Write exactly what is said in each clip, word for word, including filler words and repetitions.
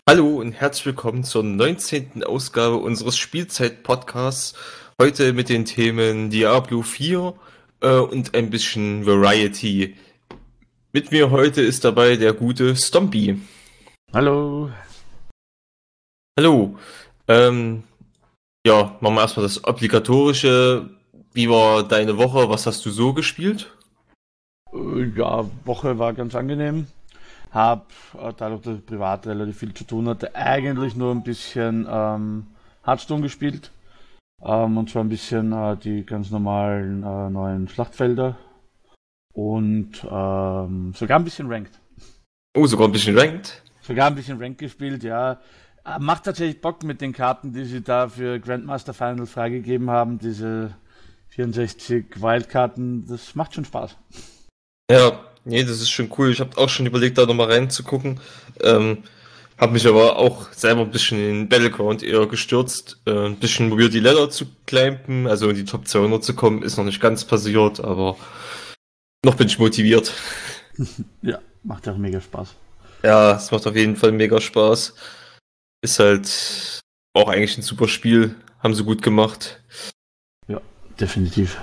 Hallo und herzlich willkommen zur neunzehnten Ausgabe unseres Spielzeit-Podcasts. Heute mit den Themen Diablo vier äh, und ein bisschen Variety. Mit mir heute ist dabei der gute Stompy. Hallo. Hallo. Ähm, ja, machen wir erstmal das Obligatorische. Wie war deine Woche? Was hast du so gespielt? Äh, Ja, Woche war ganz angenehm. Hab äh, dadurch, dass ich privat relativ viel zu tun hatte, eigentlich nur ein bisschen ähm, Hearthstone gespielt. Ähm, und zwar ein bisschen äh, die ganz normalen äh, neuen Schlachtfelder und ähm, sogar ein bisschen Ranked. Oh, sogar ein bisschen Ranked. Sogar ein bisschen Ranked gespielt, ja. Äh, Macht tatsächlich Bock mit den Karten, die sie da für Grandmaster Final freigegeben haben. Diese vierundsechzig Wildkarten, das macht schon Spaß. Ja, nee, das ist schon cool. Ich habe auch schon überlegt, da nochmal reinzugucken. Ähm, habe mich aber auch selber ein bisschen in den Battleground eher gestürzt. Äh, ein bisschen probiert, die Ladder zu climben, also in die Top zweihundert zu kommen, ist noch nicht ganz passiert, aber noch bin ich motiviert. Ja, macht ja auch mega Spaß. Ja, es macht auf jeden Fall mega Spaß. Ist halt auch eigentlich ein super Spiel. Haben sie gut gemacht. Ja, definitiv.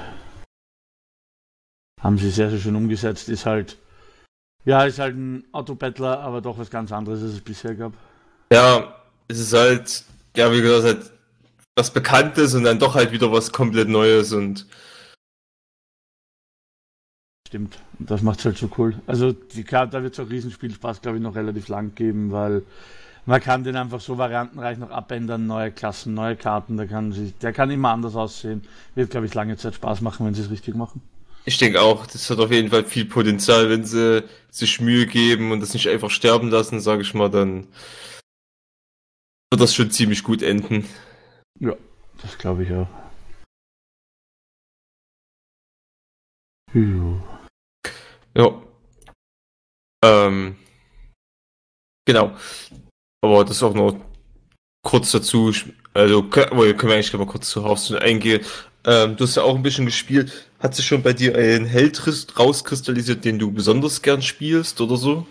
Haben sie sehr, sehr schön umgesetzt. Ist halt, ja, ist halt ein Autobattler, aber doch was ganz anderes, als es bisher gab. Ja, es ist halt, ja, wie gesagt, halt was Bekanntes und dann doch halt wieder was komplett Neues und Stimmt. Und das macht's halt so cool. Also, die Karte, da wird es auch Riesenspielspaß, glaube ich, noch relativ lang geben, weil man kann den einfach so variantenreich noch abändern, neue Klassen, neue Karten, der kann sich, der kann immer anders aussehen. Wird, glaube ich, lange Zeit Spaß machen, wenn sie es richtig machen. ich denke auch, das hat auf jeden Fall viel Potenzial, wenn sie sich Mühe geben und das nicht einfach sterben lassen, sage ich mal, dann wird das schon ziemlich gut enden. Ja, das glaube ich auch. Ja. Ja, ähm, genau. Aber das auch noch kurz dazu, also können wir können wir eigentlich mal kurz zu Hearthstone eingehen. Ähm, du hast ja auch ein bisschen gespielt. Hat sich schon bei dir ein Held rauskristallisiert, den du besonders gern spielst oder so?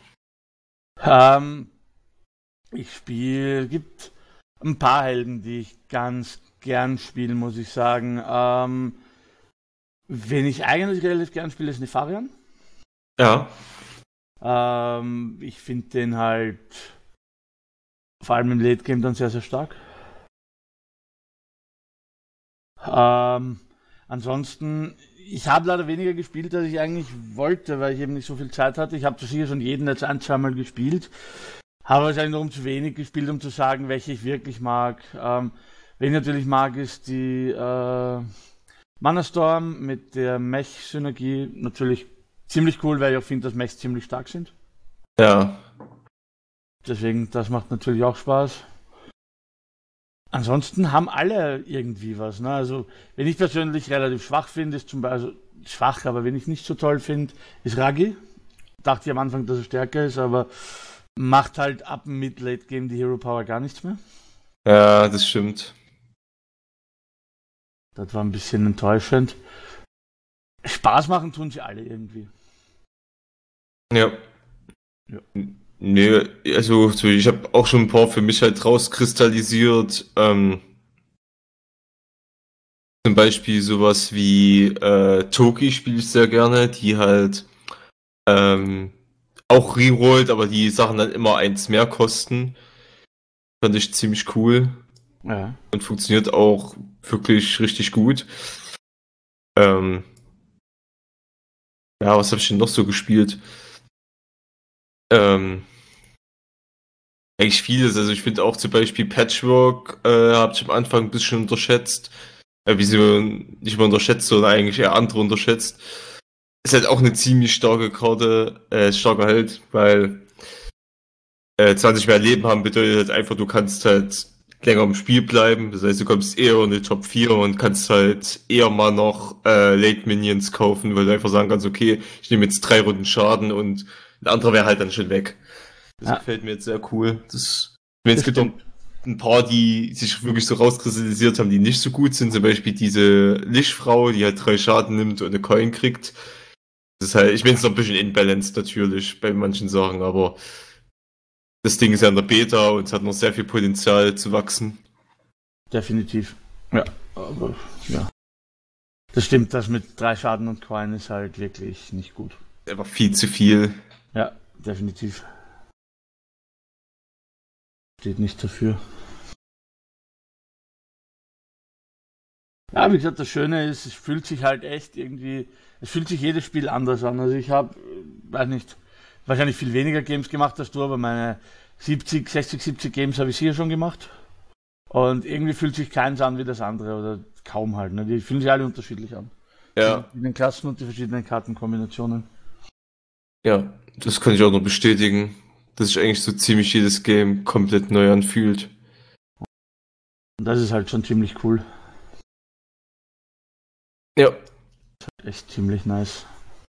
Ähm, Ich spiele, gibt ein paar Helden, die ich ganz gern spiele, muss ich sagen. Ähm, wen ich eigentlich relativ gern spiele, ist Nefarian. Ja. Ähm, ich finde den halt vor allem im Late Game dann sehr, sehr stark. Ähm, Ansonsten, ich habe leider weniger gespielt, als ich eigentlich wollte, weil ich eben nicht so viel Zeit hatte. Ich habe sicher schon jeden jetzt ein, zweimal gespielt. Habe wahrscheinlich noch um zu wenig gespielt, um zu sagen, welche ich wirklich mag. Ähm, wen ich natürlich mag, ist die äh, Mana Storm mit der Mech-Synergie. Natürlich ziemlich cool, weil ich auch finde, dass Mechs ziemlich stark sind. Ja. Deswegen, das macht natürlich auch Spaß. Ansonsten haben alle irgendwie was. Ne? Also, wenn ich persönlich relativ schwach finde, ist zum Beispiel, also schwach, aber wenn ich nicht so toll finde, ist Ragi. Dachte ich am Anfang, dass er stärker ist, aber macht halt ab dem Mid-Late-Game die Hero Power gar nichts mehr. Ja, das stimmt. Das war ein bisschen enttäuschend. Spaß machen tun sie alle irgendwie. Ja. Ja. Nee, also so, ich habe auch schon ein paar für mich halt rauskristallisiert. Ähm, zum Beispiel sowas wie äh, Toki spiele ich sehr gerne, die halt ähm, auch rerollt, aber die Sachen dann immer eins mehr kosten. Fand ich ziemlich cool Ja. und funktioniert auch wirklich richtig gut. Ähm, ja, was habe ich denn noch so gespielt? Ähm, eigentlich vieles. Also ich finde auch zum Beispiel Patchwork äh, habe ich am Anfang ein bisschen unterschätzt. Äh, wie sie nicht mal unterschätzt, sondern eigentlich eher andere unterschätzt. Ist halt auch eine ziemlich starke Karte, äh, starker Held, weil äh, zwanzig mehr Leben haben bedeutet halt einfach, du kannst halt länger im Spiel bleiben. Das heißt, du kommst eher in die Top vier und kannst halt eher mal noch äh, Late Minions kaufen, weil du einfach sagen kannst, okay, ich nehme jetzt drei Runden Schaden und ein anderer wäre halt dann schon weg. Das Ja, gefällt mir jetzt sehr cool. Das, ich meine, es das gibt auch stimmt. ein paar, die sich wirklich so rauskristallisiert haben, die nicht so gut sind. Zum Beispiel diese Lichtfrau, die halt drei Schaden nimmt und eine Coin kriegt. Das ist halt, ich meine, es ist noch ein bisschen imbalanced natürlich bei manchen Sachen, aber das Ding ist ja in der Beta und es hat noch sehr viel Potenzial zu wachsen. Definitiv. Ja, aber ja. Das stimmt, das mit drei Schaden und Coin ist halt wirklich nicht gut. Einfach viel zu viel. Ja, definitiv. Steht nicht dafür. Ja, wie gesagt, das Schöne ist, es fühlt sich halt echt irgendwie, es fühlt sich jedes Spiel anders an. Also ich habe, weiß nicht, wahrscheinlich viel weniger Games gemacht als du, aber meine siebzig, sechzig, siebzig Games habe ich sicher schon gemacht. Und irgendwie fühlt sich keins an wie das andere oder kaum halt. Ne? Die fühlen sich alle unterschiedlich an. Ja. Die verschiedenen Klassen und die verschiedenen Kartenkombinationen. Ja, das kann ich auch noch bestätigen, dass sich eigentlich so ziemlich jedes Game komplett neu anfühlt. Und das ist halt schon ziemlich cool. Ja. Echt ziemlich nice.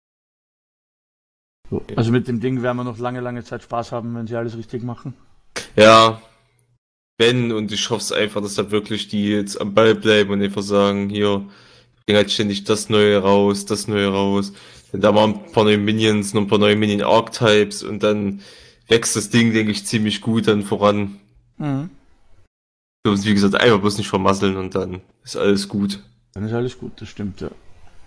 So. Also mit dem Ding werden wir noch lange, lange Zeit Spaß haben, wenn sie alles richtig machen. Ja, wenn, und ich hoffe es einfach, dass da wirklich die jetzt am Ball bleiben und einfach sagen, hier, bring halt ständig das Neue raus, das Neue raus. Denn da waren ein paar neue Minions, noch ein paar neue Minion-Archetypes und dann wächst das Ding, denke ich, ziemlich gut dann voran. Mhm. So, wie gesagt, einfach bloß nicht vermasseln und dann ist alles gut. Dann ist alles gut, das stimmt, ja.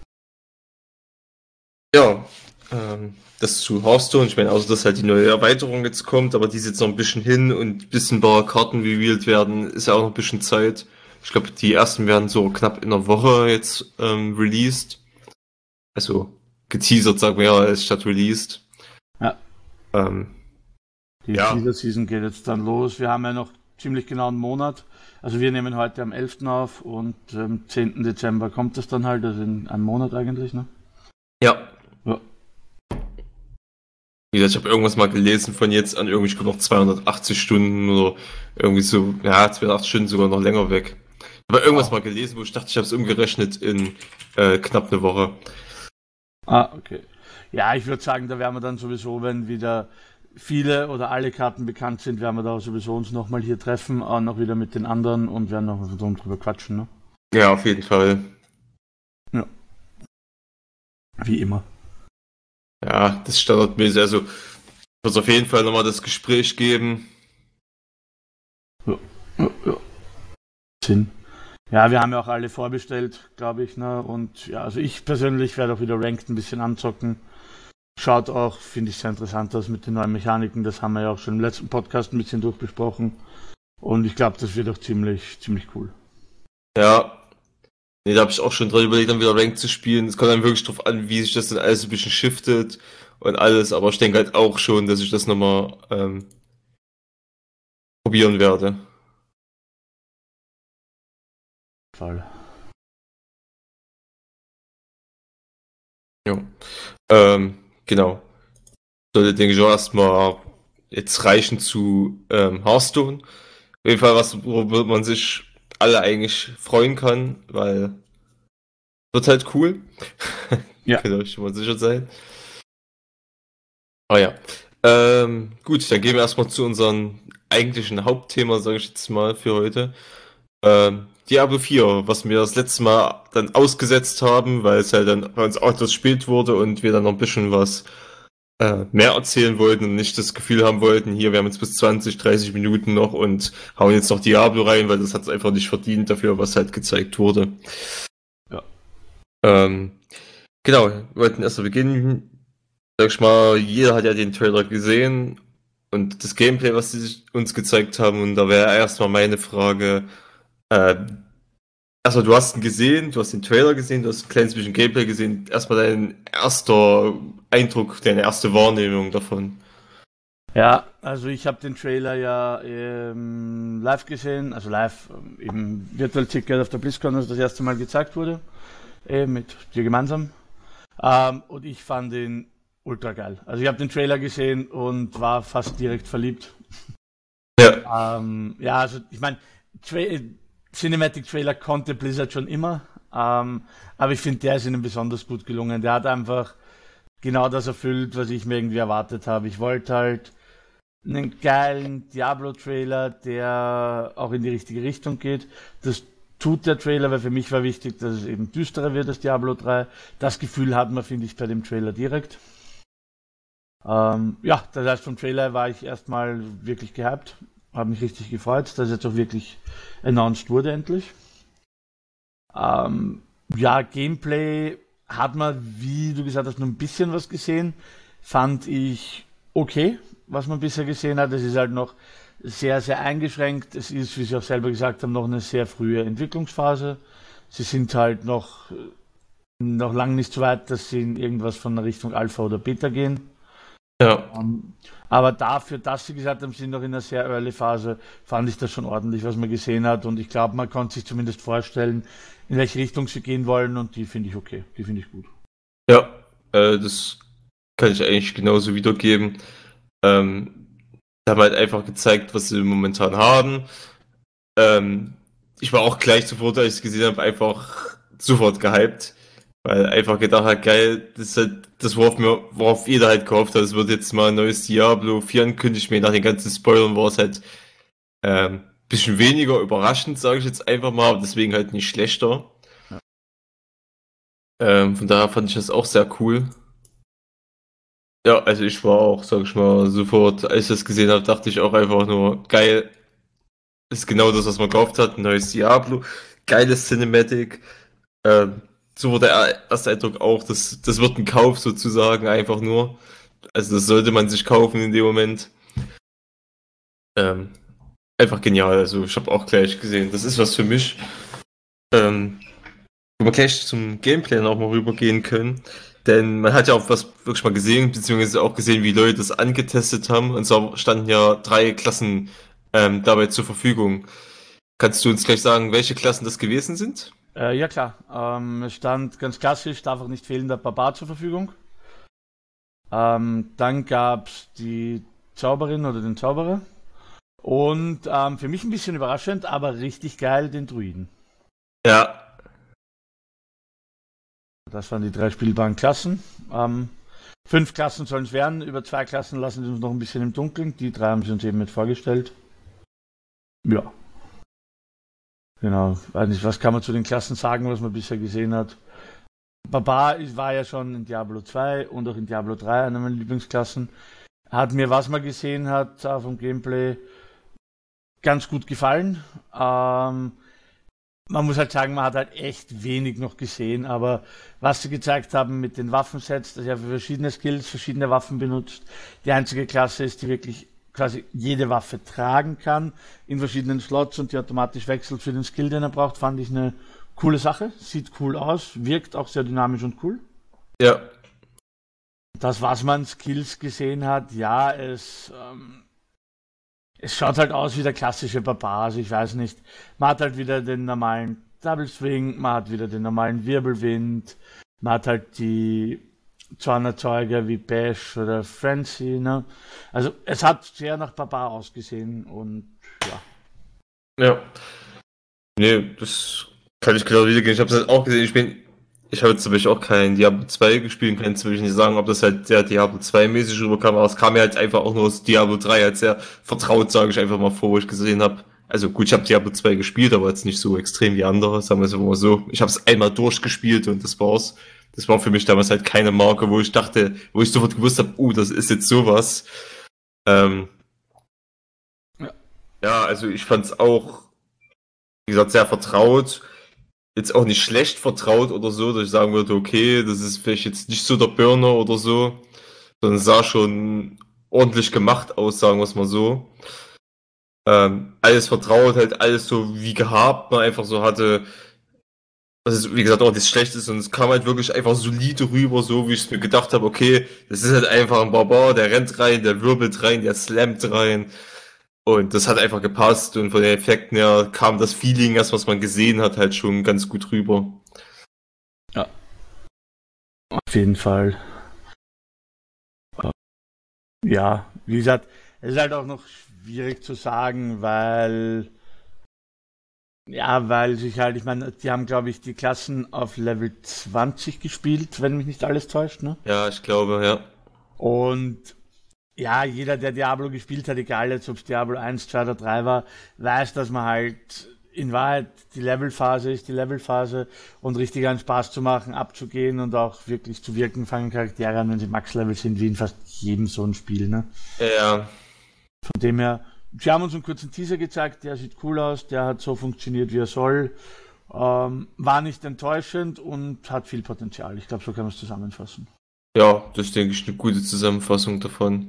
Ja, ähm, das zu Hearthstone, ich meine, außer dass halt die neue Erweiterung jetzt kommt, aber die ist jetzt noch ein bisschen hin und ein bisschen ein paar Karten revealed werden, ist ja auch noch ein bisschen Zeit. Ich glaube, die ersten werden so knapp in einer Woche jetzt ähm, released. Also geteasert, sagen wir ja, als statt released. Ja. Ähm, Die ja. Teaser-Season geht jetzt dann los. Wir haben ja noch ziemlich genau einen Monat. Also wir nehmen heute am elften auf und am ähm, zehnten Dezember kommt es dann halt, also in einem Monat eigentlich, ne? Ja. Ja. Wie gesagt, ich habe irgendwas mal gelesen von jetzt an irgendwie, ich glaube noch zweihundertachtzig Stunden oder irgendwie so, ja, zweihundertachtzig Stunden sogar noch länger weg. Ich habe irgendwas Ah. mal gelesen, wo ich dachte, ich habe es umgerechnet in äh, knapp eine Woche. Ah, okay. Ja, ich würde sagen, da werden wir dann sowieso, wenn wieder viele oder alle Karten bekannt sind, werden wir da sowieso uns nochmal hier treffen, auch noch wieder mit den anderen und werden noch mal drüber quatschen, ne? Ja, auf jeden Fall. Ja. Wie immer. Ja, das standardmäßig. Also, ich muss auf jeden Fall nochmal das Gespräch geben. Ja, ja, ja. Sinn. Ja, wir haben ja auch alle vorbestellt, glaube ich, ne? Und ja, also ich persönlich werde auch wieder Ranked ein bisschen anzocken. Schaut auch, finde ich, sehr interessant aus mit den neuen Mechaniken. Das haben wir ja auch schon im letzten Podcast ein bisschen durchbesprochen. Und ich glaube, das wird auch ziemlich, ziemlich cool. Ja. Nee, da habe ich auch schon dran überlegt, dann wieder Ranked zu spielen. Es kommt dann wirklich drauf an, wie sich das dann alles ein bisschen shiftet und alles. Aber ich denke halt auch schon, dass ich das nochmal ähm, probieren werde. Fall. Ja. Ähm, genau. Sollte, denke ich, auch erstmal jetzt reichen zu ähm, Hearthstone. Auf jeden Fall was, worüber man sich alle eigentlich freuen kann, weil wird halt cool. Ja. Könnt ihr euch schon mal sicher sein. Ah ja. Ähm, gut, dann gehen wir erstmal zu unserem eigentlichen Hauptthema, sage ich jetzt mal, für heute. Ähm, Diablo vier, was wir das letzte Mal dann ausgesetzt haben, weil es halt dann bei uns auch das spät wurde und wir dann noch ein bisschen was äh, mehr erzählen wollten und nicht das Gefühl haben wollten, hier, wir haben jetzt bis zwanzig, dreißig Minuten noch und hauen jetzt noch Diablo rein, weil das hat es einfach nicht verdient dafür, was halt gezeigt wurde. Ja. Ähm, genau, wir wollten erstmal beginnen. Sag ich mal, jeder hat ja den Trailer gesehen und das Gameplay, was sie uns gezeigt haben, und da wäre erstmal meine Frage, äh, erstmal, du hast ihn gesehen, du hast den Trailer gesehen, du hast ein kleines bisschen Gameplay gesehen, erstmal dein erster Eindruck, deine erste Wahrnehmung davon. Ja, also ich habe den Trailer ja ähm, live gesehen, also live ähm, im Virtual Ticket auf der BlizzCon, als das erste Mal gezeigt wurde, äh, mit dir gemeinsam. Ähm, und ich fand ihn ultra geil. Also ich habe den Trailer gesehen und war fast direkt verliebt. Ja. Ähm, ja, also ich meine, Tra Cinematic Trailer konnte Blizzard schon immer, ähm, aber ich finde, der ist ihnen besonders gut gelungen. Der hat einfach genau das erfüllt, was ich mir irgendwie erwartet habe. Ich wollte halt einen geilen Diablo-Trailer, der auch in die richtige Richtung geht. Das tut der Trailer, weil für mich war wichtig, dass es eben düsterer wird als Diablo drei. Das Gefühl hat man, finde ich, bei dem Trailer direkt. Ähm, ja, das heißt, vom Trailer war ich erstmal wirklich gehypt, habe mich richtig gefreut, dass jetzt auch wirklich announced wurde endlich. Ähm, ja, Gameplay hat man, wie du gesagt hast, nur ein bisschen was gesehen. Fand ich okay, was man bisher gesehen hat. Es ist halt noch sehr, sehr eingeschränkt. Es ist, wie Sie auch selber gesagt haben, noch eine sehr frühe Entwicklungsphase. Sie sind halt noch, noch lange nicht so weit, dass sie in irgendwas von der Richtung Alpha oder Beta gehen. Ja. Ähm, aber dafür, dass sie gesagt haben, sie sind noch in einer sehr early Phase, fand ich das schon ordentlich, was man gesehen hat. Und ich glaube, man konnte sich zumindest vorstellen, in welche Richtung sie gehen wollen. Und die finde ich okay. Die finde ich gut. Ja, äh, das kann ich eigentlich genauso wiedergeben. Ähm, die haben halt einfach gezeigt, was sie momentan haben. Ähm, ich war auch gleich sofort, als ich es gesehen habe, einfach sofort gehypt. Weil einfach gedacht hat, geil, das ist halt das, worauf, mir, worauf jeder halt gehofft hat. Es wird jetzt mal ein neues Diablo vier angekündigt. Mir nach den ganzen Spoilern war es halt ähm, bisschen weniger überraschend, sage ich jetzt einfach mal, aber deswegen halt nicht schlechter. Ja. Ähm, von daher fand ich das auch sehr cool. Ja, also ich war auch, sag ich mal, sofort, als ich das gesehen habe, dachte ich auch einfach nur, geil, ist genau das, was man gehofft hat, ein neues Diablo, geiles Cinematic. Ähm, so war der erste Eindruck auch, das, das wird ein Kauf sozusagen, einfach nur. Also das sollte man sich kaufen in dem Moment. Ähm, einfach genial, also ich habe auch gleich gesehen, das ist was für mich. Ähm, Wo wir gleich zum Gameplay noch mal rübergehen können. Denn man hat ja auch was wirklich mal gesehen, beziehungsweise auch gesehen, wie Leute das angetestet haben. Und zwar standen ja drei Klassen ähm, dabei zur Verfügung. Kannst du uns gleich sagen, welche Klassen das gewesen sind? Äh, ja, klar. Ähm, es stand ganz klassisch, darf auch nicht fehlen, der Barbar zur Verfügung. Ähm, dann gab es die Zauberin oder den Zauberer. Und ähm, für mich ein bisschen überraschend, aber richtig geil, den Druiden. Ja, Das waren die drei spielbaren Klassen. Ähm, fünf Klassen sollen es werden. Über zwei Klassen lassen sie uns noch ein bisschen im Dunkeln. Die drei haben sie uns eben mit vorgestellt. Ja, genau. Weiß nicht, was kann man zu den Klassen sagen, was man bisher gesehen hat? Barbar war ja schon in Diablo zwei und auch in Diablo drei eine meiner Lieblingsklassen. Hat mir, was man gesehen hat äh, vom Gameplay, ganz gut gefallen. Ähm, man muss halt sagen, man hat halt echt wenig noch gesehen, aber was sie gezeigt haben mit den Waffensets, dass er für verschiedene Skills verschiedene Waffen benutzt. Die einzige Klasse ist, die wirklich quasi jede Waffe tragen kann in verschiedenen Slots und die automatisch wechselt für den Skill, den er braucht, fand ich eine coole Sache. Sieht cool aus, wirkt auch sehr dynamisch und cool. ja, Das, was man Skills gesehen hat, ja, es, ähm, es schaut halt aus wie der klassische Barbar. Also ich weiß nicht, man hat halt wieder den normalen Double Swing, man hat wieder den normalen Wirbelwind, man hat halt die Zornerzeuger wie Bash oder Frenzy, ne? Also es hat sehr nach Barbar ausgesehen und ja. ja. Nee, das kann ich genau wiedergeben. Ich habe es halt auch gesehen. Ich bin, ich habe jetzt zum Beispiel auch kein Diablo zwei gespielt und kann zum Beispiel nicht sagen, ob das halt sehr Diablo zwei mäßig rüberkam, aber es kam mir halt einfach auch nur aus Diablo drei als sehr vertraut, sage ich einfach mal vor, wo ich gesehen habe. Also gut, ich habe Diablo zwei gespielt, aber jetzt nicht so extrem wie andere, sagen wir es einfach mal so. Ich habe es einmal durchgespielt und das war's. Das war für mich damals halt keine Marke, wo ich dachte, wo ich sofort gewusst habe, uh, das ist jetzt sowas. Ähm, Ja. ja, also ich fand es auch, wie gesagt, sehr vertraut. Jetzt auch nicht schlecht vertraut oder so, dass ich sagen würde, okay, das ist vielleicht jetzt nicht so der Burner oder so, sondern es sah schon ordentlich gemacht aus, sagen wir es mal so. Ähm, alles vertraut, halt alles so wie gehabt, man einfach so hatte, dass es, wie gesagt, auch nichts Schlechtes und es kam halt wirklich einfach solide rüber, so wie ich es mir gedacht habe, okay, das ist halt einfach ein Barbar, der rennt rein, der wirbelt rein, der slammt rein. Und das hat einfach gepasst und von den Effekten her kam das Feeling, das was man gesehen hat, halt schon ganz gut rüber. Ja, auf jeden Fall. Ja, wie gesagt, es ist halt auch noch schwierig zu sagen, weil ja, weil sich halt, ich meine, die haben, glaube ich, die Klassen auf Level zwanzig gespielt, wenn mich nicht alles täuscht, ne? Ja, ich glaube, ja. Und ja, jeder, der Diablo gespielt hat, egal jetzt ob es Diablo eins, zwei oder drei war, weiß, dass man halt in Wahrheit die Levelphase ist die Levelphase und richtig einen Spaß zu machen, abzugehen und auch wirklich zu wirken, fangen Charaktere an, wenn sie Max-Level sind, wie in fast jedem so ein Spiel. Ne? Ja, Von dem her, sie haben uns einen kurzen Teaser gezeigt, der sieht cool aus, der hat so funktioniert, wie er soll, ähm, war nicht enttäuschend und hat viel Potenzial. Ich glaube, so kann man es zusammenfassen. ja, das denke ich eine gute Zusammenfassung davon.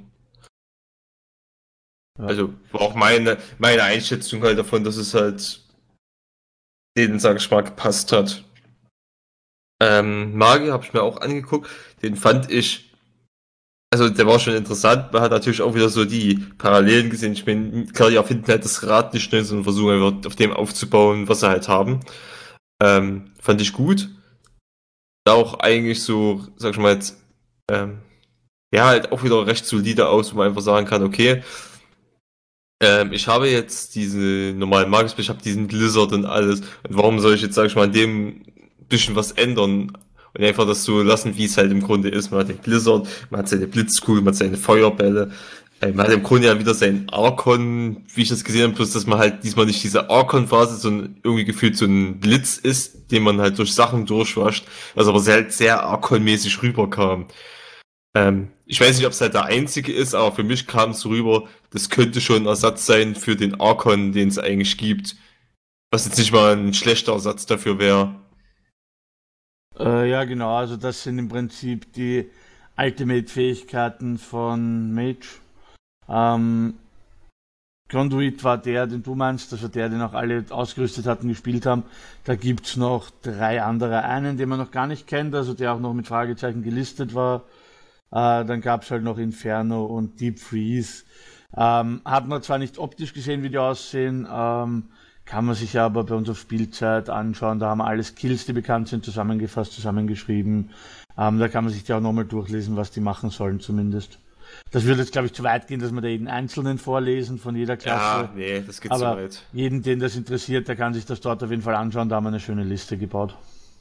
Ja. Also war auch meine, meine Einschätzung halt davon, dass es halt denen, sag ich mal, gepasst hat. Ähm, Magier habe ich mir auch angeguckt, den fand ich, also der war schon interessant, man hat natürlich auch wieder so die Parallelen gesehen. Ich meine, klar, die erfinden halt das Rad nicht schnell, sondern versuchen einfach auf dem aufzubauen, was sie halt haben. Ähm, fand ich gut. Sah auch eigentlich so, sag ich mal jetzt, ähm, ja, halt auch wieder recht solide aus, wo man einfach sagen kann, okay, ähm, ich habe jetzt diese normalen Magier, ich habe diesen Blizzard und alles. Und warum soll ich jetzt, sag ich mal, an dem bisschen was ändern? Und einfach das so lassen, wie es halt im Grunde ist. Man hat den Blizzard, man hat seine Blitzkugel, man hat seine Feuerbälle. Äh, Man hat im Grunde ja wieder seinen Archon, wie ich das gesehen habe, bloß dass man halt diesmal nicht diese Archon-Phase, sondern irgendwie gefühlt so ein Blitz ist, den man halt durch Sachen durchwascht, was aber sehr, sehr Archon-mäßig rüberkam. Ähm, ich weiß nicht, ob es halt der einzige ist, aber für mich kam es so rüber, das könnte schon ein Ersatz sein für den Archon, den es eigentlich gibt. Was jetzt nicht mal ein schlechter Ersatz dafür wäre. Äh, ja, genau, also das sind im Prinzip die Ultimate-Fähigkeiten von Mage. Ähm, Conduit war der, den du meinst, das war der, den auch alle ausgerüstet hatten, gespielt haben. Da gibt's noch drei andere. Einen, den man noch gar nicht kennt, also der auch noch mit Fragezeichen gelistet war. Äh, dann gab's halt noch Inferno und Deep Freeze. Ähm, hat man zwar nicht optisch gesehen, wie die aussehen, ähm, kann man sich aber bei uns auf Spielzeit anschauen. Da haben wir alle Skills, die bekannt sind, zusammengefasst, zusammengeschrieben. Ähm, da kann man sich die auch nochmal durchlesen, was die machen sollen zumindest. Das würde jetzt, glaube ich, zu weit gehen, dass wir da jeden Einzelnen vorlesen von jeder Klasse. Ja, nee, das geht zu Aber weit. jeden, den das interessiert, der kann sich das dort auf jeden Fall anschauen. Da haben wir eine schöne Liste gebaut.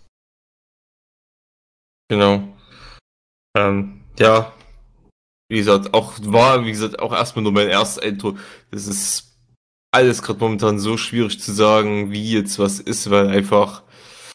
Genau. Ähm, ja, wie gesagt, auch war, wie gesagt, auch erstmal nur mein erstes Eindruck. Das ist alles gerade momentan so schwierig zu sagen, wie jetzt was ist, weil einfach,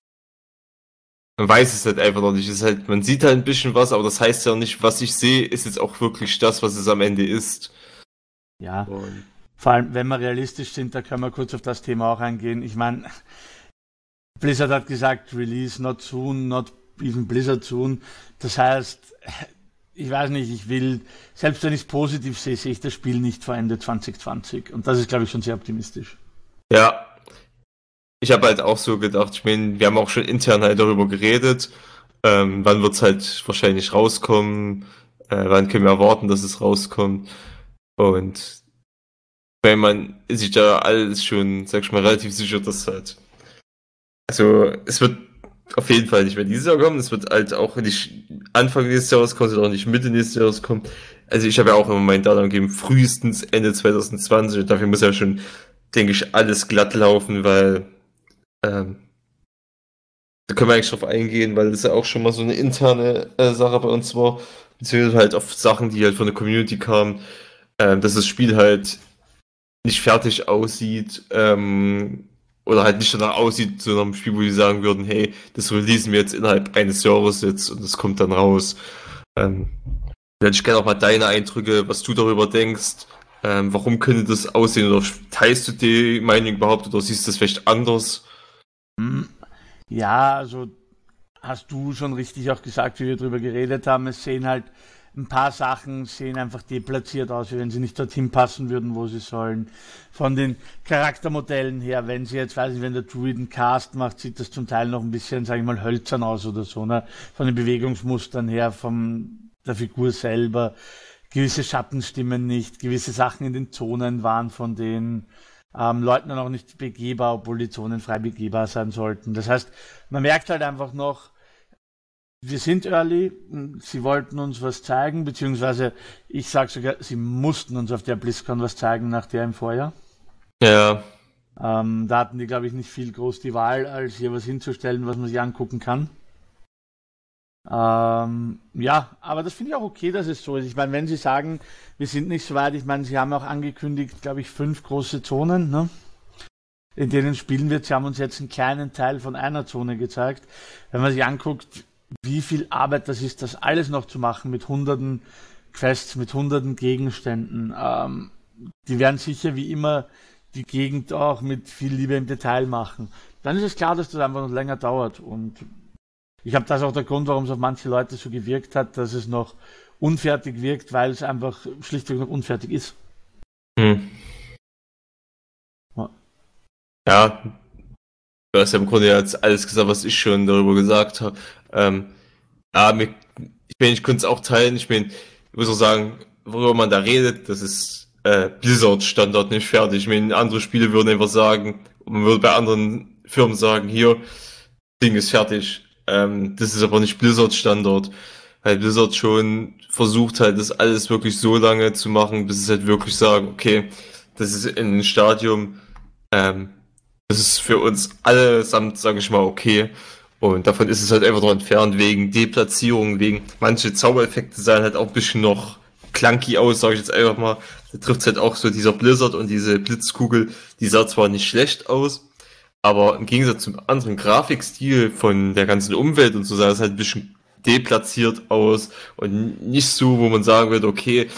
man weiß es halt einfach noch nicht. Es ist halt, man sieht halt ein bisschen was, aber das heißt ja nicht, was ich sehe, ist jetzt auch wirklich das, was es am Ende ist. Ja, Und vor allem, wenn wir realistisch sind, da können wir kurz auf das Thema auch eingehen. Ich meine, Blizzard hat gesagt, Release not soon, not even Blizzard soon. Das heißt, ich weiß nicht, ich will, selbst wenn ich es positiv sehe, sehe ich das Spiel nicht vor Ende zwanzig zwanzig. Und das ist, glaube ich, schon sehr optimistisch. ja, ich habe halt auch so gedacht, ich meine, wir haben auch schon intern halt darüber geredet, ähm, wann wird's halt wahrscheinlich rauskommen, äh, wann können wir erwarten, dass es rauskommt. Und wenn man ist sich da alles schon, sag ich mal, relativ sicher, dass halt, also es wird auf jeden Fall nicht mehr dieses Jahr kommen, es wird halt auch nicht Anfang nächstes Jahres kommen, es wird auch nicht Mitte nächstes Jahres kommen. Also ich habe ja auch immer meinen Datum gegeben, frühestens Ende zwanzig zwanzig, und dafür muss ja schon, denke ich, alles glatt laufen, weil ähm, da können wir eigentlich drauf eingehen, weil das ja auch schon mal so eine interne äh, Sache bei uns war, beziehungsweise halt auf Sachen, die halt von der Community kamen, ähm, dass das Spiel halt nicht fertig aussieht, ähm, oder halt nicht danach aussieht, zu einem Spiel, wo die sagen würden, hey, das releasen wir jetzt innerhalb eines Jahres jetzt und das kommt dann raus. Ähm, dann ich gerne auch mal deine Eindrücke, was du darüber denkst, ähm, warum könnte das aussehen, oder teilst du die Meinung überhaupt, oder siehst du das vielleicht anders? Hm, Ja, also hast du schon richtig auch gesagt, wie wir darüber geredet haben. Es sehen halt ein paar Sachen sehen einfach deplatziert aus, wie wenn sie nicht dorthin passen würden, wo sie sollen. Von den Charaktermodellen her, wenn sie jetzt, weiß ich, wenn der Druid einen Cast macht, sieht das zum Teil noch ein bisschen, sag ich mal, hölzern aus oder so, ne? Von den Bewegungsmustern her, von der Figur selber. Gewisse Schatten stimmen nicht, gewisse Sachen in den Zonen waren von den ähm, Leuten dann auch nicht begehbar, obwohl die Zonen frei begehbar sein sollten. Das heißt, man merkt halt einfach noch, wir sind early, sie wollten uns was zeigen, beziehungsweise ich sage sogar, sie mussten uns auf der BlizzCon was zeigen nach der im Vorjahr. Ja, Ähm, da hatten die, glaube ich, nicht viel groß die Wahl, als hier was hinzustellen, was man sich angucken kann. Ähm, ja, aber das finde ich auch okay, dass es so ist. Ich meine, wenn sie sagen, wir sind nicht so weit, ich meine, sie haben auch angekündigt, glaube ich, fünf große Zonen, ne? in denen spielen wird. Sie haben uns jetzt einen kleinen Teil von einer Zone gezeigt. Wenn man sich anguckt, wie viel Arbeit das ist, das alles noch zu machen mit hunderten Quests, mit hunderten Gegenständen. Ähm, die werden sicher wie immer die Gegend auch mit viel Liebe im Detail machen. Dann ist es klar, dass das einfach noch länger dauert. Und ich glaube, das ist auch der Grund, warum es auf manche Leute so gewirkt hat, dass es noch unfertig wirkt, weil es einfach schlichtweg noch unfertig ist. Hm. Ja. Ja, du hast ja im Grunde jetzt alles gesagt, was ich schon darüber gesagt habe. Ähm, ja, mir, ich meine, ich könnte es auch teilen. Ich meine, ich muss auch sagen, worüber man da redet, das ist äh, Blizzard-Standard nicht fertig. Ich meine, andere Spiele würden einfach sagen, man würde bei anderen Firmen sagen, hier, Ding ist fertig. Ähm, das ist aber nicht Blizzard-Standard. Weil Blizzard schon versucht halt, das alles wirklich so lange zu machen, bis es halt wirklich sagen, okay, das ist in einem Stadium, ähm, das ist für uns allesamt, sage ich mal, okay. Und davon ist es halt einfach noch entfernt, wegen Deplatzierung, wegen manche Zaubereffekte sahen halt auch ein bisschen noch clunky aus, sage ich jetzt einfach mal. Da trifft halt auch so dieser Blizzard und diese Blitzkugel, die sah zwar nicht schlecht aus, aber im Gegensatz zum anderen Grafikstil von der ganzen Umwelt und so sah es halt ein bisschen deplatziert aus und nicht so, wo man sagen würde, okay,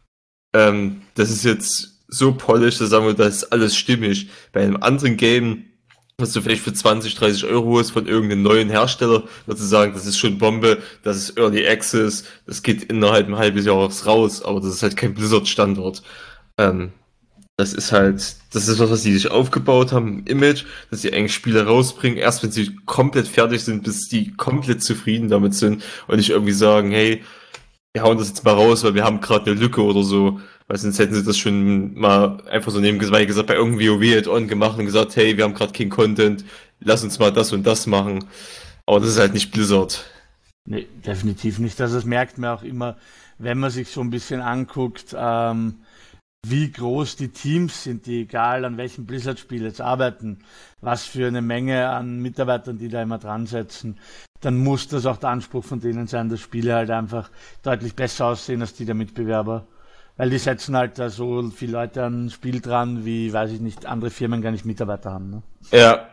ähm, das ist jetzt so polished, da sagen wir, das ist alles stimmig. Bei einem anderen Game, was du vielleicht für zwanzig, dreißig Euro hast von irgendeinem neuen Hersteller, würdest du sagen, das ist schon Bombe, das ist Early Access, das geht innerhalb ein halbes Jahres raus, aber das ist halt kein Blizzard-Standard. Ähm, das ist halt, das ist was, was die sich aufgebaut haben, im Image, dass sie eigentlich Spiele rausbringen, erst wenn sie komplett fertig sind, bis die komplett zufrieden damit sind und nicht irgendwie sagen, hey, wir hauen das jetzt mal raus, weil wir haben gerade eine Lücke oder so. Weil sonst hätten sie das schon mal einfach so nebenbei gesagt, bei irgendwie WoW Add-on gemacht und gesagt, hey, wir haben gerade keinen Content, lass uns mal das und das machen. Aber das ist halt nicht Blizzard. Nee, definitiv nicht. Also das merkt man auch immer, wenn man sich so ein bisschen anguckt, ähm, wie groß die Teams sind, die egal an welchem Blizzard-Spiel jetzt arbeiten, was für eine Menge an Mitarbeitern, die da immer dran setzen, dann muss das auch der Anspruch von denen sein, dass Spiele halt einfach deutlich besser aussehen als die der Mitbewerber. Weil die setzen halt da so viele Leute an ein Spiel dran, wie, weiß ich nicht, andere Firmen gar nicht Mitarbeiter haben. Ne? Ja,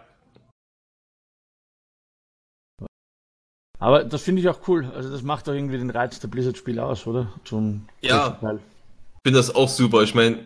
Aber das finde ich auch cool. Also das macht doch irgendwie den Reiz der Blizzard-Spiele aus, oder? Zum ja, größten Teil. ich finde das auch super. Ich meine,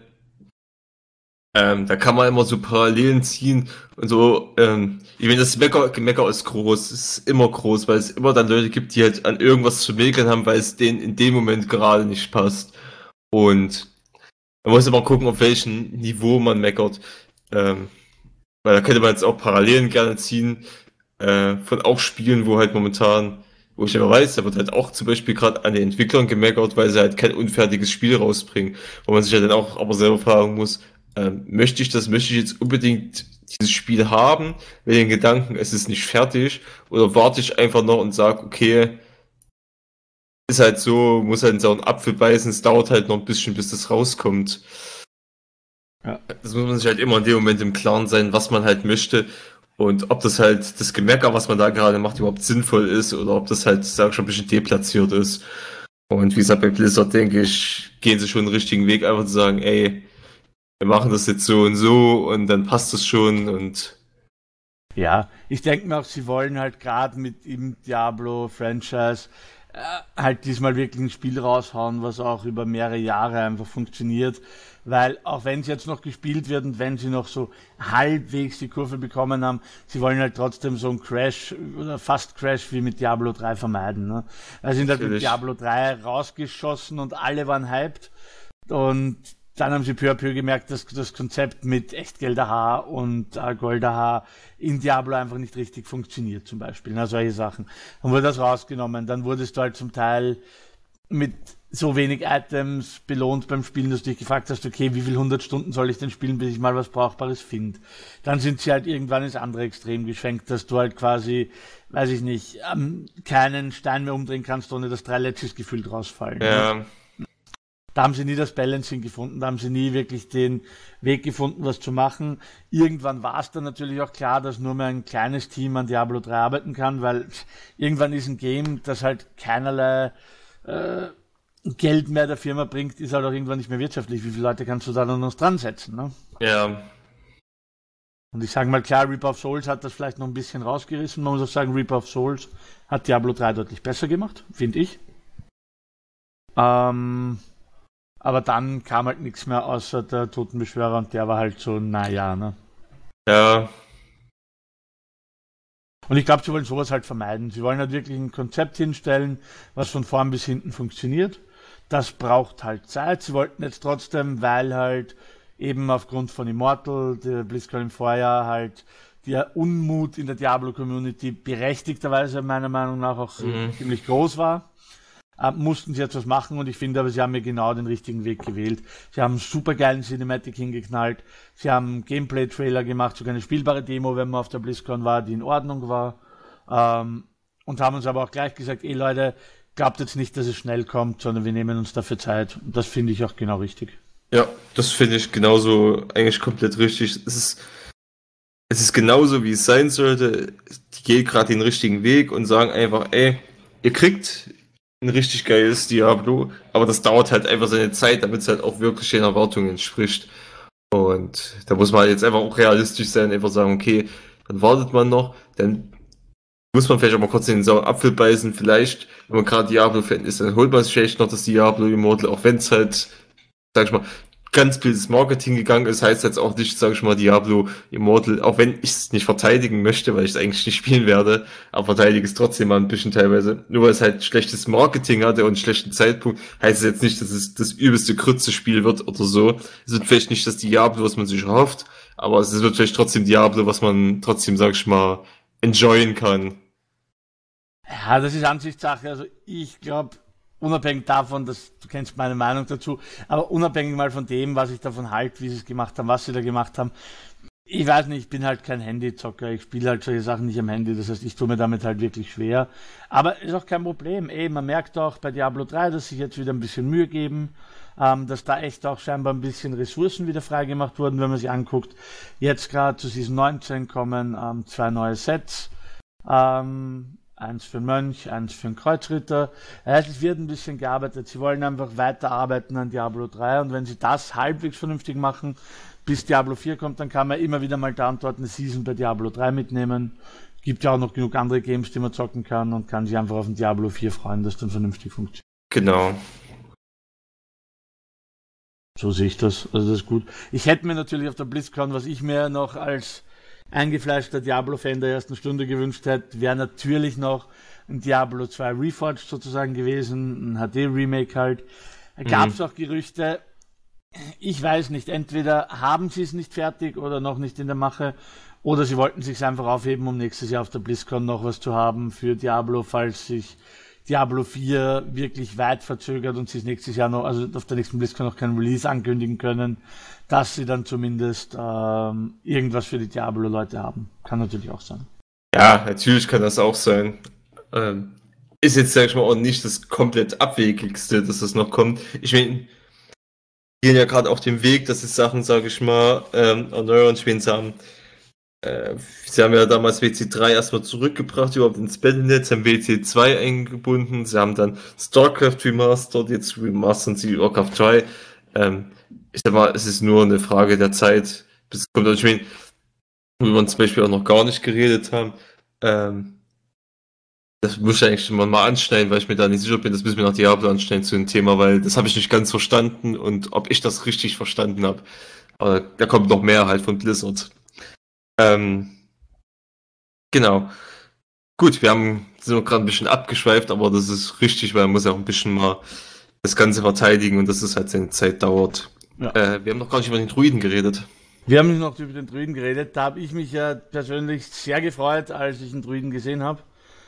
ähm, da kann man immer so Parallelen ziehen und so. Ähm, ich meine, das Mecker, Mecker ist groß, ist immer groß, weil es immer dann Leute gibt, die halt an irgendwas zu meckern haben, weil es denen in dem Moment gerade nicht passt. Und man muss immer gucken, auf welchem Niveau man meckert. Ähm, weil da könnte man jetzt auch Parallelen gerne ziehen äh, von auch Spielen, wo halt momentan, wo ich immer weiß, da wird halt auch zum Beispiel gerade an den Entwicklern gemeckert, weil sie halt kein unfertiges Spiel rausbringen. Wo man sich ja dann auch aber selber fragen muss, ähm, möchte ich das, möchte ich jetzt unbedingt dieses Spiel haben, mit den Gedanken, es ist nicht fertig, oder warte ich einfach noch und sage, okay, ist halt so, muss halt in so einen Apfel beißen, es dauert halt noch ein bisschen, bis das rauskommt. Ja. Das muss man sich halt immer in dem Moment im Klaren sein, was man halt möchte und ob das halt das Gemecker, was man da gerade macht, überhaupt sinnvoll ist oder ob das halt, sag ich schon, ein bisschen deplatziert ist. Und wie gesagt, bei Blizzard, denke ich, gehen sie schon den richtigen Weg, einfach zu sagen, ey, wir machen das jetzt so und so und dann passt das schon und Ja, ich denke mir auch, sie wollen halt gerade mit im Diablo-Franchise äh, halt diesmal wirklich ein Spiel raushauen, was auch über mehrere Jahre einfach funktioniert. Weil auch wenn es jetzt noch gespielt wird und wenn sie noch so halbwegs die Kurve bekommen haben, sie wollen halt trotzdem so einen Crash oder fast Crash wie mit Diablo drei vermeiden. Ne? Also sind halt mit natürlich. Diablo drei rausgeschossen und alle waren hyped. Und dann haben sie peu à peu gemerkt, dass das Konzept mit Echtgeld-A H und äh, Gold-A H in Diablo einfach nicht richtig funktioniert, zum Beispiel. Na, solche Sachen. Dann wurde das rausgenommen. Dann wurdest du halt zum Teil mit so wenig Items belohnt beim Spielen, dass du dich gefragt hast, okay, wie viele hundert Stunden soll ich denn spielen, bis ich mal was Brauchbares finde. Dann sind sie halt irgendwann ins andere Extrem geschwenkt, dass du halt quasi, weiß ich nicht, ähm, keinen Stein mehr umdrehen kannst, ohne dass drei Ledges gefühlt rausfallen. Ne? Ja, Da haben sie nie das Balancing gefunden, da haben sie nie wirklich den Weg gefunden, was zu machen. Irgendwann war es dann natürlich auch klar, dass nur mehr ein kleines Team an Diablo drei arbeiten kann, weil irgendwann ist ein Game, das halt keinerlei äh, Geld mehr der Firma bringt, ist halt auch irgendwann nicht mehr wirtschaftlich. Wie viele Leute kannst du da noch dran setzen? Ne? ja. Und ich sage mal klar, Reaper of Souls hat das vielleicht noch ein bisschen rausgerissen. Man muss auch sagen, Reaper of Souls hat Diablo drei deutlich besser gemacht, finde ich. Ähm, aber dann kam halt nichts mehr außer der Totenbeschwörer und der war halt so, naja, ne? Ja. Und ich glaube, sie wollen sowas halt vermeiden. Sie wollen halt wirklich ein Konzept hinstellen, was von vorn bis hinten funktioniert. Das braucht halt Zeit. Sie wollten jetzt trotzdem, weil halt eben aufgrund von Immortal, der BlizzCon im Vorjahr halt der Unmut in der Diablo-Community berechtigterweise meiner Meinung nach auch Mhm. ziemlich groß war, äh, mussten sie jetzt was machen und ich finde aber, sie haben mir genau den richtigen Weg gewählt. Sie haben einen super geilen Cinematic hingeknallt, sie haben einen Gameplay-Trailer gemacht, sogar eine spielbare Demo, wenn man auf der BlizzCon war, die in Ordnung war, ähm, und haben uns aber auch gleich gesagt, ey Leute, glaubt jetzt nicht, dass es schnell kommt, sondern wir nehmen uns dafür Zeit und das finde ich auch genau richtig. Ja, das finde ich genauso eigentlich komplett richtig. Es ist, es ist genauso, wie es sein sollte. Die gehen gerade den richtigen Weg und sagen einfach, ey, ihr kriegt ein richtig geiles Diablo, aber das dauert halt einfach seine Zeit, damit es halt auch wirklich den Erwartungen entspricht. Und da muss man halt jetzt einfach auch realistisch sein, einfach sagen, okay, dann wartet man noch, dann muss man vielleicht auch mal kurz in den sauren Apfel beißen, vielleicht, wenn man gerade Diablo-Fan ist, dann holt man sich vielleicht noch das Diablo Immortal, auch wenn es halt, sag ich mal, ganz billiges Marketing gegangen ist, heißt jetzt auch nicht, sag ich mal, Diablo Immortal, auch wenn ich es nicht verteidigen möchte, weil ich es eigentlich nicht spielen werde, aber verteidige es trotzdem mal ein bisschen teilweise. Nur weil es halt schlechtes Marketing hatte und einen schlechten Zeitpunkt, heißt es jetzt nicht, dass es das übelste Grütze-Spiel wird oder so. Es wird vielleicht nicht das Diablo, was man sich erhofft, aber es wird vielleicht trotzdem Diablo, was man trotzdem, sag ich mal, enjoyen kann. Ja, das ist Ansichtssache. Also ich glaube, unabhängig davon, dass du kennst meine Meinung dazu, aber unabhängig mal von dem, was ich davon halte, wie sie es gemacht haben, was sie da gemacht haben. Ich weiß nicht, ich bin halt kein Handyzocker, ich spiele halt solche Sachen nicht am Handy, das heißt, ich tue mir damit halt wirklich schwer. Aber ist auch kein Problem. Ey, man merkt auch bei Diablo drei, dass sich jetzt wieder ein bisschen Mühe geben, ähm, dass da echt auch scheinbar ein bisschen Ressourcen wieder freigemacht wurden, wenn man sich anguckt. Jetzt gerade zu Season neunzehn kommen ähm, zwei neue Sets. Ähm, eins für einen Mönch, eins für einen Kreuzritter. Das heißt, es wird ein bisschen gearbeitet. Sie wollen einfach weiterarbeiten an Diablo drei und wenn sie das halbwegs vernünftig machen, bis Diablo vier kommt, dann kann man immer wieder mal da und dort eine Season bei Diablo drei mitnehmen. Gibt ja auch noch genug andere Games, die man zocken kann und kann sich einfach auf den Diablo vier freuen, das dann vernünftig funktioniert. Genau. So sehe ich das. Also das ist gut. Ich hätte mir natürlich auf der BlizzCon, was ich mir noch als eingefleischter Diablo-Fan der ersten Stunde gewünscht hätte, wäre natürlich noch ein Diablo zwei Reforged sozusagen gewesen, ein H D-Remake halt. Da gab es Mhm. auch Gerüchte, ich weiß nicht, entweder haben sie es nicht fertig oder noch nicht in der Mache, oder sie wollten sich einfach aufheben, um nächstes Jahr auf der BlizzCon noch was zu haben für Diablo, falls sich Diablo vier wirklich weit verzögert und sie es nächstes Jahr noch, also auf der nächsten BlizzCon noch kein Release ankündigen können, dass sie dann zumindest ähm, irgendwas für die Diablo-Leute haben. Kann natürlich auch sein. Ja, natürlich kann das auch sein. Ähm, ist jetzt, sag ich mal, auch nicht das komplett Abwegigste, dass das noch kommt. Ich meine, gehen ja gerade auf dem Weg, dass sie Sachen, sag ich mal, ähm, erneuern. Ich meine, sie haben, äh, sie haben ja damals W C drei erstmal zurückgebracht, überhaupt ins Battlenet, sie haben W C zwei eingebunden, sie haben dann StarCraft remastered, jetzt remastern sie Warcraft drei. Ähm, ich sag mal, es ist nur eine Frage der Zeit, bis es kommt. Also ich meine, worüber wir zum Beispiel auch noch gar nicht geredet haben, ähm, das muss ich eigentlich mal, mal anschneiden, weil ich mir da nicht sicher bin, das müssen wir nach Diablo anschneiden zu dem Thema, weil das habe ich nicht ganz verstanden und ob ich das richtig verstanden habe. Aber da kommt noch mehr halt von Blizzard. Ähm, genau. Gut, wir haben sind gerade ein bisschen abgeschweift, aber das ist richtig, weil man muss ja auch ein bisschen mal das Ganze verteidigen und dass es halt seine Zeit dauert. Ja. Äh, wir haben noch gar nicht über den Druiden geredet. Wir haben noch über den Druiden geredet. Da habe ich mich ja persönlich sehr gefreut, als ich einen Druiden gesehen habe.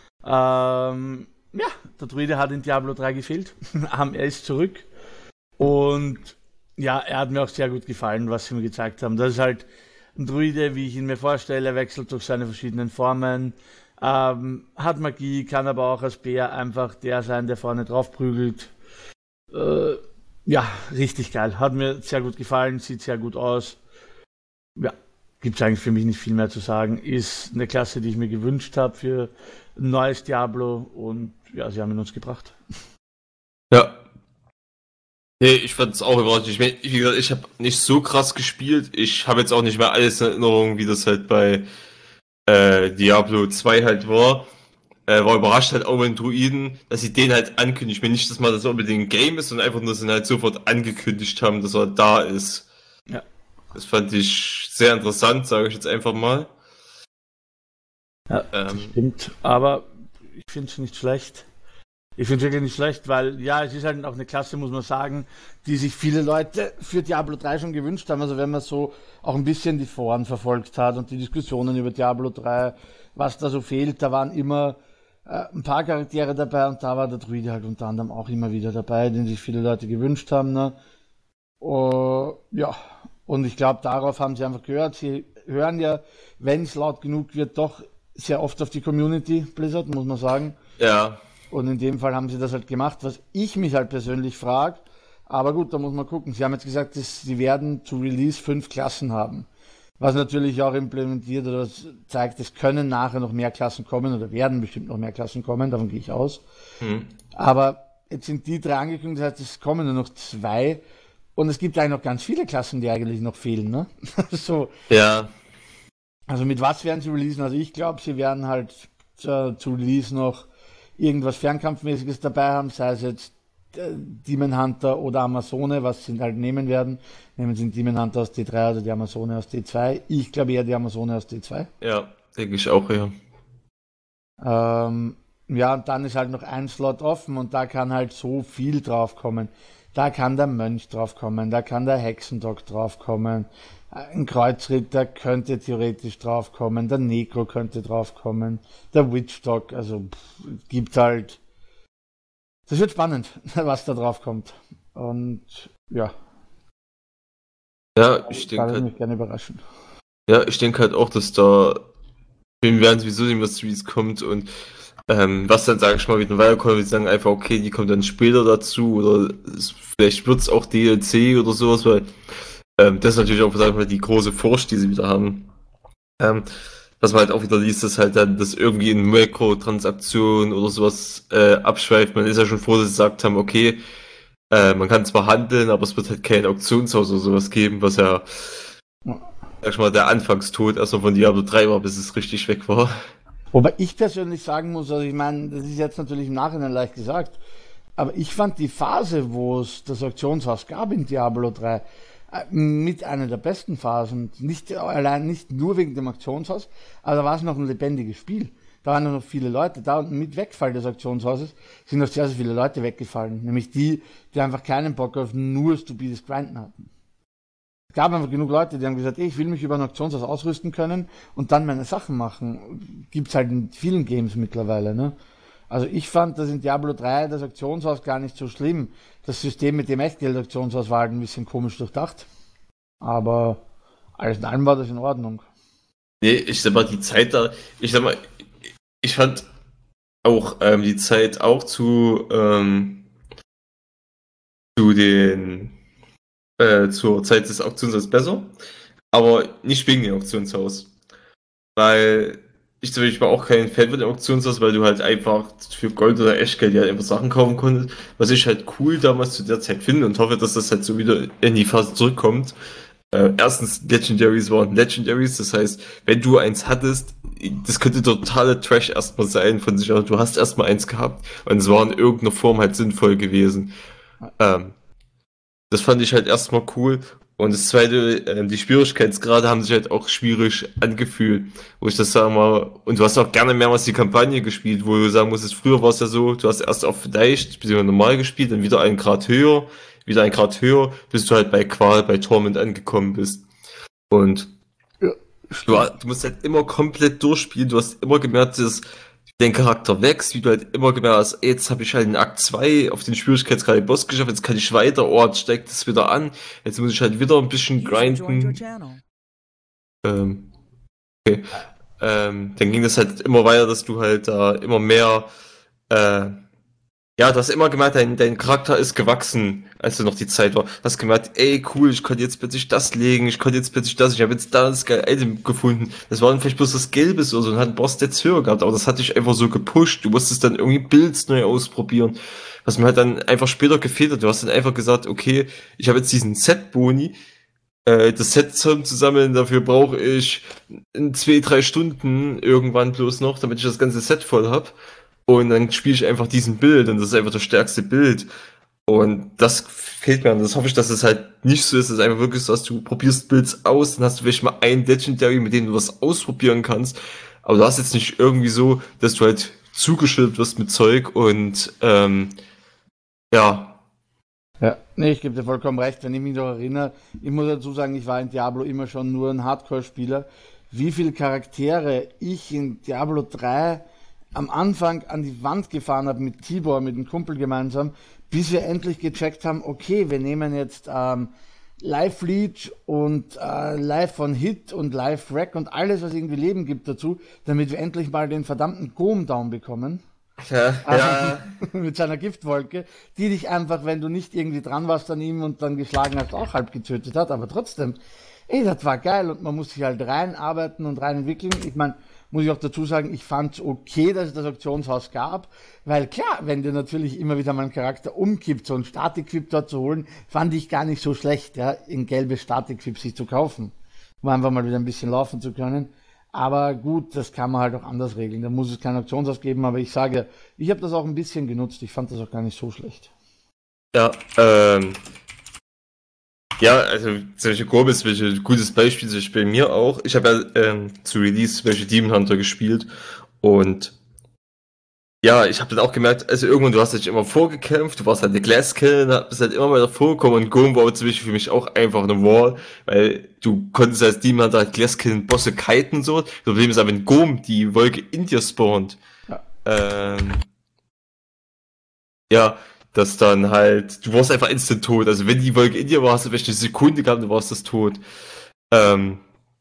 Ähm, ja, der Druide hat in Diablo drei gefehlt. Er ist zurück. Und ja, er hat mir auch sehr gut gefallen, was sie mir gezeigt haben. Das ist halt ein Druide, wie ich ihn mir vorstelle. Er wechselt durch seine verschiedenen Formen. Ähm, hat Magie, kann aber auch als Bär einfach der sein, der vorne drauf prügelt. Äh, ja, richtig geil. Hat mir sehr gut gefallen, sieht sehr gut aus. Ja, gibt es eigentlich für mich nicht viel mehr zu sagen. Ist eine Klasse, die ich mir gewünscht habe für ein neues Diablo und ja, sie haben ihn uns gebracht. Ja. Nee, ich fand es auch überraschend. Ich, mein, wie gesagt, ich habe nicht so krass gespielt. Ich habe jetzt auch nicht mehr alles in Erinnerung, wie das halt bei äh, Diablo zwei halt war. Äh, war überrascht halt auch mit den Druiden, dass sie den halt ankündigen. Ich meine nicht, dass man das unbedingt ein Game ist, sondern einfach nur, dass sie ihn halt sofort angekündigt haben, dass er da ist. Ja. Das fand ich sehr interessant, sage ich jetzt einfach mal. Ja, das Ähm, stimmt. Aber ich finde es nicht schlecht. Ich finde es wirklich nicht schlecht, weil ja, es ist halt auch eine Klasse, muss man sagen, die sich viele Leute für Diablo drei schon gewünscht haben. Also wenn man so auch ein bisschen die Foren verfolgt hat und die Diskussionen über Diablo drei, was da so fehlt, da waren immer äh, ein paar Charaktere dabei und da war der Druide halt unter anderem auch immer wieder dabei, den sich viele Leute gewünscht haben. Ne? Uh, ja, und ich glaube, darauf haben sie einfach gehört. Sie hören ja, wenn es laut genug wird, doch sehr oft auf die Community, Blizzard, muss man sagen. ja, Und in dem Fall haben sie das halt gemacht, was ich mich halt persönlich frage. Aber gut, da muss man gucken. Sie haben jetzt gesagt, dass sie werden zu Release fünf Klassen haben. Was natürlich auch implementiert oder zeigt, es können nachher noch mehr Klassen kommen oder werden bestimmt noch mehr Klassen kommen, davon gehe ich aus. hm. Aber jetzt sind die drei angekündigt, das heißt, es kommen nur noch zwei. Und es gibt eigentlich noch ganz viele Klassen, die eigentlich noch fehlen, ne? so, Ja, also mit was werden sie releasen? Also ich glaube, sie werden halt zu, zu Release noch irgendwas Fernkampfmäßiges dabei haben, sei es jetzt äh, Demon Hunter oder Amazone, was sie halt nehmen werden. Nehmen sie den Demon Hunter aus D drei oder die Amazone aus D zwei. Ich glaube eher die Amazone aus D zwei. ja, denke ich auch, ja. Ähm, ja, und dann ist halt noch ein Slot offen und da kann halt so viel drauf kommen. Da kann der Mönch drauf kommen, da kann der Hexendog drauf kommen, ein Kreuzritter könnte theoretisch drauf kommen, der Necro könnte drauf kommen, der Witchdog, also pff, gibt halt. Das wird spannend, was da drauf kommt. Und ja, Ja, ich da denke würde ich halt, mich gerne überraschen. ja, ich denke halt auch, dass da wir werden sowieso sehen, was wie es kommt und ähm, was dann, sage ich mal, wieder weiterkommt, wir sagen einfach, okay, die kommt dann später dazu oder es, vielleicht wird es auch D L C oder sowas, weil ähm, das ist natürlich auch, sagen wir mal, die große Furcht, die sie wieder haben. Ähm, was man halt auch wieder liest, dass halt dann das irgendwie in Mikrotransaktionen oder sowas äh, abschweift. Man ist ja schon froh, dass sie gesagt haben, okay, äh, man kann zwar handeln, aber es wird halt kein Auktionshaus oder sowas geben, was ja, sag ich mal, der Anfangstod erstmal von Diablo drei war, bis es richtig weg war. Wobei ich persönlich sagen muss, also ich meine, das ist jetzt natürlich im Nachhinein leicht gesagt, aber ich fand die Phase, wo es das Auktionshaus gab in Diablo drei, äh, mit einer der besten Phasen. Nicht allein, nicht nur wegen dem Auktionshaus, aber da war es noch ein lebendiges Spiel. Da waren noch viele Leute da und mit Wegfall des Auktionshauses sind noch sehr, sehr viele Leute weggefallen. Nämlich die, die einfach keinen Bock auf nur stupides Grinden hatten. Es gab einfach genug Leute, die haben gesagt, ey, ich will mich über ein Auktionshaus ausrüsten können und dann meine Sachen machen. Gibt's halt in vielen Games mittlerweile, ne? Also ich fand das in Diablo drei das Auktionshaus gar nicht so schlimm. Das System mit dem Echtgeld-Auktionshaus war halt ein bisschen komisch durchdacht. Aber alles in allem war das in Ordnung. Nee, ich sag mal, die Zeit da, ich sag mal, ich fand auch ähm, die Zeit auch zu, ähm, zu den, äh, zur Zeit des Auktionshauses besser, aber nicht wegen dem Auktionshaus. Weil ich zum Beispiel war auch kein Fan von dem Auktionshaus, weil du halt einfach für Gold oder Echtgeld ja einfach Sachen kaufen konntest. Was ich halt cool damals zu der Zeit finde und hoffe, dass das halt so wieder in die Phase zurückkommt. Äh, erstens, Legendaries waren Legendaries, das heißt, wenn du eins hattest, das könnte totale Trash erstmal sein von sich aus. Du hast erstmal eins gehabt und es war in irgendeiner Form halt sinnvoll gewesen. Ähm, Das fand ich halt erstmal cool. Und das zweite, ähm, die Schwierigkeitsgrade haben sich halt auch schwierig angefühlt, wo ich das sagen mal, und du hast auch gerne mehrmals die Kampagne gespielt, wo du sagen musstest, früher war es ja so, du hast erst auf leicht, beziehungsweise normal gespielt, dann wieder einen Grad höher, wieder einen Grad höher, bis du halt bei Qual, bei Torment angekommen bist. Und Ja, du, stimmt. du musst halt immer komplett durchspielen, du hast immer gemerkt, dass dein Charakter wächst, wie du halt immer gemerkt hast, ey, jetzt habe ich halt in Akt zwei auf den Schwierigkeitsgrad den Boss geschafft, jetzt kann ich weiter, oh, jetzt steigt das wieder an, jetzt muss ich halt wieder ein bisschen grinden. Ähm, okay. Ähm, dann ging das halt immer weiter, dass du halt da immer mehr, äh, Ja, du hast immer gemeint, dein, dein Charakter ist gewachsen, als du noch die Zeit war. Du hast gemeint, ey, cool, ich konnte jetzt plötzlich das legen, ich konnte jetzt plötzlich das, ich habe jetzt das geile Item gefunden. Das war dann vielleicht bloß das Gelbes oder so und hat einen Boss jetzt höher gehabt, aber das hat dich einfach so gepusht. Du musstest dann irgendwie Builds neu ausprobieren, was mir halt dann einfach später gefehlt hat. Du hast dann einfach gesagt, okay, ich habe jetzt diesen Set-Boni, äh, das Set zusammensammeln, dafür brauche ich in zwei, drei Stunden irgendwann bloß noch, damit ich das ganze Set voll hab. Und dann spiele ich einfach diesen Bild und das ist einfach das stärkste Bild. Und das fehlt mir. Und das hoffe ich, dass es halt nicht so ist. Es ist einfach wirklich so, dass du probierst Builds aus, dann hast du vielleicht mal ein Legendary, mit dem du was ausprobieren kannst. Aber du hast jetzt nicht irgendwie so, dass du halt zugeschüttet wirst mit Zeug und ähm, ja. Ja, nee, ich gebe dir vollkommen recht, wenn ich mich noch erinnere. Ich muss dazu sagen, ich war in Diablo immer schon nur ein Hardcore-Spieler. Wie viele Charaktere ich in Diablo drei am Anfang an die Wand gefahren habe mit Tibor, mit dem Kumpel gemeinsam, bis wir endlich gecheckt haben, okay, wir nehmen jetzt ähm, Live Leech und äh, Live von Hit und Live Rack und alles, was irgendwie Leben gibt dazu, damit wir endlich mal den verdammten Goom Down bekommen. Ja, ja. Mit seiner Giftwolke, die dich einfach, wenn du nicht irgendwie dran warst an ihm und dann geschlagen hast, auch halb getötet hat, aber trotzdem, ey, das war geil und man muss sich halt reinarbeiten und rein entwickeln. Ich meine, muss ich auch dazu sagen, ich fand es okay, dass es das Auktionshaus gab, weil klar, wenn dir natürlich immer wieder mal ein Charakter umkippt, so ein Statik-Equip dort zu holen, fand ich gar nicht so schlecht, ja, in gelbe Statik-Equip sich zu kaufen, um einfach mal wieder ein bisschen laufen zu können. Aber gut, das kann man halt auch anders regeln, da muss es kein Auktionshaus geben, aber ich sage, ich habe das auch ein bisschen genutzt, ich fand das auch gar nicht so schlecht. Ja, ähm, ja, also solche Kurve ist ein gutes Beispiel, zum Beispiel bei mir auch. Ich habe ja ähm, zu Release zum Beispiel Demon Hunter gespielt und ja, ich habe dann auch gemerkt, also irgendwann, du hast dich immer vorgekämpft, du warst halt eine Glasskill, da bist halt immer weiter vorgekommen und Goom war zum Beispiel für mich auch einfach eine Wall, weil du konntest als Demon Hunter halt Glasskillen Bosse kiten so. Das Problem ist aber, wenn Goom die Wolke in dir spawnt, Ja. ähm, ja, dass dann halt, du warst einfach instant tot. Also wenn die Wolke in dir war, hast du vielleicht eine Sekunde gehabt, du warst das tot. Ähm,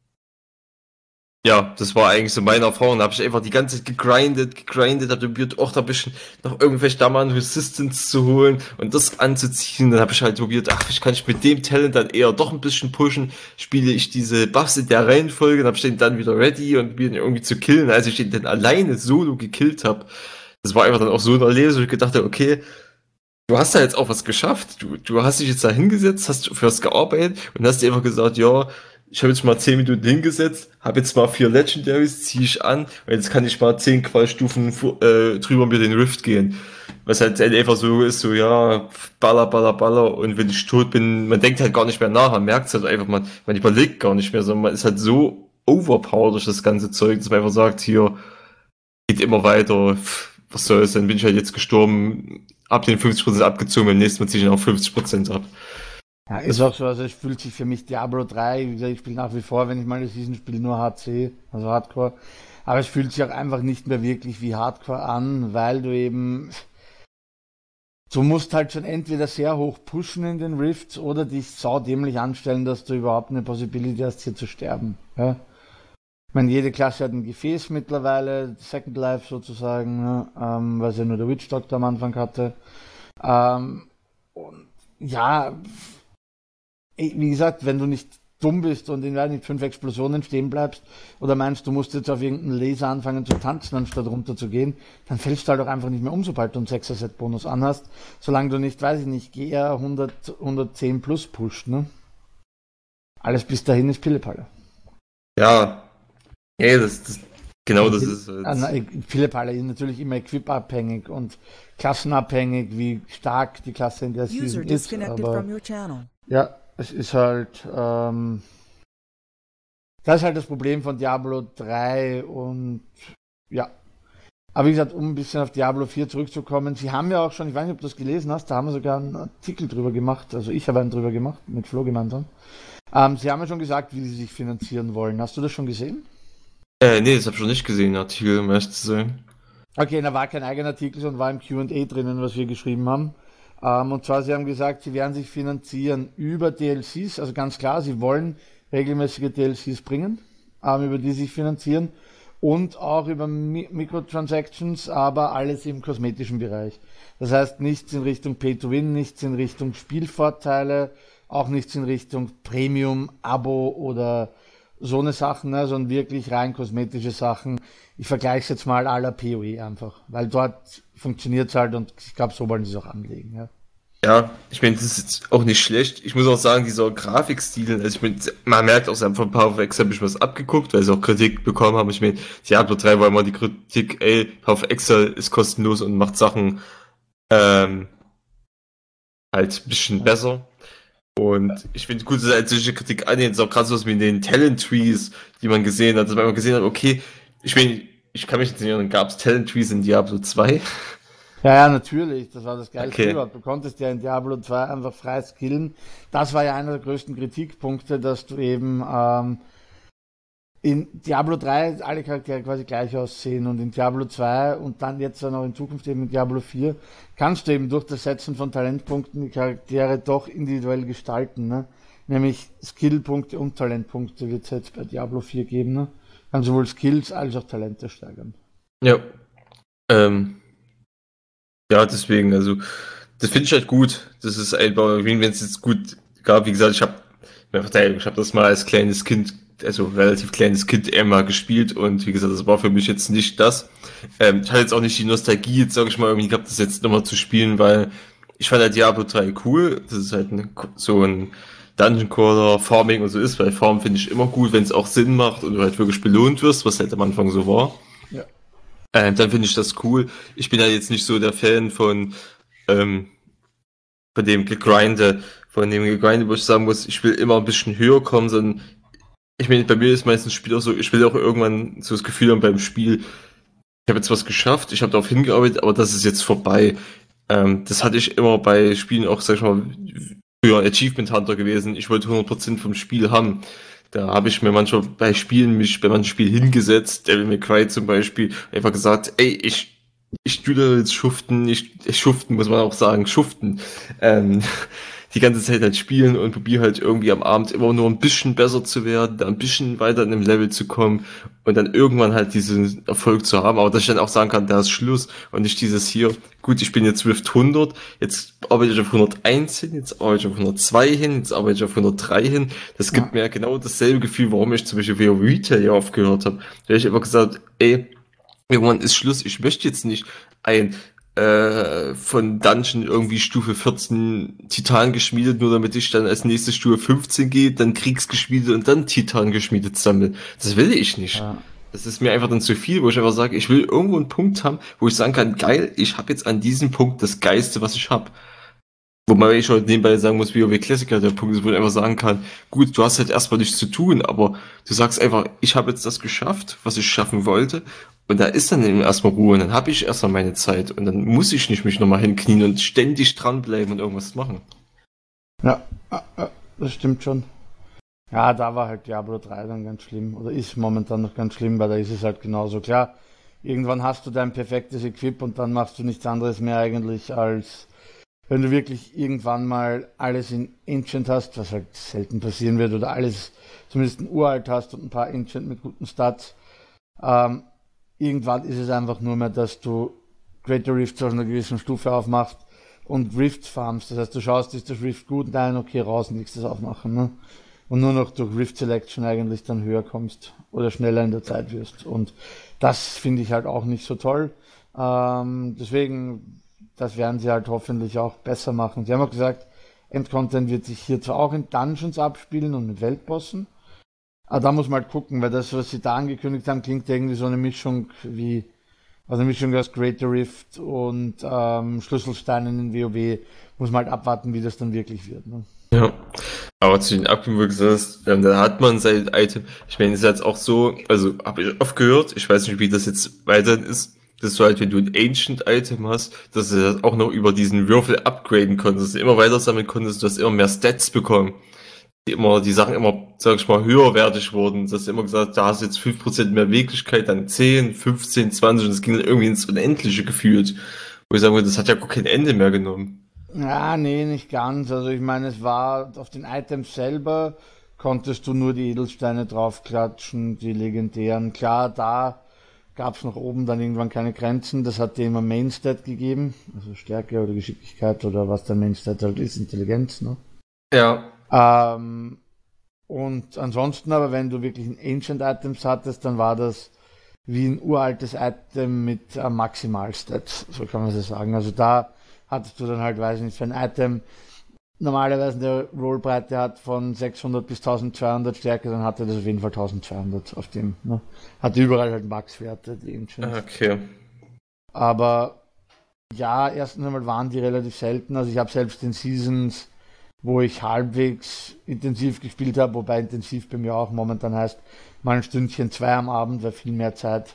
ja, das war eigentlich so meine Erfahrung. Da habe ich einfach die ganze Zeit gegrindet, gegrindet, habe probiert auch da ein bisschen noch irgendwelche da mal Resistance zu holen und das anzuziehen. Dann habe ich halt probiert, ach, ich kann ich mit dem Talent dann eher doch ein bisschen pushen. Spiele ich diese Buffs in der Reihenfolge, dann habe ich den dann wieder ready und probiert ihn irgendwie zu killen. Als ich den dann alleine solo gekillt habe, das war einfach dann auch so ein Erlebnis, wo ich gedacht habe, okay, du hast da jetzt auch was geschafft. Du, du hast dich jetzt da hingesetzt, hast für was gearbeitet und hast dir einfach gesagt, ja, ich habe jetzt mal zehn Minuten hingesetzt, habe jetzt mal vier Legendaries, ziehe ich an und jetzt kann ich mal zehn Qualstufen äh, drüber mir den Rift gehen. Was halt einfach so ist, so ja, baller, baller, baller und wenn ich tot bin, man denkt halt gar nicht mehr nach, man merkt es halt einfach, man, man überlegt gar nicht mehr, sondern man ist halt so overpowered durch das ganze Zeug, dass man einfach sagt, hier, geht immer weiter, was soll's, dann bin ich halt jetzt gestorben, hab den fünfzig Prozent abgezogen, beim nächsten Mal ziehe ich dann auch fünfzig Prozent ab. Ja, ist auch so, also es fühlt sich für mich Diablo drei, wie gesagt, ich spiele nach wie vor, wenn ich mal eine Season spiele, nur H C, also Hardcore, aber es fühlt sich auch einfach nicht mehr wirklich wie Hardcore an, weil du eben, du musst halt schon entweder sehr hoch pushen in den Rifts oder dich saudämlich anstellen, dass du überhaupt eine Possibility hast, hier zu sterben, ja. Ich meine, jede Klasse hat ein Gefäß mittlerweile, Second Life sozusagen, ne? ähm, weil es ja nur der Witch Doctor am Anfang hatte. Ähm, und ja, wie gesagt, wenn du nicht dumm bist und in nicht fünf Explosionen stehen bleibst oder meinst, du musst jetzt auf irgendeinen Laser anfangen zu tanzen, anstatt runter zu gehen, dann fällst du halt auch einfach nicht mehr um, sobald du einen sechser Set Bonus anhast, solange du nicht, weiß ich nicht, G R hundert, hundertzehn plus pusht, ne? Alles bis dahin ist Pillepalle. Ja, ja, das, das genau das ist Ah, na, Pillepalle ist natürlich immer equip-abhängig und klassenabhängig, wie stark die Klasse in der Season ist, aber ja, es ist halt, ähm, das ist halt das Problem von Diablo drei und ja. Aber wie gesagt, um ein bisschen auf Diablo vier zurückzukommen, sie haben ja auch schon, ich weiß nicht, ob du das gelesen hast, da haben wir sogar einen Artikel drüber gemacht, also ich habe einen drüber gemacht, mit Flo gemeinsam. Ähm, sie haben ja schon gesagt, wie sie sich finanzieren wollen. Hast du das schon gesehen? Äh, nee, das habe ich schon nicht gesehen, den Artikel, um ehrlich zu sein. Okay, da war kein eigener Artikel, sondern war im Q und A drinnen, was wir geschrieben haben. Ähm, und zwar, sie haben gesagt, sie werden sich finanzieren über D L Cs, also ganz klar, sie wollen regelmäßige D L Cs bringen, ähm, über die sie sich finanzieren. und auch über Mi Microtransactions, aber alles im kosmetischen Bereich. Das heißt, nichts in Richtung Pay-to-Win, nichts in Richtung Spielvorteile, auch nichts in Richtung Premium, Abo oder so eine Sachen, ne, sondern wirklich rein kosmetische Sachen. Ich vergleiche es jetzt mal à la P O E einfach, weil dort funktioniert es halt und ich glaube, so wollen sie es auch anlegen. Ja. Ja, ich meine, das ist jetzt auch nicht schlecht. Ich muss auch sagen, dieser Grafikstil, also ich meine, man merkt auch, sie haben von Path of Exile ein bisschen was abgeguckt, weil sie auch Kritik bekommen haben. Ich meine, Diablo drei war immer die Kritik, ey, Path of Exile ist kostenlos und macht Sachen ähm, halt ein bisschen besser. Und ich finde gut, dass er als solche Kritik annimmt, ist auch krass was mit den Talent Trees, die man gesehen hat, dass man immer gesehen hat, okay, ich meine, ich kann mich jetzt nicht erinnern, gab es Talent Trees in Diablo zwei? Ja, ja, natürlich. Das war das Geilste Okay. überhaupt. Du konntest ja in Diablo zwei einfach frei skillen. Das war ja einer der größten Kritikpunkte, dass du eben ähm, in Diablo drei alle Charaktere quasi gleich aussehen und in Diablo zwei und dann jetzt dann auch in Zukunft eben in Diablo vier kannst du eben durch das Setzen von Talentpunkten die Charaktere doch individuell gestalten. Ne? Nämlich Skillpunkte und Talentpunkte wird es jetzt bei Diablo vier geben. Ne? Kann sowohl Skills als auch Talente steigern. Ja. Ähm, ja, deswegen, also, das finde ich halt gut. Das ist einfach, wenn es jetzt gut gab, wie gesagt, ich habe ich habe das mal als kleines Kind, also relativ kleines Kind immer gespielt und wie gesagt, das war für mich jetzt nicht das. Ähm, ich hatte jetzt auch nicht die Nostalgie, jetzt sage ich mal, irgendwie gehabt, das jetzt nochmal zu spielen, weil ich fand halt Diablo drei cool. Das ist halt ein, so ein Dungeon Crawler, Farming und so ist, weil Farm finde ich immer gut, wenn es auch Sinn macht und du halt wirklich belohnt wirst, was halt am Anfang so war. Ja. Ähm, dann finde ich das cool. Ich bin ja jetzt nicht so der Fan von, ähm, von dem Gegrinde, von dem Gegrinde, wo ich sagen muss, ich will immer ein bisschen höher kommen, sondern ich meine, bei mir ist meistens das Spiel auch so, ich will auch irgendwann so das Gefühl haben beim Spiel, ich habe jetzt was geschafft, ich habe darauf hingearbeitet, aber das ist jetzt vorbei. Ähm, das hatte ich immer bei Spielen auch, sag ich mal, früher Achievement Hunter gewesen. Ich wollte hundert Prozent vom Spiel haben. Da habe ich mir manchmal bei Spielen mich bei manchen Spielen hingesetzt, Devil May Cry zum Beispiel, einfach gesagt, ey, ich ich tue jetzt schuften, ich, ich schuften muss man auch sagen, schuften. Ähm, die ganze Zeit halt spielen und probiere halt irgendwie am Abend immer nur ein bisschen besser zu werden, da ein bisschen weiter in dem Level zu kommen und dann irgendwann halt diesen Erfolg zu haben, aber dass ich dann auch sagen kann, da ist Schluss und nicht dieses hier, gut, ich bin jetzt Swift hundert, jetzt arbeite ich auf hunderteins hin, jetzt arbeite ich auf hundertzwei hin, jetzt arbeite ich auf hundertdrei hin, das gibt Ja. mir genau dasselbe Gefühl, warum ich zum Beispiel WoW Retail ja aufgehört habe. Da habe ich einfach gesagt, ey, irgendwann ist Schluss, ich möchte jetzt nicht ein äh, von Dungeon irgendwie Stufe vierzehn Titan geschmiedet, nur damit ich dann als nächste Stufe fünfzehn gehe, dann Kriegs geschmiedet und dann Titan geschmiedet sammle. Das will ich nicht. Ja. Das ist mir einfach dann zu viel, wo ich einfach sage, ich will irgendwo einen Punkt haben, wo ich sagen kann, geil, ich habe jetzt an diesem Punkt das Geiste, was ich habe. Wobei ich heute nebenbei sagen muss, WoW Classic halt der Punkt ist, wo ich einfach sagen kann, gut, du hast halt erstmal nichts zu tun, aber du sagst einfach, ich habe jetzt das geschafft, was ich schaffen wollte. Und da ist dann eben erstmal Ruhe und dann habe ich erstmal meine Zeit und dann muss ich nicht mich nochmal hinknien und ständig dranbleiben und irgendwas machen. Ja, ja, ja, das stimmt schon. Ja, da war halt Diablo drei dann ganz schlimm. Oder ist momentan noch ganz schlimm, weil da ist es halt genauso. Klar, irgendwann hast du dein perfektes Equip und dann machst du nichts anderes mehr eigentlich als, wenn du wirklich irgendwann mal alles in Ancient hast, was halt selten passieren wird, oder alles zumindest in Uralt hast und ein paar Ancient mit guten Stats. Ähm, irgendwann ist es einfach nur mehr, dass du Greater Rifts auf einer gewissen Stufe aufmachst und Rift farmst. Das heißt, du schaust, ist das Rift gut? Nein, okay, raus, nächstes aufmachen. Ne? Und nur noch durch Rift Selection eigentlich dann höher kommst oder schneller in der Zeit wirst. Und das finde ich halt auch nicht so toll. Ähm, deswegen, das werden sie halt hoffentlich auch besser machen. Sie haben auch gesagt, Endcontent wird sich hier zwar auch in Dungeons abspielen und mit Weltbossen, aber da muss man halt gucken, weil das, was sie da angekündigt haben, klingt irgendwie so eine Mischung wie, also eine Mischung aus Greater Rift und ähm, Schlüsselsteinen in WoW. Muss man halt abwarten, wie das dann wirklich wird. Ne? Ja. Aber zu den Abgeben, wo du gesagt hast, ähm, da hat man sein Item. Ich meine, es ist jetzt auch so, also habe ich oft gehört, ich weiß nicht, wie das jetzt weiterhin ist, dass du halt, wenn du ein Ancient-Item hast, dass du das auch noch über diesen Würfel upgraden konntest, dass du immer weiter sammeln konntest, du hast immer mehr Stats bekommen, die immer, die Sachen immer, sag ich mal, höherwertig wurden. Du hast immer gesagt, da hast du jetzt fünf Prozent mehr Beweglichkeit, dann zehn, fünfzehn, zwanzig und das ging dann irgendwie ins Unendliche gefühlt. Wo ich sagen würde, das hat ja gar kein Ende mehr genommen. Ja, nee, nicht ganz. Also ich meine, es war auf den Items selber konntest du nur die Edelsteine draufklatschen, die legendären. Klar, da gab es nach oben dann irgendwann keine Grenzen. Das hat dir immer Mainstat gegeben, also Stärke oder Geschicklichkeit oder was der Mainstat halt ist, Intelligenz. Ne? Ja. Ähm, und ansonsten aber, wenn du wirklich ein Ancient Items hattest, dann war das wie ein uraltes Item mit äh, Maximalstat, so kann man es sagen. Also da hattest du dann halt, weiß ich nicht, für ein Item normalerweise eine Rollbreite hat von sechshundert bis zwölfhundert Stärke, dann hatte das auf jeden Fall zwölfhundert auf dem. Ne? Hatte überall halt Max-Werte, die Ancients. Okay. Aber ja, erstens einmal waren die relativ selten. Also ich habe selbst in Seasons, wo ich halbwegs intensiv gespielt habe, wobei intensiv bei mir auch momentan heißt, mal ein Stündchen zwei am Abend, weil viel mehr Zeit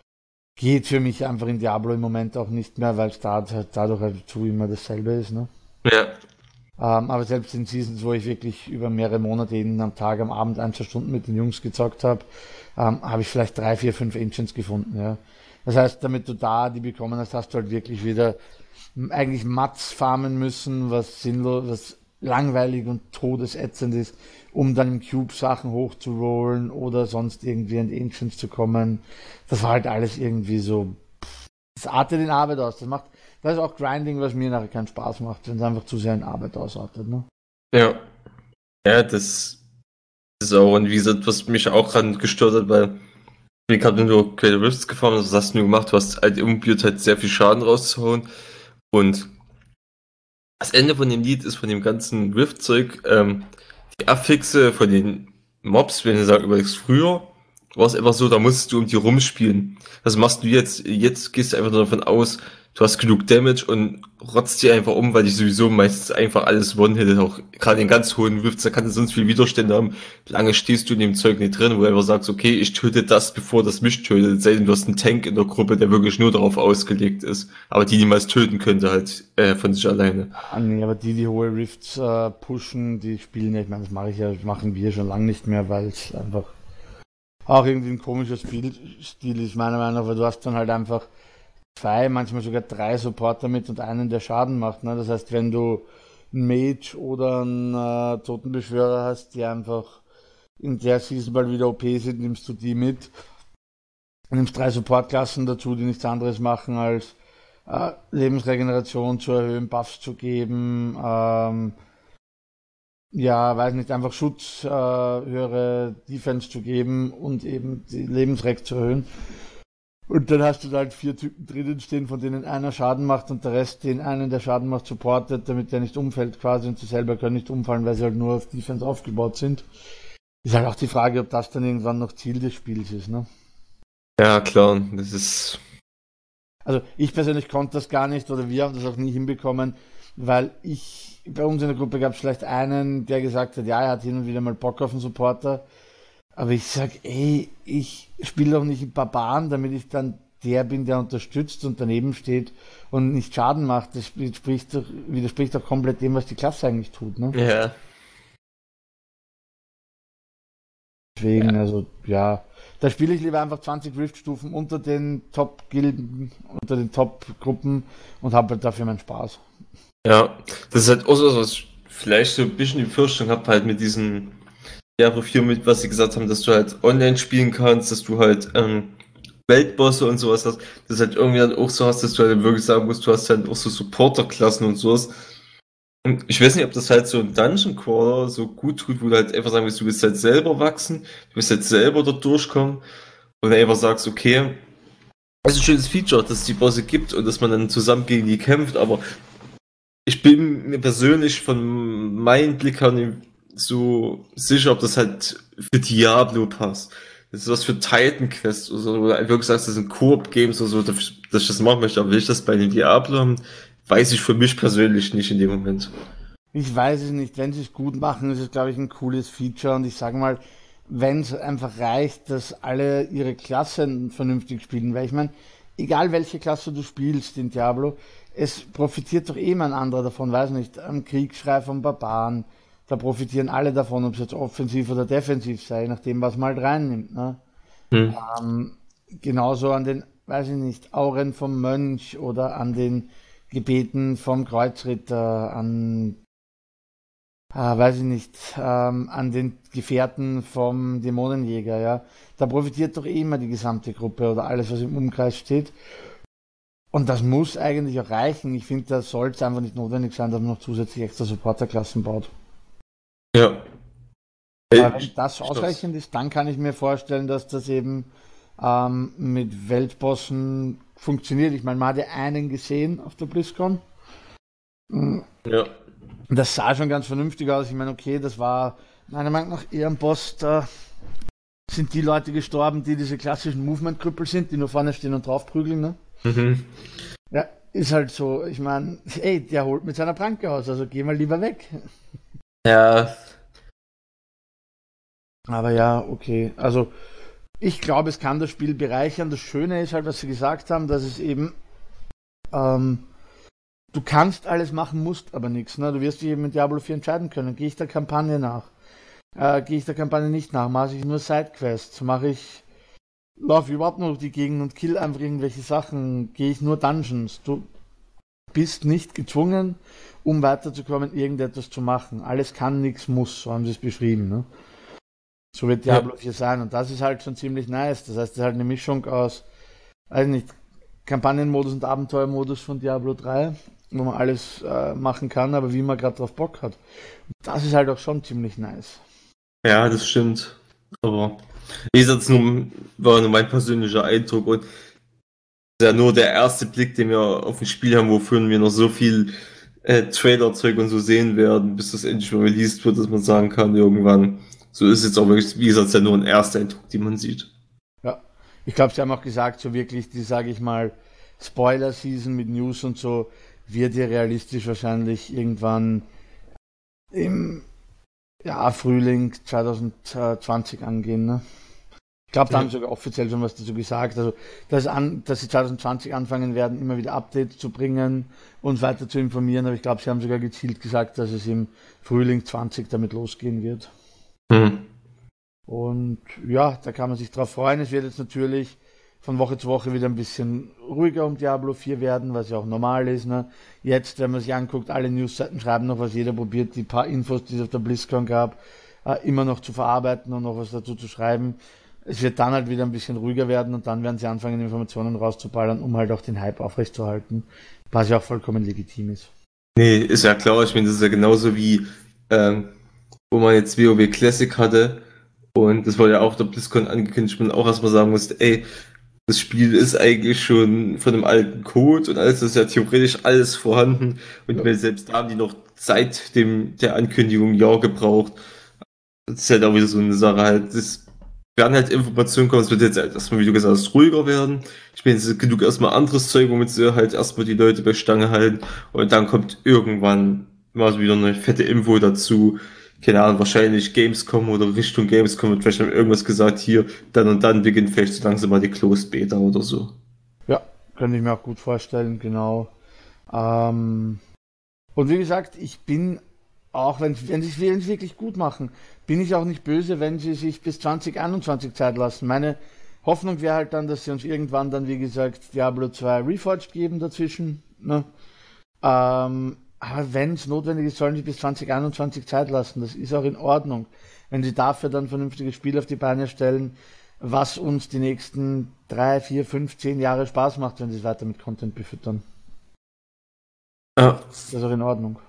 geht für mich einfach in Diablo im Moment auch nicht mehr, weil es da, dadurch halt zu immer dasselbe ist. Ne? Ja. Ähm, aber selbst in Seasons, wo ich wirklich über mehrere Monate jeden am Tag, am Abend ein, zwei Stunden mit den Jungs gezockt habe, ähm, habe ich vielleicht drei, vier, fünf Ancients gefunden. Ja. Das heißt, damit du da die bekommen hast, hast du halt wirklich wieder eigentlich Mats farmen müssen, was sinnlos, was langweilig und todesätzend ist, um dann im Cube Sachen hochzurollen oder sonst irgendwie an die Ancients zu kommen. Das war halt alles irgendwie so, das artet in Arbeit aus. Das macht, das ist auch Grinding, was mir nachher keinen Spaß macht, wenn es einfach zu sehr in Arbeit ausartet. Ne? Ja. Ja, das ist auch, und wie gesagt, was mich auch dran gestört hat, weil ich gerade wenn du Creative Rifts gefahren hast, was hast du gemacht? Du hast halt immobiliert halt sehr viel Schaden rauszuhauen. Und das Ende von dem Lied ist von dem ganzen Rift-Zeug, ähm, die Affixe von den Mobs, wenn du sagst, überlegst, früher war es einfach so, da musstest du um die rumspielen. Was machst du jetzt? Jetzt gehst du einfach nur davon aus, du hast genug Damage und rotzt dir einfach um, weil dich sowieso meistens einfach alles one-hittet. Auch gerade in ganz hohen Rifts, da kannst du sonst viel Widerstände haben. Lange stehst du in dem Zeug nicht drin, wo du einfach sagst, okay, ich töte das, bevor das mich tötet. Sei denn, du hast einen Tank in der Gruppe, der wirklich nur darauf ausgelegt ist. Aber die niemals töten könnte halt äh, von sich alleine. Ah, nee, aber die, die hohe Rifts äh, pushen, die spielen ja, ich meine, das mache ich ja, das machen wir schon lange nicht mehr, weil es einfach auch irgendwie ein komischer Spielstil ist, meiner Meinung nach, weil du hast dann halt einfach zwei, manchmal sogar drei Supporter mit und einen, der Schaden macht. Ne? Das heißt, wenn du einen Mage oder einen äh, Totenbeschwörer hast, die einfach in der Season bald wieder O P sind, nimmst du die mit. Nimmst drei Supportklassen dazu, die nichts anderes machen als äh, Lebensregeneration zu erhöhen, Buffs zu geben, ähm, ja, weiß nicht, einfach Schutz, äh, höhere Defense zu geben und eben die Lebensrecht zu erhöhen. Und dann hast du da halt vier Typen drinnen stehen, von denen einer Schaden macht und der Rest den einen, der Schaden macht, supportet, damit der nicht umfällt quasi und sie selber können nicht umfallen, weil sie halt nur auf Defense aufgebaut sind. Ist halt auch die Frage, ob das dann irgendwann noch Ziel des Spiels ist, ne? Ja, klar, das ist. Also ich persönlich konnte das gar nicht oder wir haben das auch nie hinbekommen, weil ich, bei uns in der Gruppe gab es vielleicht einen, der gesagt hat, ja, er hat hin und wieder mal Bock auf einen Supporter. Aber ich sag, ey, ich spiele doch nicht in Barbaren, damit ich dann der bin, der unterstützt und daneben steht und nicht Schaden macht. Das widerspricht doch, widerspricht doch komplett dem, was die Klasse eigentlich tut, ne? Ja. Deswegen, Ja. also, ja. Da spiele ich lieber einfach zwanzig Rift-Stufen unter den Top-Gilden, unter den Top-Gruppen und habe halt dafür meinen Spaß. Ja, das ist halt auch so, was ich vielleicht so ein bisschen die Befürchtung habe, halt mit diesen Diablo vier, mit was sie gesagt haben, dass du halt online spielen kannst, dass du halt ähm, Weltbosse und sowas hast, das halt irgendwie dann auch so hast, dass du halt wirklich sagen musst, du hast halt auch so Supporter-Klassen und sowas. Und ich weiß nicht, ob das halt so ein Dungeon Crawler so gut tut, wo du halt einfach sagen willst, du willst halt selber wachsen, du willst halt selber dort durchkommen und dann einfach sagst, okay, es ist ein schönes Feature, dass es die Bosse gibt und dass man dann zusammen gegen die kämpft, aber ich bin mir persönlich von meinen Blickern so sicher, ob das halt für Diablo passt. Das ist was für Titan Quest oder so, wo du wirklich sagst, das sind Koop-Games oder so, dass ich das machen möchte, aber will ich das bei den Diablo haben, weiß ich für mich persönlich nicht in dem Moment. Ich weiß es nicht, wenn sie es gut machen, ist es, glaube ich, ein cooles Feature und ich sage mal, wenn es einfach reicht, dass alle ihre Klassen vernünftig spielen, weil ich meine, egal welche Klasse du spielst in Diablo, es profitiert doch eh ein anderer davon, weiß nicht, am Kriegsschrei von Barbaren, da profitieren alle davon, ob es jetzt offensiv oder defensiv sei, je nachdem, was man halt reinnimmt, ne? Hm. Ähm, genauso an den, weiß ich nicht, Auren vom Mönch oder an den Gebeten vom Kreuzritter, an ah, weiß ich nicht, ähm, an den Gefährten vom Dämonenjäger, ja. Da profitiert doch eh immer die gesamte Gruppe oder alles, was im Umkreis steht. Und das muss eigentlich auch reichen. Ich finde, da soll es einfach nicht notwendig sein, dass man noch zusätzlich extra Supporterklassen baut. Ja. Weil Ey, wenn ich, das ich glaub's. ausreichend ist, dann kann ich mir vorstellen, dass das eben ähm, mit Weltbossen funktioniert. Ich meine, man hat ja einen gesehen auf der BlizzCon. Mm, Ja. Das sah schon ganz vernünftig aus. Ich meine, okay, das war meiner Meinung nach eher ein Boss. Da sind die Leute gestorben, die diese klassischen Movement-Krüppel sind, die nur vorne stehen und draufprügeln. Ne? Mhm. Ja, ist halt so. Ich meine, ey, der holt mit seiner Pranke aus, also geh mal lieber weg. Ja. Aber ja, okay. Also ich glaube, es kann das Spiel bereichern. Das Schöne ist halt, was sie gesagt haben, dass es eben, ähm, du kannst alles machen, musst aber nichts. Ne? Du wirst dich eben in Diablo vier entscheiden können. Gehe ich der Kampagne nach? Äh, Gehe ich der Kampagne nicht nach? Mache ich nur Sidequests? Mache ich, laufe ich überhaupt nur durch die Gegend und kill einfach irgendwelche Sachen? Gehe ich nur Dungeons? Du bist nicht gezwungen, um weiterzukommen, irgendetwas zu machen. Alles kann, nichts muss, so haben sie es beschrieben. Ne? So wird Ja. Diablo vier sein. Und das ist halt schon ziemlich nice. Das heißt, es ist halt eine Mischung aus, weiß nicht, Kampagnenmodus und Abenteuermodus von Diablo drei, wo man alles äh, machen kann, aber wie man gerade drauf Bock hat. Und das ist halt auch schon ziemlich nice. Ja, das stimmt. Aber wie gesagt, es nur, war nur mein persönlicher Eindruck und ja nur der erste Blick, den wir auf ein Spiel haben, wofür wir noch so viel äh, Trailer-Zeug und so sehen werden, bis das endlich mal released wird, dass man sagen kann, irgendwann. So ist jetzt auch wirklich, wie gesagt, ja nur ein erster Eindruck, den man sieht. Ja. Ich glaube, sie haben auch gesagt, so wirklich, die, sage ich mal, Spoiler-Season mit News und so, wird ja realistisch wahrscheinlich irgendwann im ja, Frühling zwanzig zwanzig angehen. Ne? Ich glaube, da haben Ja. sie sogar offiziell schon was dazu gesagt. Also, dass, an, dass sie zwanzig zwanzig anfangen werden, immer wieder Updates zu bringen und weiter zu informieren. Aber ich glaube, sie haben sogar gezielt gesagt, dass es im Frühling zwanzig damit losgehen wird. Hm. Und ja, da kann man sich drauf freuen. Es wird jetzt natürlich von Woche zu Woche wieder ein bisschen ruhiger um Diablo vier werden, was ja auch normal ist. Ne? Jetzt, wenn man sich anguckt, alle Newsseiten schreiben noch was, jeder probiert, die paar Infos, die es auf der BlizzCon gab, äh, immer noch zu verarbeiten und noch was dazu zu schreiben. Es wird dann halt wieder ein bisschen ruhiger werden und dann werden sie anfangen, Informationen rauszuballern, um halt auch den Hype aufrechtzuerhalten, was ja auch vollkommen legitim ist. Nee, ist ja klar, ich meine, das ist ja genauso wie, ähm, wo man jetzt WoW Classic hatte und das wurde ja auch der BlizzCon angekündigt, man auch erstmal sagen musste, ey, das Spiel ist eigentlich schon von dem alten Code und alles ist ja theoretisch alles vorhanden und ich Ja, meine, selbst da haben die noch seit dem, der Ankündigung ein Jahr gebraucht. Das ist halt auch wieder so eine Sache halt, es werden halt Informationen kommen, es wird jetzt halt erstmal, wie du gesagt hast, ruhiger werden. Ich meine, es ist genug erstmal anderes Zeug, womit sie halt erstmal die Leute bei Stange halten und dann kommt irgendwann mal so wieder eine fette Info dazu. Keine Ahnung, wahrscheinlich Gamescom oder Richtung Gamescom wird vielleicht noch irgendwas gesagt, hier, dann und dann beginnt vielleicht so langsam mal die Closed Beta oder so. ja, könnte ich mir auch gut vorstellen, genau. Ähm, Und wie gesagt, ich bin auch, wenn, wenn sie es wirklich gut machen, bin ich auch nicht böse, wenn sie sich bis zwanzig einundzwanzig Zeit lassen. Meine Hoffnung wäre halt dann, dass sie uns irgendwann dann, wie gesagt, Diablo zwei Reforged geben dazwischen. Ne? Ähm, aber wenn es notwendig ist, sollen sie bis zwanzig einundzwanzig Zeit lassen. Das ist auch in Ordnung. Wenn sie dafür dann ein vernünftiges Spiel auf die Beine stellen, was uns die nächsten drei, vier, fünf, zehn Jahre Spaß macht, wenn sie es weiter mit Content befüttern. Ja, Das ist auch in Ordnung.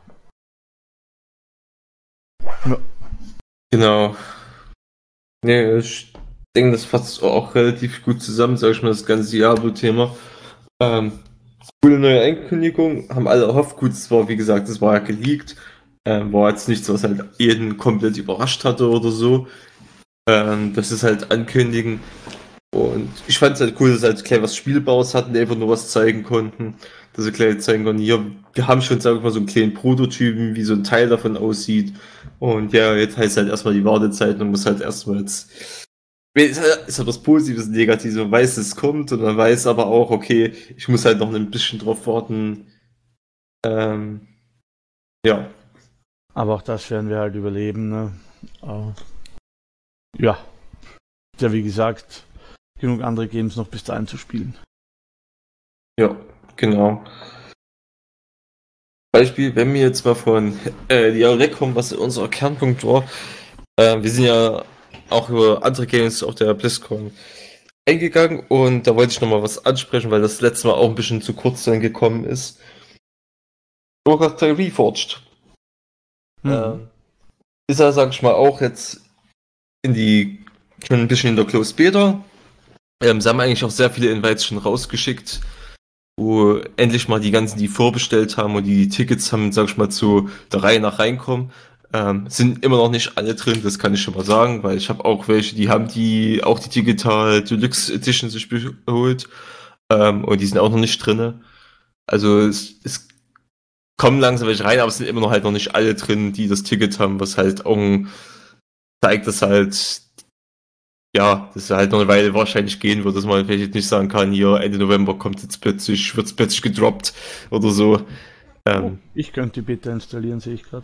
Ja. genau. Nee, ich denke, das fasst auch relativ gut zusammen, sag ich mal, das ganze Diablo-Thema. Ähm, coole neue Ankündigung, haben alle erhofft. Gut, es war, wie gesagt, es war ja geleakt. Ähm, war jetzt nichts, was halt jeden komplett überrascht hatte oder so. Ähm, das ist halt ankündigen. Und ich fand es halt cool, dass sie halt gleich was Spielbares hatten, die einfach nur was zeigen konnten. Dass sie gleich zeigen konnten, hier, wir haben schon, sagen wir mal, so einen kleinen Prototypen, wie so ein Teil davon aussieht. Und ja, jetzt heißt halt erstmal die Wartezeit und muss halt erstmal jetzt. Ist halt ist halt was Positives und Negatives. Man weiß, es kommt und man weiß aber auch, okay, ich muss halt noch ein bisschen drauf warten. Ähm, ja. Aber auch das werden wir halt überleben. Ne? Äh, ja, ja, wie gesagt, genug andere Games noch bis dahin zu spielen. Ja, genau. Beispiel, wenn wir jetzt mal von äh, die Jahre wegkommen, was unser Kernpunkt war, äh, wir sind ja auch über andere Games auf der BlizzCon eingegangen und da wollte ich nochmal was ansprechen, weil das letzte Mal auch ein bisschen zu kurz dann gekommen ist. Warcraft drei Reforged. Mhm. Ähm, ist ja, sag ich mal, auch jetzt in die, schon ein bisschen in der Closed Beta. Ähm, sie haben eigentlich auch sehr viele Invites schon rausgeschickt, wo endlich mal die ganzen, die vorbestellt haben und die, die Tickets haben, sag ich mal, zu der Reihe nach reinkommen. Ähm, sind immer noch nicht alle drin, das kann ich schon mal sagen, weil ich habe auch welche, die haben die auch die Digital Deluxe Edition sich geholt, ähm, und die sind auch noch nicht drinne. Also es, es kommen langsam welche rein, aber es sind immer noch halt noch nicht alle drin, die das Ticket haben, was halt auch zeigt, dass halt ja, das halt noch eine Weile wahrscheinlich gehen wird, dass man vielleicht jetzt nicht sagen kann, hier Ende November kommt jetzt plötzlich, wird es plötzlich gedroppt oder so. Oh, Ähm, ich könnte die Beta installieren, sehe ich gerade.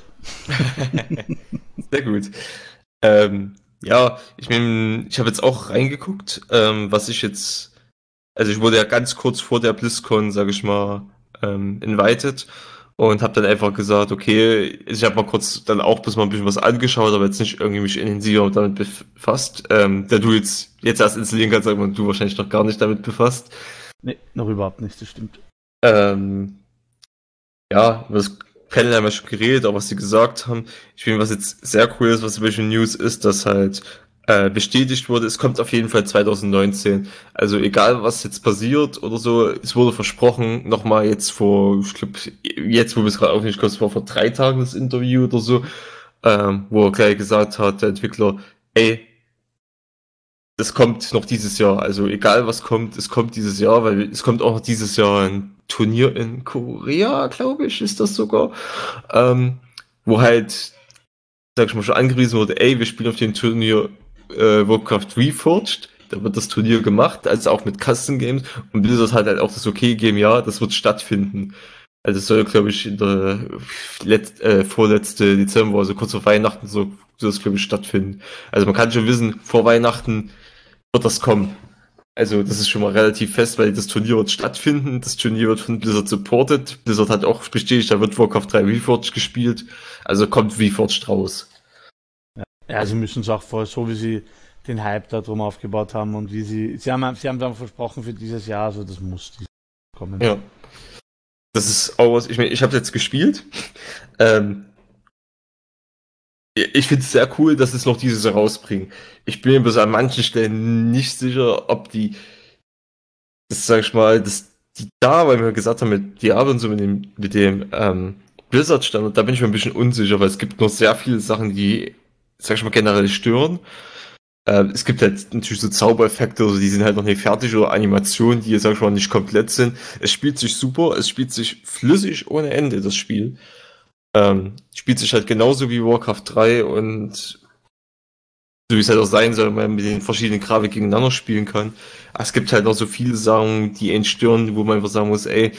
sehr gut. Ähm, ja, ich meine, ich habe jetzt auch reingeguckt, ähm, was ich jetzt, also ich wurde ja ganz kurz vor der BlizzCon, sage ich mal, ähm, invited und habe dann einfach gesagt, okay, ich habe mal kurz dann auch bis mal ein bisschen was angeschaut, aber jetzt nicht irgendwie mich intensiver damit befasst. Ähm, da du jetzt jetzt erst installieren kannst, sagen wir, du wahrscheinlich noch gar nicht damit befasst. Nee, noch überhaupt nicht, das stimmt. Ähm, ja, über das Panel haben wir schon geredet, auch was sie gesagt haben. Ich finde, was jetzt sehr cool ist, was bei News ist, dass halt äh, bestätigt wurde, es kommt auf jeden Fall zwanzig neunzehn. Also egal, was jetzt passiert oder so, es wurde versprochen, nochmal jetzt vor, ich glaube, jetzt, wo wir es gerade aufnehmen, es war vor drei Tagen das Interview oder so, ähm, wo er gleich gesagt hat, der Entwickler, ey, das kommt noch dieses Jahr. Also egal was kommt, es kommt dieses Jahr, weil es kommt auch noch dieses Jahr ein Turnier in Korea, glaube ich, ist das sogar. Ähm, wo halt, sag ich mal, schon angepriesen wurde, ey, wir spielen auf dem Turnier äh, Warcraft Reforged. Da wird das Turnier gemacht, also auch mit Custom Games. Und Blizzard hat halt auch das Okay gegeben, ja, das wird stattfinden. Also es soll, glaube ich, in der letzt, äh, vorletzte Dezember, also kurz vor Weihnachten, so soll das, glaube ich, stattfinden. Also man kann schon wissen, vor Weihnachten wird das kommen. Also das ist schon mal relativ fest, weil das Turnier wird stattfinden. Das Turnier wird von Blizzard supported. Blizzard hat auch bestätigt, da wird Warcraft drei Reforged gespielt. Also kommt Reforged raus. Ja, sie müssen es auch vor, so wie sie den Hype da drum aufgebaut haben und wie sie, sie haben, sie haben dann versprochen für dieses Jahr, also das muss kommen. Ja. Das ist auch was, ich meine, ich habe jetzt gespielt. Ähm, ich finde es sehr cool, dass es noch dieses Jahr rausbringen. Ich bin mir bis an manchen Stellen nicht sicher, ob die, das sag ich mal, das, die da, weil wir gesagt haben, mit Diablo und so mit dem, mit dem ähm, Blizzard-Standard, da bin ich mir ein bisschen unsicher, weil es gibt noch sehr viele Sachen, die, sag ich mal, generell stören. Äh, es gibt halt natürlich so Zaubereffekte, also die sind halt noch nicht fertig oder Animationen, die, sag ich mal, nicht komplett sind. Es spielt sich super, es spielt sich flüssig ohne Ende, das Spiel. Ähm, spielt sich halt genauso wie Warcraft drei und so wie es halt auch sein soll, wenn man mit den verschiedenen Grafik gegeneinander spielen kann. Aber es gibt halt noch so viele Sachen, die einen stören, wo man einfach sagen muss, ey,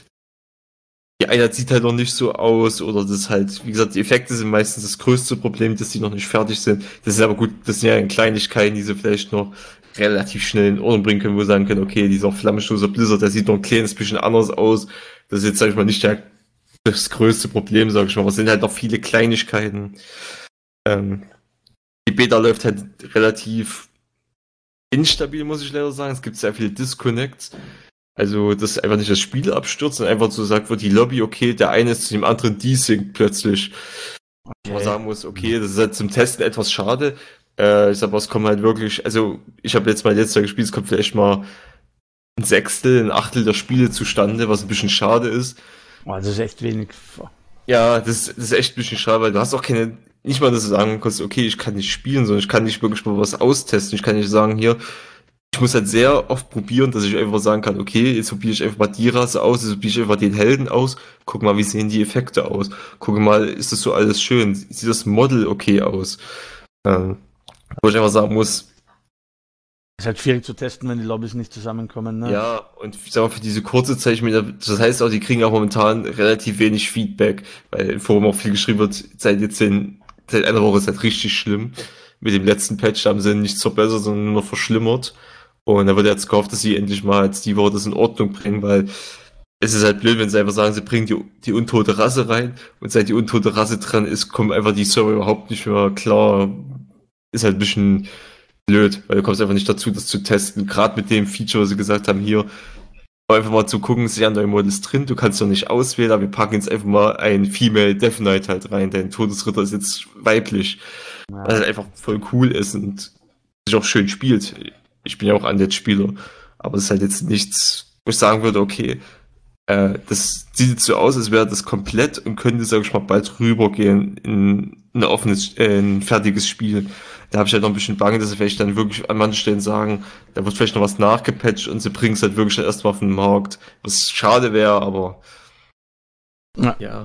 die Einheit sieht halt noch nicht so aus oder das halt, wie gesagt, die Effekte sind meistens das größte Problem, dass die noch nicht fertig sind. Das ist aber gut, das sind ja Kleinigkeiten, die sie vielleicht noch relativ schnell in Ordnung bringen können, wo sie sagen können, okay, dieser Flammenstoßer Blizzard, der sieht noch ein kleines bisschen anders aus. Das ist jetzt, sag ich mal, nicht der, das größte Problem, sag ich mal, aber es sind halt noch viele Kleinigkeiten. Ähm, die Beta läuft halt relativ instabil, muss ich leider sagen. Es gibt sehr viele Disconnects. Also, dass einfach nicht das Spiel abstürzt und einfach so sagt wird, die Lobby, okay, der eine ist zu dem anderen desynkt plötzlich. Okay. Man sagen muss, okay, das ist halt zum Testen etwas schade. Äh, ich sag mal, es kommt halt wirklich, also ich habe jetzt mal letztes Jahr gespielt, es kommt vielleicht mal ein Sechstel, ein Achtel der Spiele zustande, was ein bisschen schade ist. Oh, das ist echt wenig. Ja, das, das ist echt ein bisschen schade, weil du hast auch keine, nicht mal, dass du sagen kannst, okay, ich kann nicht spielen, sondern ich kann nicht wirklich mal was austesten. Ich kann nicht sagen, hier, ich muss halt sehr oft probieren, dass ich einfach sagen kann, okay, jetzt probiere ich einfach mal die Rasse aus, jetzt probiere ich einfach den Helden aus, guck mal, wie sehen die Effekte aus, guck mal, ist das so alles schön, sieht das Model okay aus, ähm, wo ich einfach sagen muss, ist halt schwierig zu testen, wenn die Lobbys nicht zusammenkommen, ne? ja, und ich sag mal, für diese kurze Zeit, ich meine, das heißt auch, die kriegen auch momentan relativ wenig Feedback, weil im Forum auch viel geschrieben wird, seit jetzt in, seit einer Woche ist halt richtig schlimm, mit dem letzten Patch haben sie nichts verbessert, sondern nur noch verschlimmert. Und da wird jetzt gehofft, dass sie endlich mal jetzt die Woche das in Ordnung bringen, weil es ist halt blöd, wenn sie einfach sagen, sie bringen die, die untote Rasse rein und seit die untote Rasse dran ist, kommen einfach die Server überhaupt nicht mehr klar. Ist halt ein bisschen blöd, weil du kommst einfach nicht dazu, das zu testen. Gerade mit dem Feature, was sie gesagt haben, hier einfach mal zu gucken, sehr neue Models drin, du kannst doch nicht auswählen, aber wir packen jetzt einfach mal ein Female Death Knight halt rein, dein Todesritter ist jetzt weiblich. Ja. Was halt einfach voll cool ist und sich auch schön spielt. Ich bin ja auch Undead-Spieler, aber es ist halt jetzt nichts, wo ich sagen würde, okay, äh, das sieht jetzt so aus, als wäre das komplett und könnte, sag ich mal, bald rübergehen in ein offenes, äh, ein fertiges Spiel. Da habe ich halt noch ein bisschen Bange, dass sie vielleicht dann wirklich an manchen Stellen sagen, da wird vielleicht noch was nachgepatcht und sie bringen es halt wirklich erstmal auf den Markt. Was schade wäre, aber ja. Ja.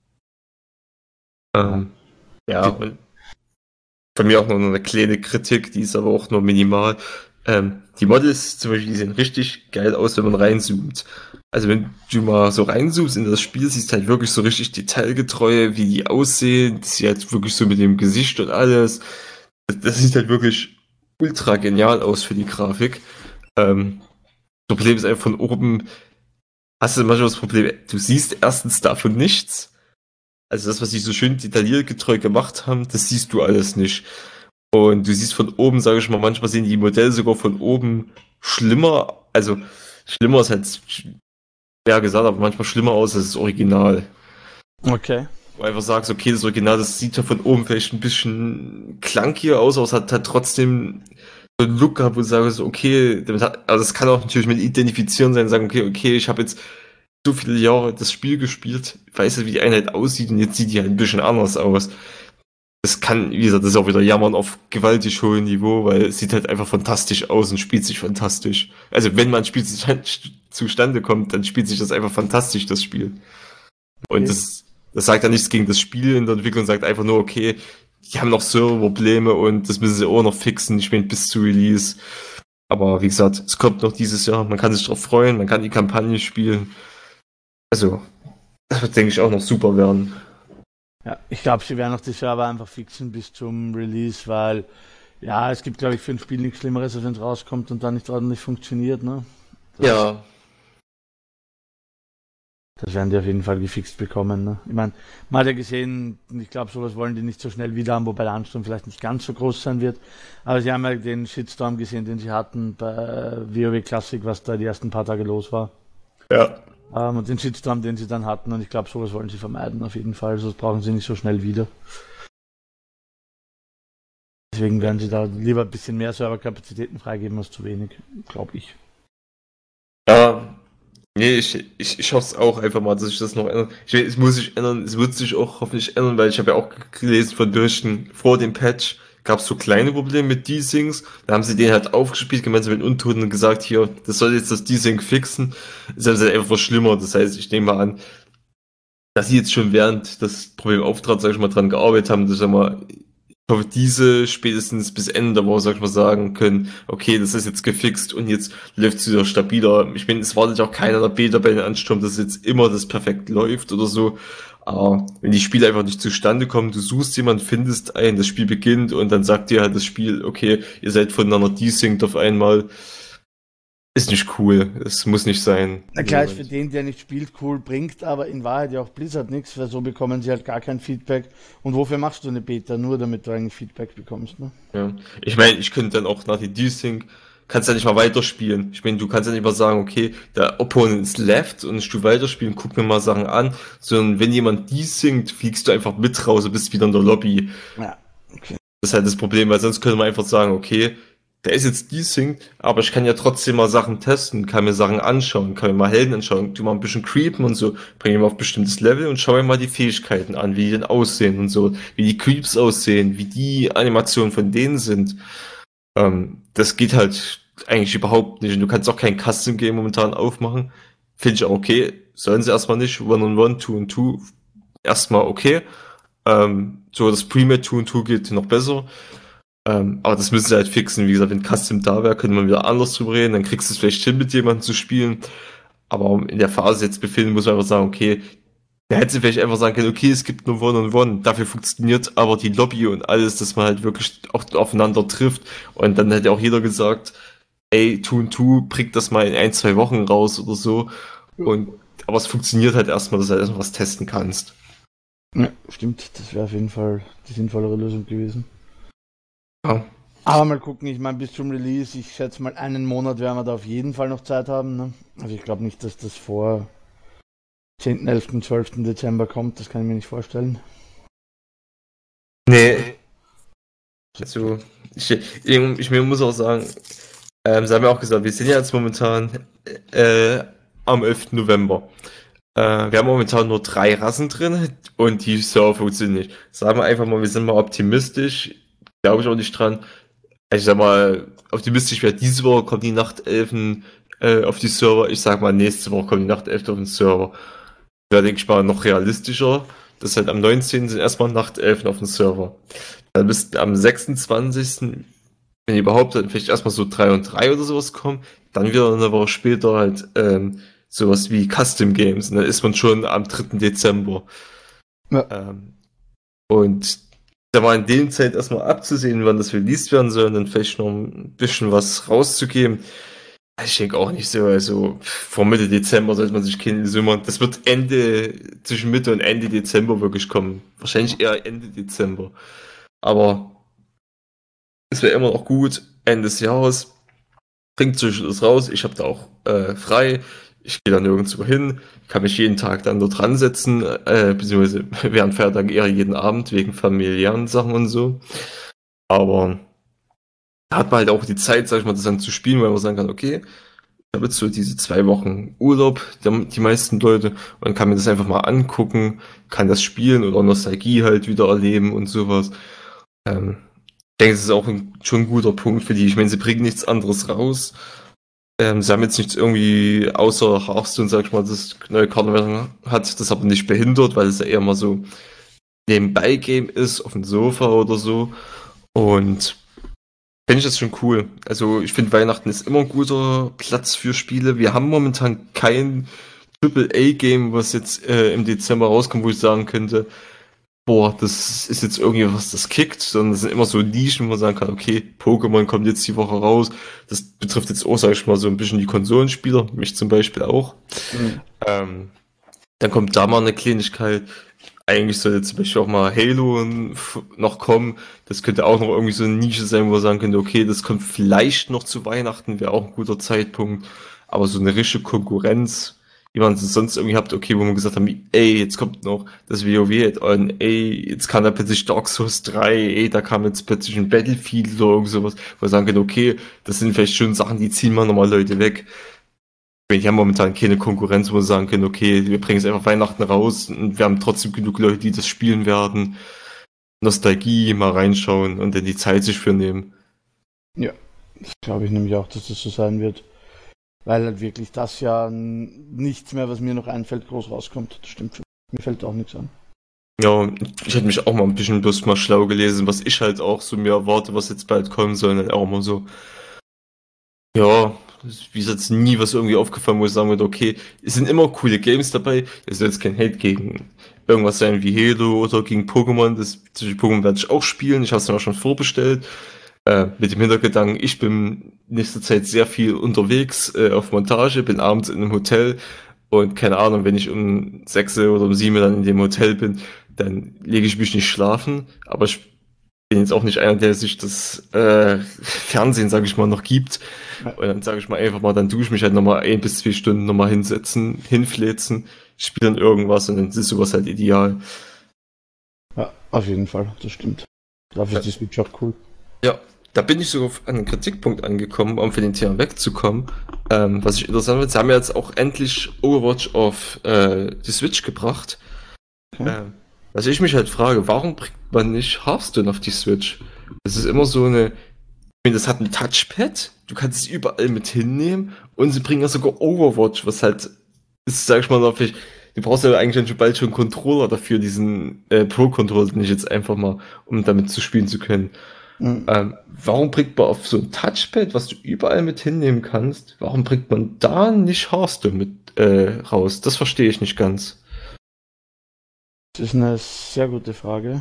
Ähm, ja, und von mir auch noch eine kleine Kritik, die ist aber auch nur minimal. Ähm, die Models zum Beispiel, die sehen richtig geil aus, wenn man reinzoomt. Also wenn du mal so reinzoomst in das Spiel, siehst du halt wirklich so richtig detailgetreu, wie die aussehen. Das sieht halt wirklich so mit dem Gesicht und alles. Das, das sieht halt wirklich ultra genial aus für die Grafik. Ähm, das Problem ist einfach von oben, hast du manchmal das Problem, du siehst erstens davon nichts. Also das, was sie so schön detailliergetreu gemacht haben, das siehst du alles nicht. Und du siehst von oben, sage ich mal, manchmal sehen die Modelle sogar von oben schlimmer, also schlimmer ist halt schwer gesagt, aber manchmal schlimmer aus als das Original. Okay. Wo du einfach sagst, okay, das Original, das sieht ja von oben vielleicht ein bisschen clunkier aus, aber es hat halt trotzdem so einen Look gehabt, wo du sagst, okay, damit hat, also das kann auch natürlich mit Identifizieren sein, sagen, okay, okay, ich habe jetzt so viele Jahre das Spiel gespielt, weiß ja, wie die Einheit aussieht und jetzt sieht die halt ein bisschen anders aus. Das kann, wie gesagt, das ist auch wieder Jammern auf gewaltig hohem Niveau, weil es sieht halt einfach fantastisch aus und spielt sich fantastisch. Also wenn man ein Spiel zustande kommt, dann spielt sich das einfach fantastisch, das Spiel. Und das, das sagt ja nichts gegen das Spiel in der Entwicklung, sagt einfach nur, okay, die haben noch Serverprobleme und das müssen sie auch noch fixen, ich meine, bis zu Release. Aber wie gesagt, es kommt noch dieses Jahr, man kann sich drauf freuen, man kann die Kampagne spielen. Also, das wird, denke ich, auch noch super werden. Ja, ich glaube, sie werden auch die Server einfach fixen bis zum Release, weil ja, es gibt, glaube ich, für ein Spiel nichts Schlimmeres, als wenn es rauskommt und dann nicht ordentlich funktioniert, ne? Das, ja. Das werden die auf jeden Fall gefixt bekommen, ne? Ich meine, man hat ja gesehen, ich glaube, sowas wollen die nicht so schnell wieder haben, wobei der Ansturm vielleicht nicht ganz so groß sein wird. Aber sie haben ja den Shitstorm gesehen, den sie hatten bei WoW Classic, was da die ersten paar Tage los war. Ja. Um, und den Shitstorm, den sie dann hatten, und ich glaube, sowas wollen sie vermeiden auf jeden Fall, sonst brauchen sie nicht so schnell wieder. Deswegen werden sie da lieber ein bisschen mehr Serverkapazitäten freigeben als zu wenig, glaube ich. Ja, nee, ich, ich, ich hoffe es auch einfach mal, dass sich das noch ändert. Ich weiß, es muss sich ändern, es wird sich auch hoffentlich ändern, weil ich habe ja auch gelesen von Berichten, vor dem Patch gab es so kleine Probleme mit Desyncs, da haben sie den halt aufgespielt, gemeinsam mit Untoten und gesagt, hier, das soll jetzt das Desync fixen. Das ist halt einfach verschlimmert, das heißt, ich nehme mal an, dass sie jetzt schon während das Problem auftrat, sag ich mal, dran gearbeitet haben, dass ich mal, ich hoffe, diese spätestens bis Ende der Woche, sag ich mal, sagen können, okay, das ist jetzt gefixt und jetzt läuft es wieder stabiler. Ich meine, es wartet auch keiner der Beta bei den Ansturm, dass jetzt immer das perfekt läuft oder so. Aber wenn die Spiele einfach nicht zustande kommen, du suchst jemanden, findest einen, das Spiel beginnt und dann sagt dir halt das Spiel, okay, ihr seid voneinander desynced auf einmal. Ist nicht cool. Es muss nicht sein. Na klar, ist für den, der nicht spielt, cool, bringt aber in Wahrheit ja auch Blizzard nichts, weil so bekommen sie halt gar kein Feedback. Und wofür machst du eine Beta? Nur damit du eigentlich Feedback bekommst, ne? Ja. Ich meine, ich könnte dann auch nach dem Desync, kannst ja nicht mal weiterspielen. Ich meine, du kannst ja nicht mal sagen, okay, der Opponent ist left und ich tu weiterspielen, guck mir mal Sachen an, sondern wenn jemand desynct, fliegst du einfach mit raus und bist wieder in der Lobby. Ja, okay. Das ist halt das Problem, weil sonst könnte man einfach sagen, okay, der ist jetzt desynct, aber ich kann ja trotzdem mal Sachen testen, kann mir Sachen anschauen, kann mir mal Helden anschauen, tu mal ein bisschen creepen und so, bringe mal auf bestimmtes Level und schau mir mal die Fähigkeiten an, wie die denn aussehen und so, wie die Creeps aussehen, wie die Animationen von denen sind. Ähm, das geht halt eigentlich überhaupt nicht und du kannst auch kein Custom-Game momentan aufmachen. Finde ich auch okay, sollen sie erstmal nicht, One-on-One, Two-on-Two, erstmal okay. Ähm, so das Premier Two-on-Two geht noch besser. Ähm, aber das müssen sie halt fixen. Wie gesagt, wenn Custom da wäre, könnte man wieder anders drüber reden. Dann kriegst du es vielleicht hin, mit jemandem zu spielen. Aber um in der Phase jetzt befinden, muss man einfach sagen, okay, da hätte sie vielleicht einfach sagen können, okay, es gibt nur One-on-One. Dafür funktioniert aber die Lobby und alles, dass man halt wirklich auch aufeinander trifft. Und dann hätte auch jeder gesagt, ey, Two and Two, bringt das mal in ein, zwei Wochen raus oder so. Und aber es funktioniert halt erstmal, dass du halt erstmal was testen kannst. Ja, stimmt, das wäre auf jeden Fall die sinnvollere Lösung gewesen. Ja. Aber mal gucken, ich meine, bis zum Release, ich schätze mal, einen Monat werden wir da auf jeden Fall noch Zeit haben. Ne? Also ich glaube nicht, dass das vor zehnten, elften, zwölften Dezember kommt, das kann ich mir nicht vorstellen. Nee. Also, ich, ich, ich mir muss auch sagen, ähm, sie haben ja auch gesagt, wir sind ja jetzt momentan äh, am elften November. Äh, wir haben momentan nur drei Rassen drin und die Server funktionieren nicht. Sagen wir einfach mal, wir sind mal optimistisch. Glaube ich auch nicht dran. Also ich sag mal, optimistisch wäre diese Woche kommen die Nachtelfen äh, auf die Server. Ich sag mal, nächste Woche kommen die Nachtelfen auf den Server. Wäre, denke ich mal, noch realistischer. Das ist halt am neunzehnten sind erstmal Nachtelfen auf dem Server. Dann müssten am sechsundzwanzigsten wenn überhaupt, dann vielleicht erstmal so drei und drei oder sowas kommen. Dann wieder eine Woche später halt ähm, sowas wie Custom Games. Und dann ist man schon am dritten Dezember. Ja. Ähm, und da war in dem Zeit erstmal abzusehen, wann das released werden soll und dann vielleicht noch ein bisschen was rauszugeben. Ich denke auch nicht so, also vor Mitte Dezember sollte man sich keine Illusion machen. Das wird Ende, zwischen Mitte und Ende Dezember wirklich kommen. Wahrscheinlich eher Ende Dezember. Aber es wäre immer noch gut, Ende des Jahres bringt sich das raus. Ich habe da auch äh, frei. Ich gehe da nirgendwo hin, kann mich jeden Tag dann dort dran setzen, äh, beziehungsweise während Feiertagen eher jeden Abend wegen familiären Sachen und so. Aber da hat man halt auch die Zeit, sag ich mal, das dann zu spielen, weil man sagen kann, okay, ich habe jetzt so diese zwei Wochen Urlaub, die, die meisten Leute, und dann kann man das einfach mal angucken, kann das spielen oder Nostalgie halt wieder erleben und sowas. Ähm, ich denke, das ist auch ein, schon ein guter Punkt für die. Ich meine, sie bringen nichts anderes raus. Ähm, sie haben jetzt nichts irgendwie außer Hearthstone, sag ich mal, das neue Kartenwetter hat, das aber nicht behindert, weil es ja eher mal so Nebenbei-Game ist, auf dem Sofa oder so. Und finde ich das schon cool. Also ich finde, Weihnachten ist immer ein guter Platz für Spiele. Wir haben momentan kein Triple A-Game, was jetzt äh, im Dezember rauskommt, wo ich sagen könnte, boah, das ist jetzt irgendwie was, das kickt, sondern es sind immer so Nischen, wo man sagen kann, okay, Pokémon kommt jetzt die Woche raus. Das betrifft jetzt auch, sag ich mal, so ein bisschen die Konsolenspieler, mich zum Beispiel auch. Mhm. Ähm, dann kommt da mal eine Kleinigkeit. Eigentlich soll jetzt zum Beispiel auch mal Halo noch kommen. Das könnte auch noch irgendwie so eine Nische sein, wo man sagen könnte, okay, das kommt vielleicht noch zu Weihnachten, wäre auch ein guter Zeitpunkt. Aber so eine richtige Konkurrenz, wie man es sonst irgendwie hat, okay, wo man gesagt hat, ey, jetzt kommt noch das WoW an, ey, jetzt kann da plötzlich Dark Souls drei, ey, da kam jetzt plötzlich ein Battlefield oder irgend sowas, wo man sagen könnte, okay, das sind vielleicht schon Sachen, die ziehen mal nochmal Leute weg. Wir haben momentan keine Konkurrenz, wo wir sagen können, okay, wir bringen es einfach Weihnachten raus und wir haben trotzdem genug Leute, die das spielen werden. Nostalgie, mal reinschauen und dann die Zeit sich für nehmen. Ja, das glaube ich nämlich auch, dass das so sein wird. Weil halt wirklich das Jahr nichts mehr, was mir noch einfällt, groß rauskommt. Das stimmt. Mir fällt auch nichts an. Ja, ich hätte mich auch mal ein bisschen bloß mal schlau gelesen, was ich halt auch so mir erwarte, was jetzt bald kommen soll. Und halt auch mal so, ja, wie ist jetzt nie was irgendwie aufgefallen, wo ich sagen würde, okay, es sind immer coole Games dabei. Es soll jetzt kein Hate gegen irgendwas sein wie Halo oder gegen Pokémon. Das Pokémon werde ich auch spielen. Ich habe es dann auch schon vorbestellt. Äh, mit dem Hintergedanken, ich bin in nächster Zeit sehr viel unterwegs äh, auf Montage, bin abends in einem Hotel und keine Ahnung, wenn ich um sechs oder um sieben dann in dem Hotel bin, dann lege ich mich nicht schlafen, aber ich bin jetzt auch nicht einer, der sich das äh, Fernsehen, sage ich mal, noch gibt. Und dann sage ich mal einfach mal, dann tue ich mich halt nochmal ein bis zwei Stunden nochmal hinsetzen, hinfläzen, spiele dann irgendwas und dann ist sowas halt ideal. Ja, auf jeden Fall, das stimmt. Dafür ist die Switch auch cool. Ja, da bin ich sogar an einen Kritikpunkt angekommen, um von den Thema wegzukommen. Ähm, was ich interessant finde, sie haben ja jetzt auch endlich Overwatch auf äh, die Switch gebracht. Okay. Ähm, was ich mich halt frage, warum bringt man nicht Hearthstone auf die Switch? Das ist immer so eine, ich meine, das hat ein Touchpad, du kannst es überall mit hinnehmen und sie bringen ja sogar Overwatch, was halt ist, sag ich mal, noch vielleicht, du brauchst ja eigentlich schon bald schon einen Controller dafür, diesen äh, Pro-Controller, nicht jetzt einfach mal, um damit zu spielen zu können. Mhm. Ähm, warum bringt man auf so ein Touchpad, was du überall mit hinnehmen kannst, warum bringt man da nicht Hearthstone mit äh, raus? Das verstehe ich nicht ganz. Das ist eine sehr gute Frage.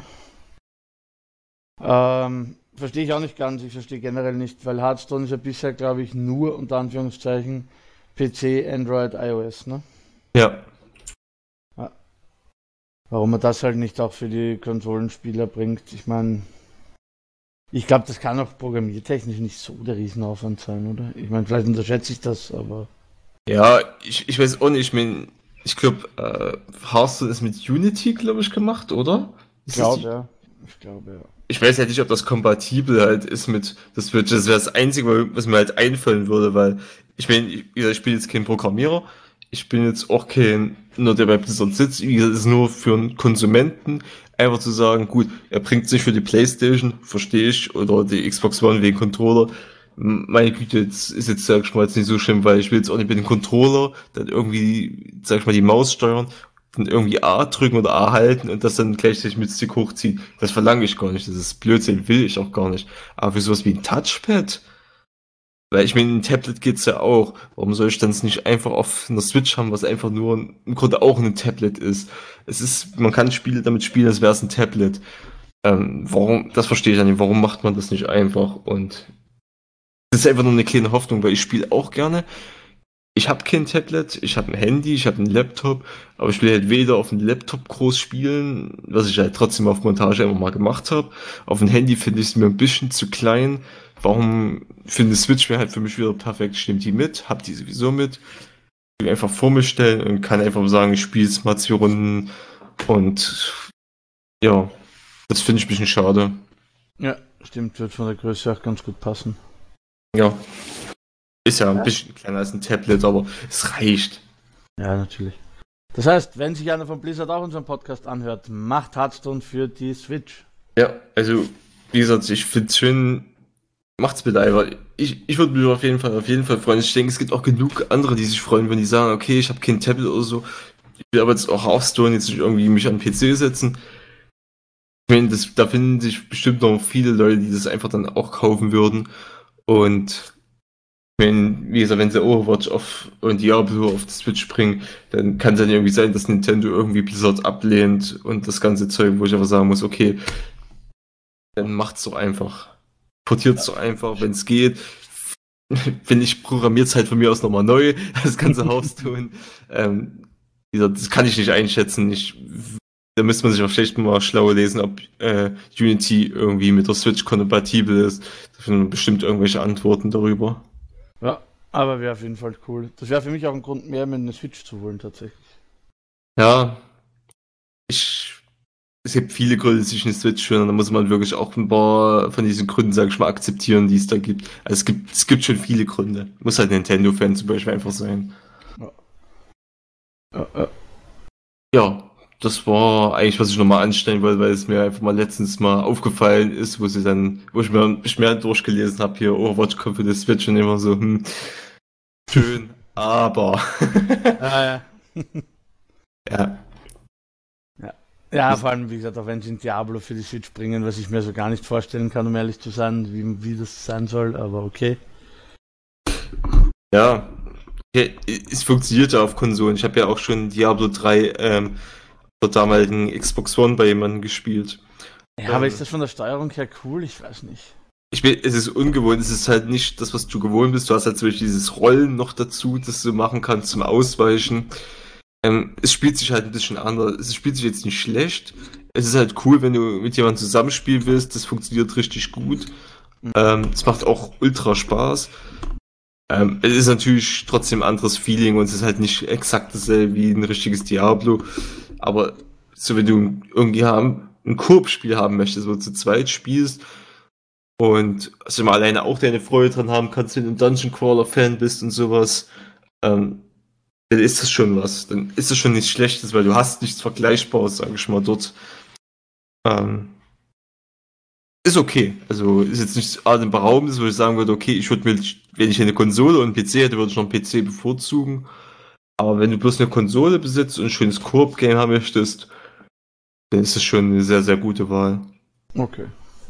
Ähm, verstehe ich auch nicht ganz. Ich verstehe generell nicht, weil Hearthstone ist ja bisher, glaube ich, nur unter Anführungszeichen P C, Android, iOS, ne? Ja. Warum man das halt nicht auch für die Konsolenspieler bringt. Ich meine, ich glaube, das kann auch programmiertechnisch nicht so der Riesenaufwand sein, oder? Ich meine, vielleicht unterschätze ich das, aber... Ja, ich, ich weiß auch nicht, ich meine, ich glaube, äh, Hearthstone ist mit Unity, glaube ich, gemacht, oder? Ich Ist das glaube, die? ja. Ich glaube, ja. Ich weiß halt nicht, ob das kompatibel halt ist mit der Switch. Das wäre das Einzige, was mir halt einfallen würde, weil ich meine, ich, wie gesagt, ich bin jetzt kein Programmierer, ich bin jetzt auch kein, nur der bei Blizzard sitzt, wie gesagt, es ist nur für einen Konsumenten, einfach zu sagen, gut, er bringt sich für die Playstation, verstehe ich, oder die Xbox One wegen Controller. M- Meine Güte, jetzt ist jetzt, sag ich mal, jetzt nicht so schlimm, weil ich will jetzt auch nicht mit dem Controller dann irgendwie, sag ich mal, die Maus steuern und irgendwie A drücken oder A halten und das dann gleichzeitig mit Stick hochziehen. Das verlange ich gar nicht. Das ist Blödsinn, will ich auch gar nicht. Aber für sowas wie ein Touchpad, weil ich meine, ein Tablet geht's ja auch. Warum soll ich dann es nicht einfach auf einer Switch haben, was einfach nur ein, im Grunde auch ein Tablet ist? Es ist, man kann Spiele damit spielen, als wäre es ein Tablet. Ähm, warum, das verstehe ich ja nicht. Warum macht man das nicht einfach? Und das ist einfach nur eine kleine Hoffnung, weil ich spiele auch gerne. Ich habe kein Tablet, ich habe ein Handy, ich habe einen Laptop, aber ich will halt weder auf dem Laptop groß spielen, was ich halt trotzdem auf Montage immer mal gemacht habe. Auf dem Handy finde ich es mir ein bisschen zu klein. Warum finde eine Switch wäre halt für mich wieder perfekt, ich nehme die mit, hab die sowieso mit, will einfach vor mir stellen und kann einfach sagen, ich spiele jetzt mal zwei Runden und ja, das finde ich ein bisschen schade. Ja, stimmt, wird von der Größe auch ganz gut passen. Ja, ist ja ein Ja, bisschen kleiner als ein Tablet, aber es reicht. ja, natürlich. Das heißt, wenn sich einer von Blizzard auch unseren Podcast anhört, macht Hearthstone für die Switch. Ja, also, wie gesagt, ich finde es schön, macht's bitte einfach. Ich, ich würde mich auf jeden Fall, auf jeden Fall freuen. Ich denke, es gibt auch genug andere, die sich freuen, wenn die sagen, okay, ich habe kein Tablet oder so. Ich will aber jetzt auch Hearthstone jetzt nicht irgendwie mich an den P C setzen. Ich meine, das, da finden sich bestimmt noch viele Leute, die das einfach dann auch kaufen würden. Und wenn, wie gesagt, wenn sie Overwatch auf und Diablo auf die Switch bringen, dann kann es dann irgendwie sein, dass Nintendo irgendwie Blizzard ablehnt und das ganze Zeug, wo ich einfach sagen muss, okay, dann macht's doch einfach. Portiert's doch einfach, wenn es geht. Wenn ich programmiert's halt von mir aus nochmal neu, das ganze Haus tun. Ähm, wie gesagt, das kann ich nicht einschätzen. Ich, da müsste man sich auch vielleicht mal schlau lesen, ob äh, Unity irgendwie mit der Switch kompatibel ist. Da finden wir bestimmt irgendwelche Antworten darüber. Ja, aber wäre auf jeden Fall cool. Das wäre für mich auch ein Grund mehr, mir eine Switch zu holen, tatsächlich. Ja, ich, es gibt viele Gründe, sich eine Switch zu holen, und da muss man wirklich auch ein paar von diesen Gründen, sag ich mal, akzeptieren, die es da gibt. Also es gibt, es gibt schon viele Gründe. Muss halt Nintendo-Fan zum Beispiel einfach sein. Ja, ja, ja. Ja, das war eigentlich, was ich nochmal anstellen wollte, weil es mir einfach mal letztens mal aufgefallen ist, wo sie dann, wo ich mir ein bisschen mehr durchgelesen habe, hier, Overwatch kommt für die Switch und immer so, hm, schön, aber. Ah, ja. Ja, Ja. Ja, vor allem, wie gesagt, auch wenn sie ein Diablo für die Switch bringen, was ich mir so gar nicht vorstellen kann, um ehrlich zu sein, wie, wie das sein soll, aber okay. ja. Ja, es funktioniert ja auf Konsolen. Ich habe ja auch schon Diablo drei ähm, der damaligen Xbox One bei jemandem gespielt. Ja, aber Ähm, ist das von der Steuerung her cool? Ich weiß nicht. ich bin, es ist ungewohnt, es ist halt nicht das, was du gewohnt bist. Du hast halt zum Beispiel dieses Rollen noch dazu, das du machen kannst zum Ausweichen. Ähm, es spielt sich halt ein bisschen anders. Es spielt sich jetzt nicht schlecht. Es ist halt cool, wenn du mit jemandem zusammenspielen willst. Das funktioniert richtig gut. Ähm, es macht auch ultra Spaß. Ähm, es ist natürlich trotzdem ein anderes Feeling und es ist halt nicht exakt dasselbe wie ein richtiges Diablo. Aber so, wenn du irgendwie haben, ein Koop-Spiel haben möchtest, wo du zu zweit spielst und also mal alleine auch deine Freude dran haben kannst, wenn du ein Dungeon Crawler-Fan bist und sowas, ähm, dann ist das schon was. Dann ist das schon nichts Schlechtes, weil du hast nichts Vergleichbares, sag ich mal, dort. Ähm, ist okay. Also ist jetzt nicht atemberaubendes, wo ich sagen würde, okay, ich würde mir, wenn ich eine Konsole und einen P C hätte, würde ich noch einen P C bevorzugen. Aber wenn du bloß eine Konsole besitzt und ein schönes Koop-Game haben möchtest, dann ist das schon eine sehr, sehr gute Wahl. Okay.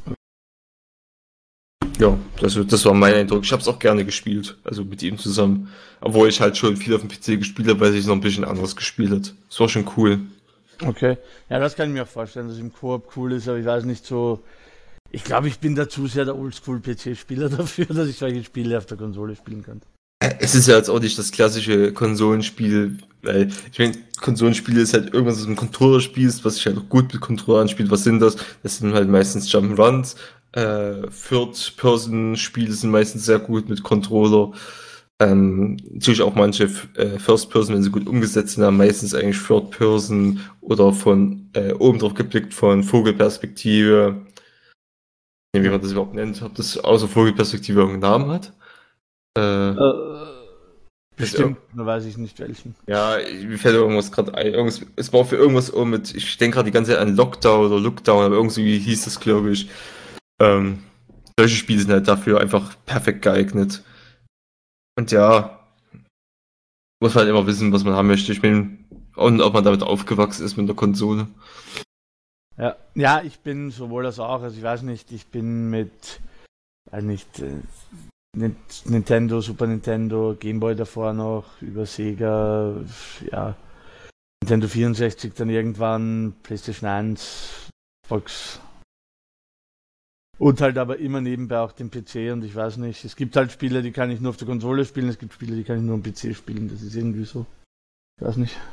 Ja, das, das war mein Eindruck. Ich habe es auch gerne gespielt, also mit ihm zusammen. Obwohl ich halt schon viel auf dem P C gespielt habe, weil ich noch ein bisschen anderes gespielt hat. Das war schon cool. Okay. Ja, das kann ich mir auch vorstellen, dass im Koop cool ist, aber ich weiß nicht so. Ich glaube, ich bin da zu sehr der Oldschool-P C-Spieler dafür, dass ich solche Spiele auf der Konsole spielen kann. Es ist ja jetzt auch nicht das klassische Konsolenspiel, weil ich meine, Konsolenspiel ist halt irgendwas, was du mit dem Controller spielst, was sich halt auch gut mit Controller anspielt. Was sind das? Das sind halt meistens Jump'n'Runs. Äh, Third-Person-Spiele sind meistens sehr gut mit Controller. Ähm, natürlich auch manche äh, First-Person, wenn sie gut umgesetzt sind, haben meistens eigentlich Third-Person oder von äh, oben drauf geblickt von Vogelperspektive. Wie man das überhaupt nennt, ob das außer Vogelperspektive irgendeinen Namen hat. Äh, Äh, bestimmt, nur weiß ich nicht welchen. Ja, mir fällt irgendwas gerade ein. Irgendwas, es war für irgendwas um mit, ich denke gerade die ganze Zeit an Lockdown oder Lookdown, aber irgendwie hieß das, glaube ich. Ähm, solche Spiele sind halt dafür einfach perfekt geeignet. Und ja, muss man halt immer wissen, was man haben möchte. Ich meine, und ob man damit aufgewachsen ist mit der Konsole. Ja, ja, ich bin sowohl das auch, also ich weiß nicht, ich bin mit, weiß nicht, äh, Nin- Nintendo, Super Nintendo, Game Boy davor noch, über Sega, ja, Nintendo vierundsechzig dann irgendwann, PlayStation eins, Xbox und halt aber immer nebenbei auch den P C und ich weiß nicht, es gibt halt Spiele, die kann ich nur auf der Konsole spielen, es gibt Spiele, die kann ich nur am P C spielen, das ist irgendwie so, ich weiß nicht.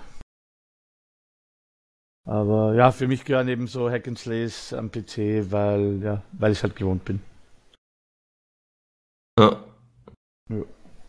Aber ja, für mich gehören eben so Hack and Slays am P C, weil, ja, weil ich halt gewohnt bin. Ja. Ja.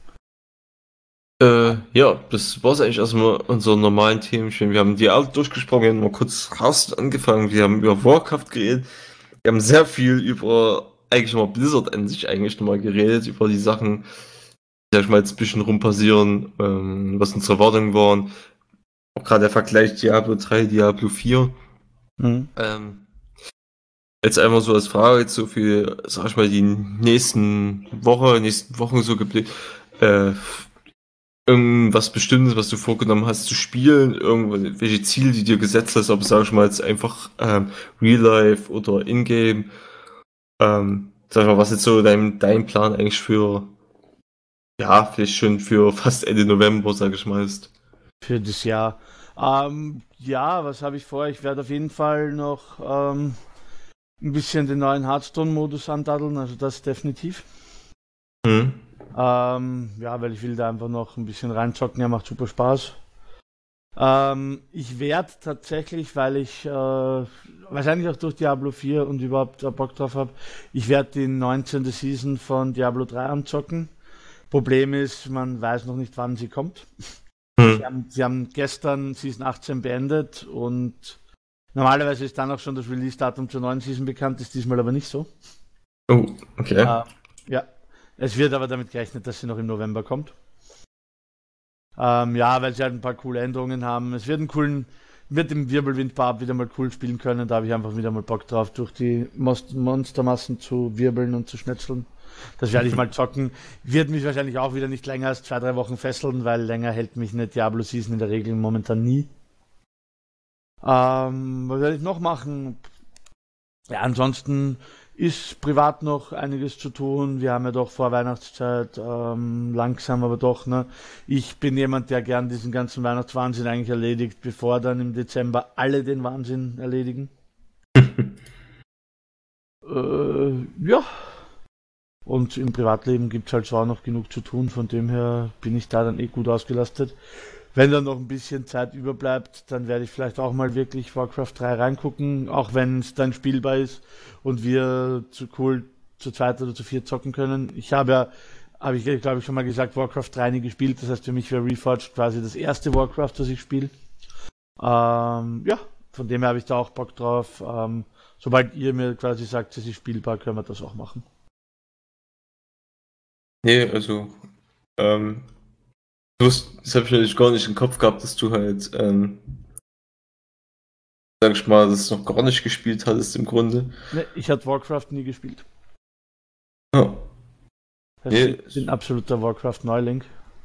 Äh, ja, das war's eigentlich erstmal unser normalen Themen. Ich meine, wir haben die alle durchgesprochen, wir haben mal kurz raus angefangen, wir haben über Warcraft geredet. Wir haben sehr viel über eigentlich nochmal Blizzard an sich eigentlich nochmal geredet, über die Sachen, die sag ich mal jetzt ein bisschen rumpassieren, ähm, was unsere Erwartungen waren. Auch gerade der Vergleich Diablo drei, Diablo vier. Mhm. Ähm, jetzt einmal so als Frage, jetzt so für, sag ich mal, die nächsten Woche, nächsten Wochen so geblickt, äh, irgendwas Bestimmtes, was du vorgenommen hast zu spielen, irgendwelche Ziele, die dir gesetzt hast, ob sag ich mal jetzt einfach ähm, Real Life oder Ingame. Ähm, sag ich mal, was jetzt so dein, dein Plan eigentlich für, ja, vielleicht schon für fast Ende November, sag ich mal, ist. Für das Jahr. Ähm, ja, was habe ich vor? Ich werde auf jeden Fall noch ähm, ein bisschen den neuen Hearthstone-Modus andaddeln, also das definitiv. Hm. Ähm, ja, weil ich will da einfach noch ein bisschen reinzocken, ja, macht super Spaß. Ähm, ich werde tatsächlich, weil ich äh, wahrscheinlich auch durch Diablo vier und überhaupt äh, Bock drauf habe, ich werde die neunzehnte Season von Diablo drei anzocken. Problem ist, man weiß noch nicht, wann sie kommt. Hm. Sie haben, sie haben gestern Season achtzehn beendet und normalerweise ist dann auch schon das Release-Datum zur neuen Season bekannt, ist diesmal aber nicht so. Oh, okay. Äh, ja, es wird aber damit gerechnet, dass sie noch im November kommt. Ähm, ja, weil sie halt ein paar coole Änderungen haben. Es wird einen coolen, wird im Wirbelwind-Bar wieder mal cool spielen können. Da habe ich einfach wieder mal Bock drauf, durch die Most- Monstermassen zu wirbeln und zu schnetzeln. Das werde ich mal zocken. Wird mich wahrscheinlich auch wieder nicht länger als zwei, drei Wochen fesseln, weil länger hält mich eine Diablo-Season in der Regel momentan nie. Ähm, was werde ich noch machen? Ja, ansonsten ist privat noch einiges zu tun. Wir haben ja doch vor Weihnachtszeit ähm, langsam, aber doch, ne? Ich bin jemand, der gern diesen ganzen Weihnachtswahnsinn eigentlich erledigt, bevor dann im Dezember alle den Wahnsinn erledigen. äh, ja. Und im Privatleben gibt es halt so auch noch genug zu tun, von dem her bin ich da dann eh gut ausgelastet. Wenn dann noch ein bisschen Zeit überbleibt, dann werde ich vielleicht auch mal wirklich Warcraft drei reingucken, auch wenn es dann spielbar ist und wir zu cool zu zweit oder zu viert zocken können. Ich habe ja, habe ich glaube ich schon mal gesagt, Warcraft drei nie gespielt, das heißt für mich wäre Reforged quasi das erste Warcraft, das ich spiele. Ähm, ja, von dem her habe ich da auch Bock drauf. Ähm, sobald ihr mir quasi sagt, es ist spielbar, können wir das auch machen. Nee, also, ähm, du hast, das habe ich natürlich gar nicht im Kopf gehabt, dass du halt, ähm, sag ich mal, das noch gar nicht gespielt hattest im Grunde. Ne, ich hatte Warcraft nie gespielt. Ja. Das heißt, Nee, ich bin ein absoluter Warcraft-Neuling.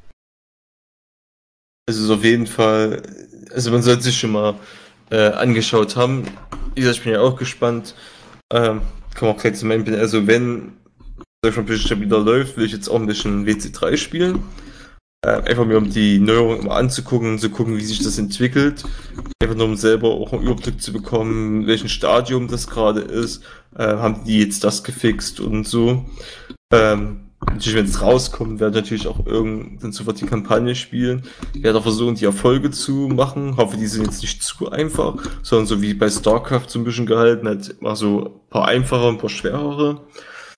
es ist auf jeden Fall, also man sollte sich schon mal äh, angeschaut haben. Wie gesagt, ich bin ja auch gespannt. Ähm, kann man auch gleich zu meinen, bin also wenn, sag ich mal, ein bisschen stabiler läuft, will ich jetzt auch ein bisschen W C drei spielen. Äh, einfach mir um die Neuerungen mal anzugucken und zu gucken, wie sich das entwickelt. Einfach nur um selber auch einen Überblick zu bekommen, in welchem Stadium das gerade ist. Äh, haben die jetzt das gefixt und so. Ähm, natürlich, wenn es rauskommt, werde ich natürlich auch irgendwann sofort die Kampagne spielen. Ich werde auch versuchen, die Erfolge zu machen. Hoffe, die sind jetzt nicht zu einfach, sondern so wie bei StarCraft so ein bisschen gehalten, halt mal so ein paar einfache, ein paar schwerere.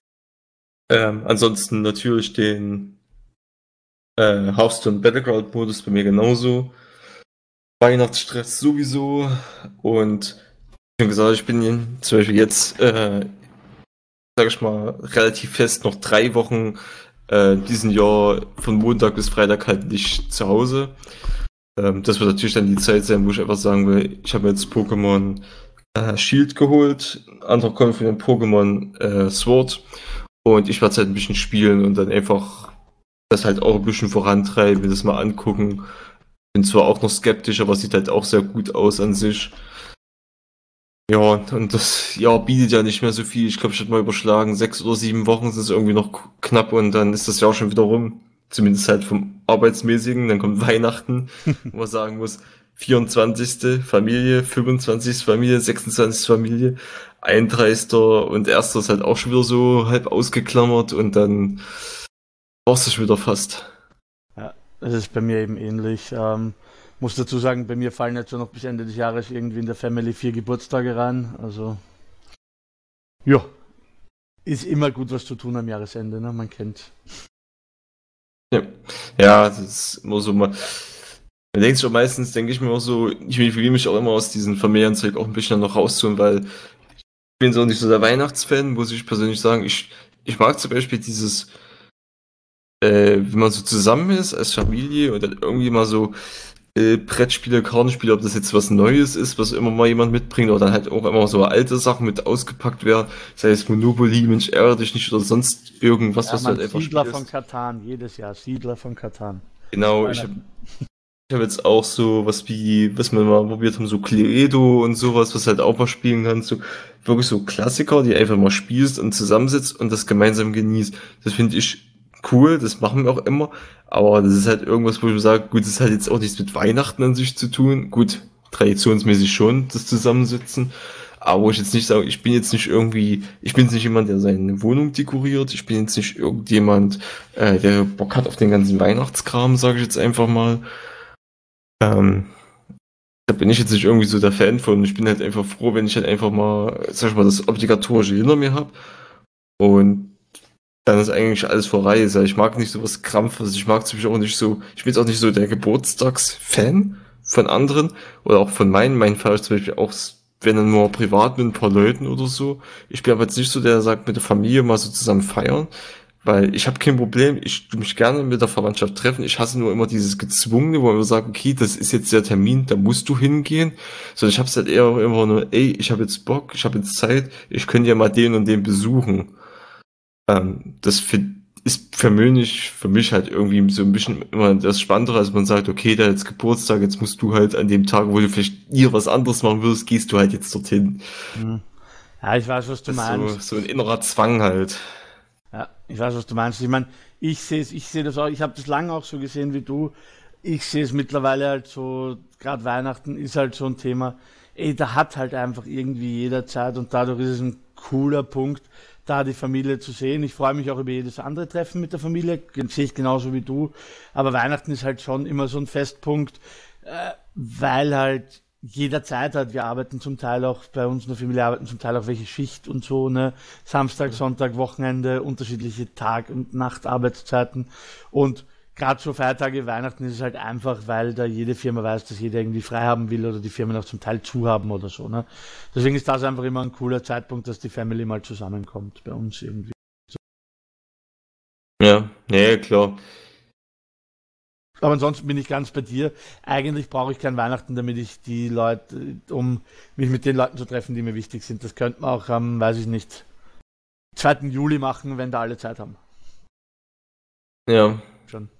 Ähm, ansonsten natürlich den äh, Hearthstone Battleground-Modus bei mir genauso. Weihnachtsstress sowieso. Und wie schon gesagt, ich bin in, zum Beispiel jetzt, äh, sag ich mal, relativ fest noch drei Wochen äh, diesen Jahr von Montag bis Freitag halt nicht zu Hause. Ähm, das wird natürlich dann die Zeit sein, wo ich einfach sagen will, ich habe jetzt Pokémon äh, Shield geholt, andere kommen von dem Pokémon äh, Sword und ich werde halt ein bisschen spielen und dann einfach das halt auch ein bisschen vorantreiben, mir das mal angucken. Bin zwar auch noch skeptisch, aber sieht halt auch sehr gut aus an sich. Ja, und das Jahr bietet ja nicht mehr so viel. Ich glaube, ich hatte mal überschlagen, sechs oder sieben Wochen sind es irgendwie noch k- knapp und dann ist das Jahr schon wieder rum. Zumindest halt vom Arbeitsmäßigen. Dann kommt Weihnachten, wo man sagen muss, vierundzwanzigste. Familie, fünfundzwanzigste. Familie, sechsundzwanzigste. Familie, einunddreißigste. und erster ist halt auch schon wieder so halb ausgeklammert und dann war's das schon wieder fast. Ja, das ist bei mir eben ähnlich. Ähm, muss dazu sagen, bei mir fallen jetzt schon noch bis Ende des Jahres irgendwie in der Family vier Geburtstage rein. Also, ja, ist immer gut was zu tun am Jahresende, ne? Man kennt. Ja, ja, das ist immer so mal. Man denkt schon meistens, denke ich mir auch so, ich will mich auch immer aus diesem Familienzeug auch ein bisschen noch rausholen, weil ich bin so nicht so der Weihnachtsfan, muss ich persönlich sagen. Ich, ich mag zum Beispiel dieses, äh, wenn man so zusammen ist als Familie und dann irgendwie mal so äh, Brettspiele, Kartenspiele, ob das jetzt was Neues ist, was immer mal jemand mitbringt, oder dann halt auch immer so alte Sachen mit ausgepackt werden, sei es Monopoly, Mensch, ärgere dich nicht oder sonst irgendwas, Ja, was du man, halt einfach Siedler von spielst. Katan, jedes Jahr, Siedler von Katan. Zu Genau, ich habe Weihnachten. ich hab jetzt auch so was wie, was wir mal probiert haben, so Cluedo und sowas, was halt auch mal spielen kannst, so wirklich so Klassiker, die einfach mal spielst und zusammensitzt und das gemeinsam genießt. Das finde ich cool, das machen wir auch immer, aber das ist halt irgendwas, wo ich mir sage, gut, das hat jetzt auch nichts mit Weihnachten an sich zu tun. Gut, traditionsmäßig schon, das Zusammensitzen. Aber wo ich jetzt nicht sage, ich bin jetzt nicht irgendwie, ich bin jetzt nicht jemand, der seine Wohnung dekoriert, ich bin jetzt nicht irgendjemand, äh, der Bock hat auf den ganzen Weihnachtskram, sage ich jetzt einfach mal. Ähm, Da bin ich jetzt nicht irgendwie so der Fan von. Ich bin halt einfach froh, wenn ich halt einfach mal, sag ich mal, das Obligatorische hinter mir habe. Und dann ist eigentlich alles vorbei. Also ich mag nicht so was Krampfes. Ich mag zum Beispiel auch nicht so, ich bin jetzt auch nicht so der Geburtstagsfan von anderen oder auch von meinen. Mein Fall ist zum Beispiel auch, wenn dann nur privat mit ein paar Leuten oder so. Ich bin aber jetzt nicht so der, der sagt, mit der Familie mal so zusammen feiern. Weil ich habe kein Problem, ich tu mich gerne mit der Verwandtschaft treffen. Ich hasse nur immer dieses Gezwungene, wo man immer sagt, okay, das ist jetzt der Termin, da musst du hingehen. Sondern ich habe es halt eher immer nur, ey, ich habe jetzt Bock, ich habe jetzt Zeit, ich könnte ja mal den und den besuchen. Ähm, das für, ist für mich, für mich halt irgendwie so ein bisschen immer das Spannendere, als man sagt, okay, da jetzt Geburtstag, jetzt musst du halt an dem Tag, wo du vielleicht ihr was anderes machen würdest, gehst du halt jetzt dorthin. Hm. Ja, ich weiß, was du Das ist so, meinst. so ein innerer Zwang halt. Ja, ich weiß, was du meinst. Ich meine, ich sehe es, ich sehe das auch, ich habe das lange auch so gesehen wie du. Ich sehe es mittlerweile halt so, gerade Weihnachten ist halt so ein Thema. Ey, da hat halt einfach irgendwie jeder Zeit und dadurch ist es ein cooler Punkt, da die Familie zu sehen. Ich freue mich auch über jedes andere Treffen mit der Familie, sehe ich genauso wie du. Aber Weihnachten ist halt schon immer so ein Festpunkt, äh, weil halt jeder Zeit hat. Wir arbeiten zum Teil auch bei uns in der Familie, arbeiten zum Teil auch welche Schicht und so, ne? Samstag, Sonntag, Wochenende, unterschiedliche Tag- und Nachtarbeitszeiten. Und gerade so Feiertage, Weihnachten ist es halt einfach, weil da jede Firma weiß, dass jeder irgendwie frei haben will oder die Firmen auch zum Teil zu haben oder so, ne? Deswegen ist das einfach immer ein cooler Zeitpunkt, dass die Family mal zusammenkommt bei uns irgendwie. Ja, nee, klar. Aber ansonsten bin ich ganz bei dir. Eigentlich brauche ich kein Weihnachten, damit ich die Leute, um mich mit den Leuten zu treffen, die mir wichtig sind. Das könnte man auch am, weiß ich nicht, zweiten Juli machen, wenn da alle Zeit haben. Ja. Schon.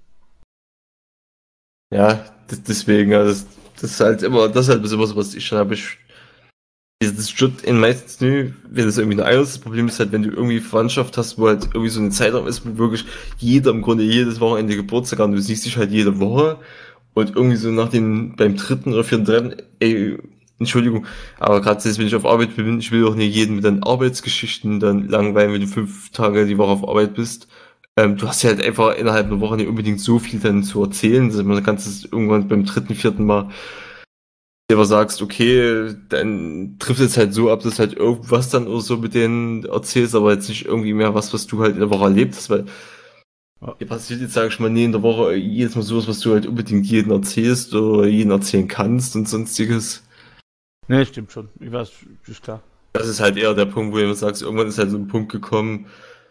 Ja, das, deswegen, ja, das, das ist halt immer, das ist halt immer so, was ich schon habe. Ich, das stört in meistens nie, wenn das irgendwie nur einer ist. Das Problem ist halt, wenn du irgendwie Verwandtschaft hast, wo halt irgendwie so eine Zeitraum ist, wo wirklich jeder im Grunde jedes Wochenende Geburtstag hat und du siehst dich halt jede Woche und irgendwie so nach den, beim dritten oder vierten Treffen, ey, Entschuldigung, aber gerade jetzt, wenn ich auf Arbeit bin, ich will auch nicht jeden mit deinen Arbeitsgeschichten dann langweilen, wenn du fünf Tage die Woche auf Arbeit bist. ähm, du hast ja halt einfach innerhalb einer Woche nicht unbedingt so viel dann zu erzählen. Also man kann es irgendwann beim dritten, vierten Mal selber sagst, okay, dann trifft es halt so ab, dass halt irgendwas dann oder so mit denen erzählst, aber jetzt nicht irgendwie mehr was, was du halt in der Woche erlebt hast, weil hier passiert jetzt, sag ich mal, nie in der Woche jedes Mal sowas, was du halt unbedingt jedem erzählst oder jedem erzählen kannst und sonstiges. Ne, stimmt schon. Ich weiß, ist klar. Das ist halt eher der Punkt, wo du sagst, irgendwann ist halt so ein Punkt gekommen,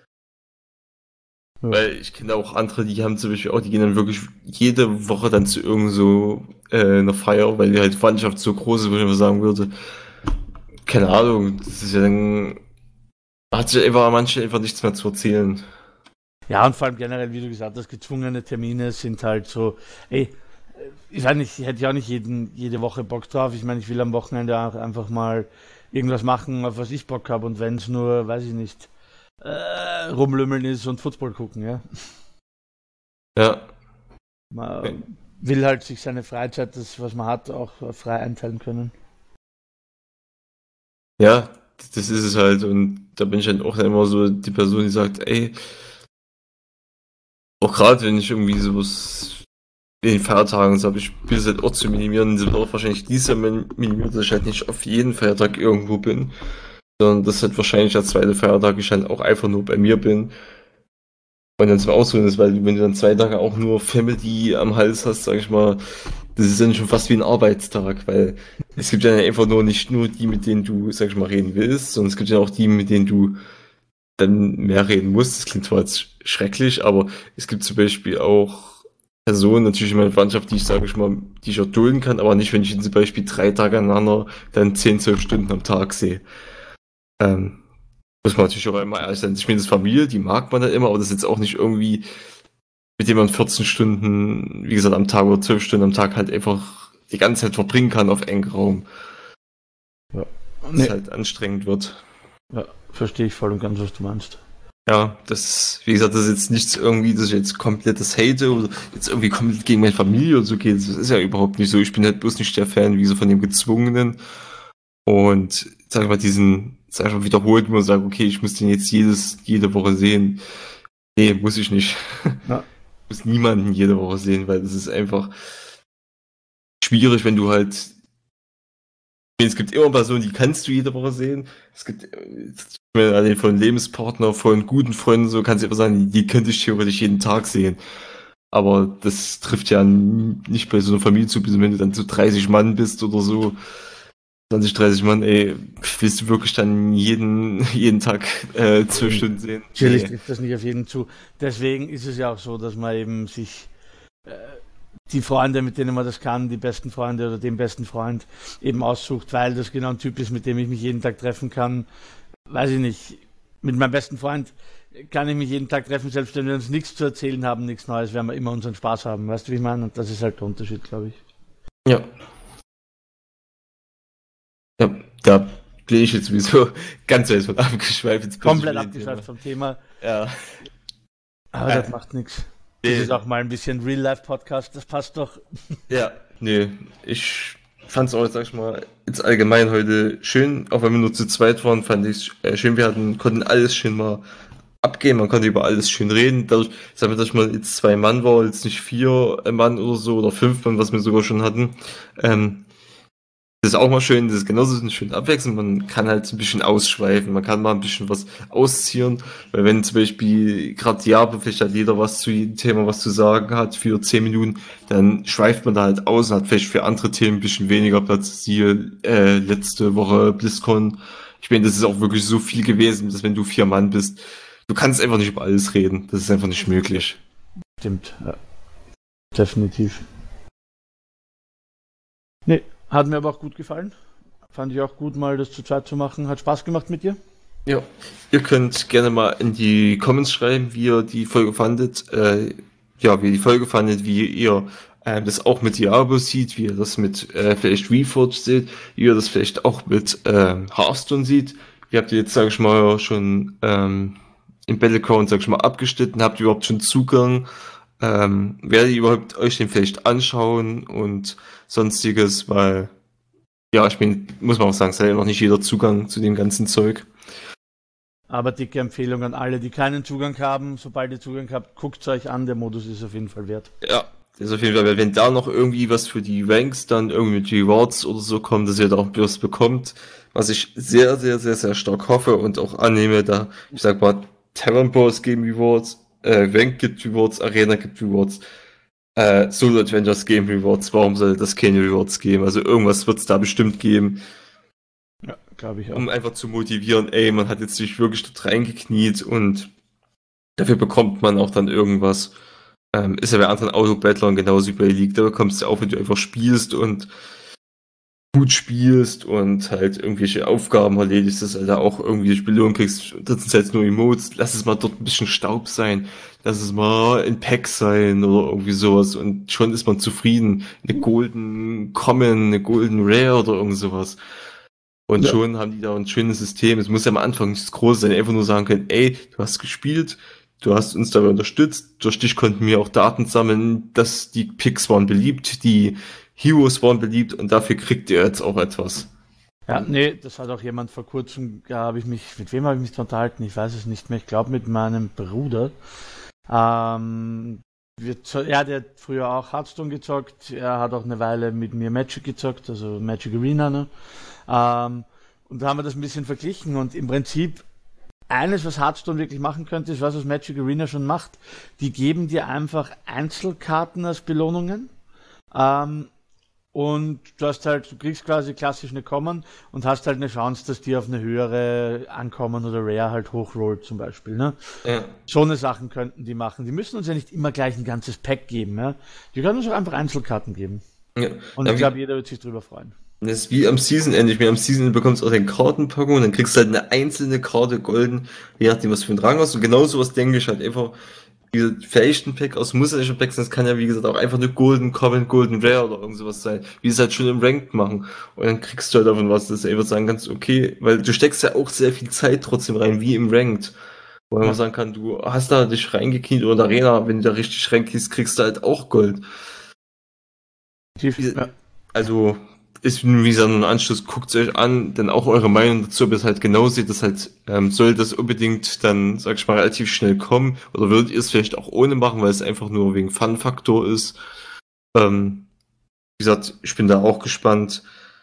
Ja. weil ich kenne auch andere, die haben zum Beispiel auch, die gehen dann wirklich jede Woche dann zu irgend so äh, einer Feier, weil die halt Verwandtschaft so groß ist, wo ich mal sagen würde, keine Ahnung, das ist ja dann, hat sich einfach manche einfach nichts mehr zu erzählen. Ja, und vor allem generell, wie du gesagt hast, gezwungene Termine sind halt so, ey, ich weiß nicht, ich hätte ja auch nicht jeden, jede Woche Bock drauf. Ich meine, ich will am Wochenende auch einfach mal irgendwas machen, auf was ich Bock habe. Und wenn es nur, weiß ich nicht, äh, rumlümmeln ist und Football gucken, ja. Ja, Man okay. will halt sich seine Freizeit, das, was man hat, auch frei einteilen können. Ja, das ist es halt und da bin ich dann auch immer so die Person, die sagt, ey, auch gerade wenn ich irgendwie sowas in den Feiertagen so habe, ich will es halt auch zu minimieren, das wird auch wahrscheinlich dieser minimiert, dass ich halt nicht auf jeden Feiertag irgendwo bin, sondern dass halt wahrscheinlich der zweite Feiertag ich dann auch einfach nur bei mir bin. Und dann zum Ausruhen ist, weil wenn du dann zwei Tage auch nur Family am Hals hast, sag ich mal, das ist dann schon fast wie ein Arbeitstag, weil es gibt ja einfach nur nicht nur die, mit denen du, sag ich mal, reden willst, sondern es gibt ja auch die, mit denen du dann mehr reden musst. Das klingt zwar jetzt schrecklich, aber es gibt zum Beispiel auch Personen natürlich in meiner Verwandtschaft, die ich, sage ich mal, die ich auch dulden kann, aber nicht, wenn ich zum Beispiel drei Tage aneinander dann zehn, zwölf Stunden am Tag sehe. Ähm, muss man natürlich auch immer ehrlich sein. Ich meine, das ist Familie, die mag man dann immer, aber das ist jetzt auch nicht irgendwie, mit dem man vierzehn Stunden, wie gesagt, am Tag oder zwölf Stunden am Tag halt einfach die ganze Zeit verbringen kann auf engem Raum. Ja. Das Nee. halt anstrengend wird. Ja, verstehe ich voll und ganz, was du meinst. Ja, das ist, wie gesagt, das ist jetzt nichts irgendwie, dass ich jetzt komplett das hate oder jetzt irgendwie komplett gegen meine Familie oder so geht. Das ist ja überhaupt nicht so. Ich bin halt bloß nicht der Fan, wie so von dem Gezwungenen. Und, sag ich mal, diesen, sag ich mal, wiederholt, wo man sagt, okay, ich muss den jetzt jedes, jede Woche sehen. Nee, muss ich nicht. Ja. Ich muss niemanden jede Woche sehen, weil das ist einfach schwierig, wenn du halt, es gibt immer Personen, die kannst du jede Woche sehen. Es gibt, äh, von Lebenspartner, von guten Freunden, so kannst du immer sagen, die könnte ich theoretisch jeden Tag sehen. Aber das trifft ja nicht bei so einer Familie zu, wenn du dann so dreißig Mann bist oder so. zwanzig, dreißig Mann, ey, willst du wirklich dann jeden, jeden Tag äh, zwölf Stunden sehen? Natürlich Nee. trifft das nicht auf jeden zu. Deswegen ist es ja auch so, dass man eben sich äh, die Freunde, mit denen man das kann, die besten Freunde oder den besten Freund eben aussucht, weil das genau ein Typ ist, mit dem ich mich jeden Tag treffen kann. Weiß ich nicht. Mit meinem besten Freund kann ich mich jeden Tag treffen, selbst wenn wir uns nichts zu erzählen haben, nichts Neues, werden wir immer unseren Spaß haben. Weißt du, wie ich meine? Und das ist halt der Unterschied, glaube ich. Ja. Ja, da bin ich jetzt sowieso ganz weit von abgeschweift. Jetzt Komplett abgeschweift vom Thema. Ja. Aber Ja. das macht nichts. Das ist auch mal ein bisschen Real-Life-Podcast, das passt doch. Ja, nee, ich fand's auch, sag ich mal, jetzt allgemein heute schön, auch wenn wir nur zu zweit waren, fand ich äh, schön, wir hatten, konnten alles schön mal abgehen, man konnte über alles schön reden, dadurch, sagen wir, dass ich mal jetzt zwei Mann war, jetzt nicht vier äh, Mann oder so, oder fünf Mann, was wir sogar schon hatten, ähm, das ist auch mal schön, das ist genauso eine schöne Abwechslung, man kann halt ein bisschen ausschweifen, man kann mal ein bisschen was ausziehen, weil wenn zum Beispiel gerade die Jahre vielleicht hat jeder was zu jedem Thema was zu sagen hat für zehn Minuten, dann schweift man da halt aus und hat vielleicht für andere Themen ein bisschen weniger Platz, siehe äh, letzte Woche BlizzCon. Ich meine, das ist auch wirklich so viel gewesen, dass wenn du vier Mann bist, du kannst einfach nicht über alles reden, das ist einfach nicht möglich. Stimmt, ja. Definitiv. Nee, hat mir aber auch gut gefallen. Fand ich auch gut, mal das zu zweit zu machen. Hat Spaß gemacht mit dir. Ja, ihr könnt gerne mal in die Comments schreiben, wie ihr die Folge fandet. Äh, ja, wie ihr die Folge fandet, wie ihr äh, das auch mit Diablo sieht, wie ihr das mit äh, vielleicht Reforged seht, wie ihr das vielleicht auch mit äh, Hearthstone sieht. Wie habt ihr jetzt, sag ich mal, schon ähm, im Battleground, sag ich mal, abgeschnitten? Habt ihr überhaupt schon Zugang? Ähm, werdet ihr überhaupt euch den vielleicht anschauen und sonstiges, weil ja, ich meine, muss man auch sagen, es hat ja noch nicht jeder Zugang zu dem ganzen Zeug. Aber dicke Empfehlung an alle, die keinen Zugang haben. Sobald ihr Zugang habt, guckt es euch an. Der Modus ist auf jeden Fall wert. Ja, das ist auf jeden Fall, weil wenn da noch irgendwie was für die Ranks dann irgendwie mit Rewards oder so kommt, dass ihr da auch was bekommt, was ich sehr, sehr, sehr, sehr stark hoffe und auch annehme, da, ich sag mal, Talent Bros geben Rewards, äh, Rank gibt Rewards, Arena gibt Rewards, äh, Solo Adventures geben Rewards, warum soll das keine Rewards geben? Also irgendwas wird es da bestimmt geben, Ja, glaube ich auch. um einfach zu motivieren, ey, man hat jetzt sich wirklich dort reingekniet und dafür bekommt man auch dann irgendwas. Ähm, ist ja bei anderen Autobattlern genauso wie bei League. Da bekommst du auch, wenn du einfach spielst und gut spielst und halt irgendwelche Aufgaben erledigst, dass du halt da auch irgendwie Belohnung kriegst. Das sind jetzt nur Emotes. Lass es mal dort ein bisschen Staub sein. Lass es mal ein Pack sein oder irgendwie sowas. Und schon ist man zufrieden. Eine Golden Common, eine Golden Rare oder irgend sowas. Und Ja. schon haben die da ein schönes System. Es muss ja am Anfang nichts Großes sein. Einfach nur sagen können, ey, du hast gespielt, du hast uns dabei unterstützt. Durch dich konnten wir auch Daten sammeln, dass die Picks waren beliebt, die Heroes waren beliebt und dafür kriegt ihr jetzt auch etwas. Ja, nee, das hat auch jemand vor kurzem, da habe ich mich, mit wem habe ich mich da unterhalten? Ich weiß es nicht mehr. Ich glaube mit meinem Bruder. Ähm, wir, zo- ja, der hat früher auch Hearthstone gezockt. Er hat auch eine Weile mit mir Magic gezockt, also Magic Arena, ne? Ähm, und da haben wir das ein bisschen verglichen und im Prinzip eines, was Hearthstone wirklich machen könnte, ist, was das Magic Arena schon macht. Die geben dir einfach Einzelkarten als Belohnungen. Ähm, und du hast halt, du kriegst quasi klassisch eine Common und hast halt eine Chance, dass die auf eine höhere Uncommon oder Rare halt hochrollt zum Beispiel. Ne? Ja. So eine Sachen könnten die machen. Die müssen uns ja nicht immer gleich ein ganzes Pack geben. Ja? Die können uns auch einfach Einzelkarten geben. Ja. Und Ja, ich wie, glaube, jeder wird sich drüber freuen. das ist wie am Season End. Ich meine, am Season End bekommst du auch deine Kartenpackung und dann kriegst du halt eine einzelne Karte golden, je nachdem, was für einen Rang hast. Und genau sowas denke ich halt einfach. Diese vielleicht ein Pack aus muss ja nicht ein Pack sein, das kann ja wie gesagt auch einfach eine Golden Common, Golden Rare oder irgend sowas sein, wie sie es halt schon im Ranked machen. Und dann kriegst du halt davon was, das ist einfach sagen ganz okay, weil du steckst ja auch sehr viel Zeit trotzdem rein, wie im Ranked. Wo man Ja. sagen kann, du hast da dich reingekniet oder in der Arena, wenn du da richtig reinkniest, kriegst du halt auch Gold. Tief, Wie- ja. Also ist wie gesagt ein Anschluss, guckt es euch an, denn auch eure Meinung dazu, ob ihr es halt genau seht, das halt, ähm, soll das unbedingt dann, sag ich mal, relativ schnell kommen, oder würdet ihr es vielleicht auch ohne machen, weil es einfach nur wegen Fun-Faktor ist. Ähm, wie gesagt, ich bin da auch gespannt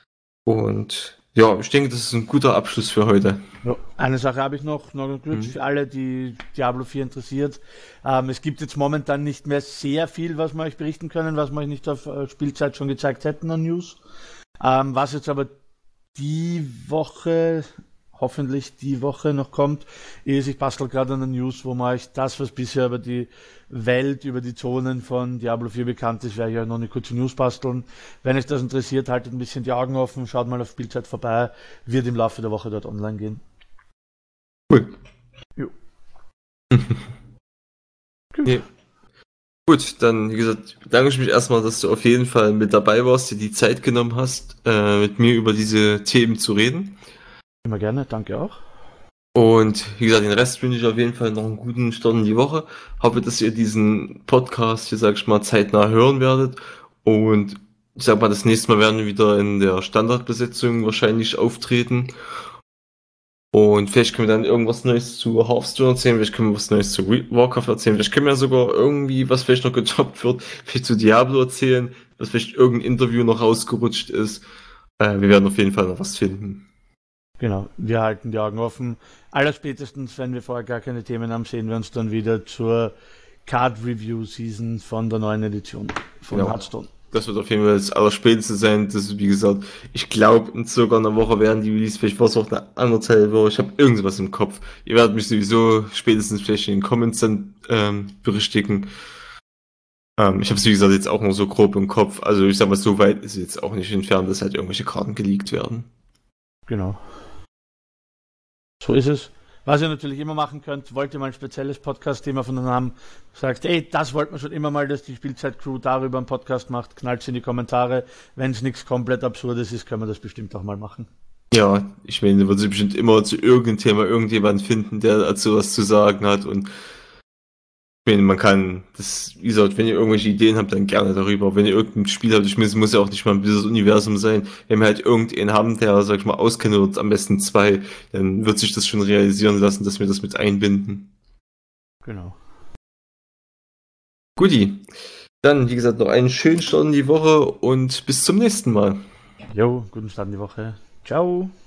und ja, ich denke, das ist ein guter Abschluss für heute. Ja, eine Sache habe ich noch, noch kurz Mhm. für alle, die Diablo vier interessiert. Ähm, es gibt jetzt momentan nicht mehr sehr viel, was wir euch berichten können, was wir euch nicht auf äh, Spielzeit schon gezeigt hätten an News. Ähm, was jetzt aber die Woche, hoffentlich die Woche noch kommt, ist, ich bastel gerade an der News, wo man euch das, was bisher über die Welt, über die Zonen von Diablo vier bekannt ist, werde ich euch noch eine kurze News basteln. Wenn euch das interessiert, haltet ein bisschen die Augen offen, schaut mal auf Spielzeit vorbei, wird im Laufe der Woche dort online gehen. Cool. Jo. Nee. Gut, dann, wie gesagt, bedanke ich mich erstmal, dass du auf jeden Fall mit dabei warst, dir die Zeit genommen hast, äh, mit mir über diese Themen zu reden. Immer gerne, danke auch. Und wie gesagt, den Rest wünsche ich auf jeden Fall noch einen guten Start in die Woche. Hoffe, dass ihr diesen Podcast hier, sag ich mal, zeitnah hören werdet. Und ich sag mal, das nächste Mal werden wir wieder in der Standardbesetzung wahrscheinlich auftreten. Und vielleicht können wir dann irgendwas Neues zu Hearthstone erzählen, vielleicht können wir was Neues zu Warcraft erzählen, vielleicht können wir ja sogar irgendwie, was vielleicht noch getoppt wird, vielleicht zu Diablo erzählen, dass vielleicht irgendein Interview noch rausgerutscht ist. Äh, wir werden auf jeden Fall noch was finden. Genau, wir halten die Augen offen. Allerspätestens, wenn wir vorher gar keine Themen haben, sehen wir uns dann wieder zur Card Review Season von der neuen Edition von Genau. Hearthstone. Das wird auf jeden Fall das Allerspäteste sein. Das ist, wie gesagt, ich glaube, in circa einer Woche werden die Release, vielleicht war es auch eine andere Woche. Ich habe irgendwas im Kopf. Ihr werdet mich sowieso spätestens vielleicht in den Comments dann ähm, berichtigen. Ähm, ich habe es, wie gesagt, jetzt auch nur so grob im Kopf. Also ich sag mal, so weit ist es jetzt auch nicht entfernt, dass halt irgendwelche Karten geleakt werden. Genau. So ist es. Was ihr natürlich immer machen könnt, wollt ihr mal ein spezielles Podcast-Thema von uns haben, sagt, ey, das wollten wir schon immer mal, dass die Spielzeit-Crew darüber einen Podcast macht, knallt in die Kommentare. Wenn es nichts komplett Absurdes ist, können wir das bestimmt auch mal machen. Ja, ich meine, da wird sich bestimmt immer zu irgendeinem Thema irgendjemand finden, der dazu was zu sagen hat und Ich meine, man kann, das, wie gesagt, wenn ihr irgendwelche Ideen habt, dann gerne darüber. Wenn ihr irgendein Spiel habt, ich meine, es muss ja auch nicht mal dieses Universum sein. Wenn wir halt irgendeinen haben, der, sag ich mal, auskennt oder am besten zwei, dann wird sich das schon realisieren lassen, dass wir das mit einbinden. Genau. Guti. Dann, wie gesagt, noch einen schönen Start in die Woche und bis zum nächsten Mal. Jo, guten Start in die Woche. Ciao.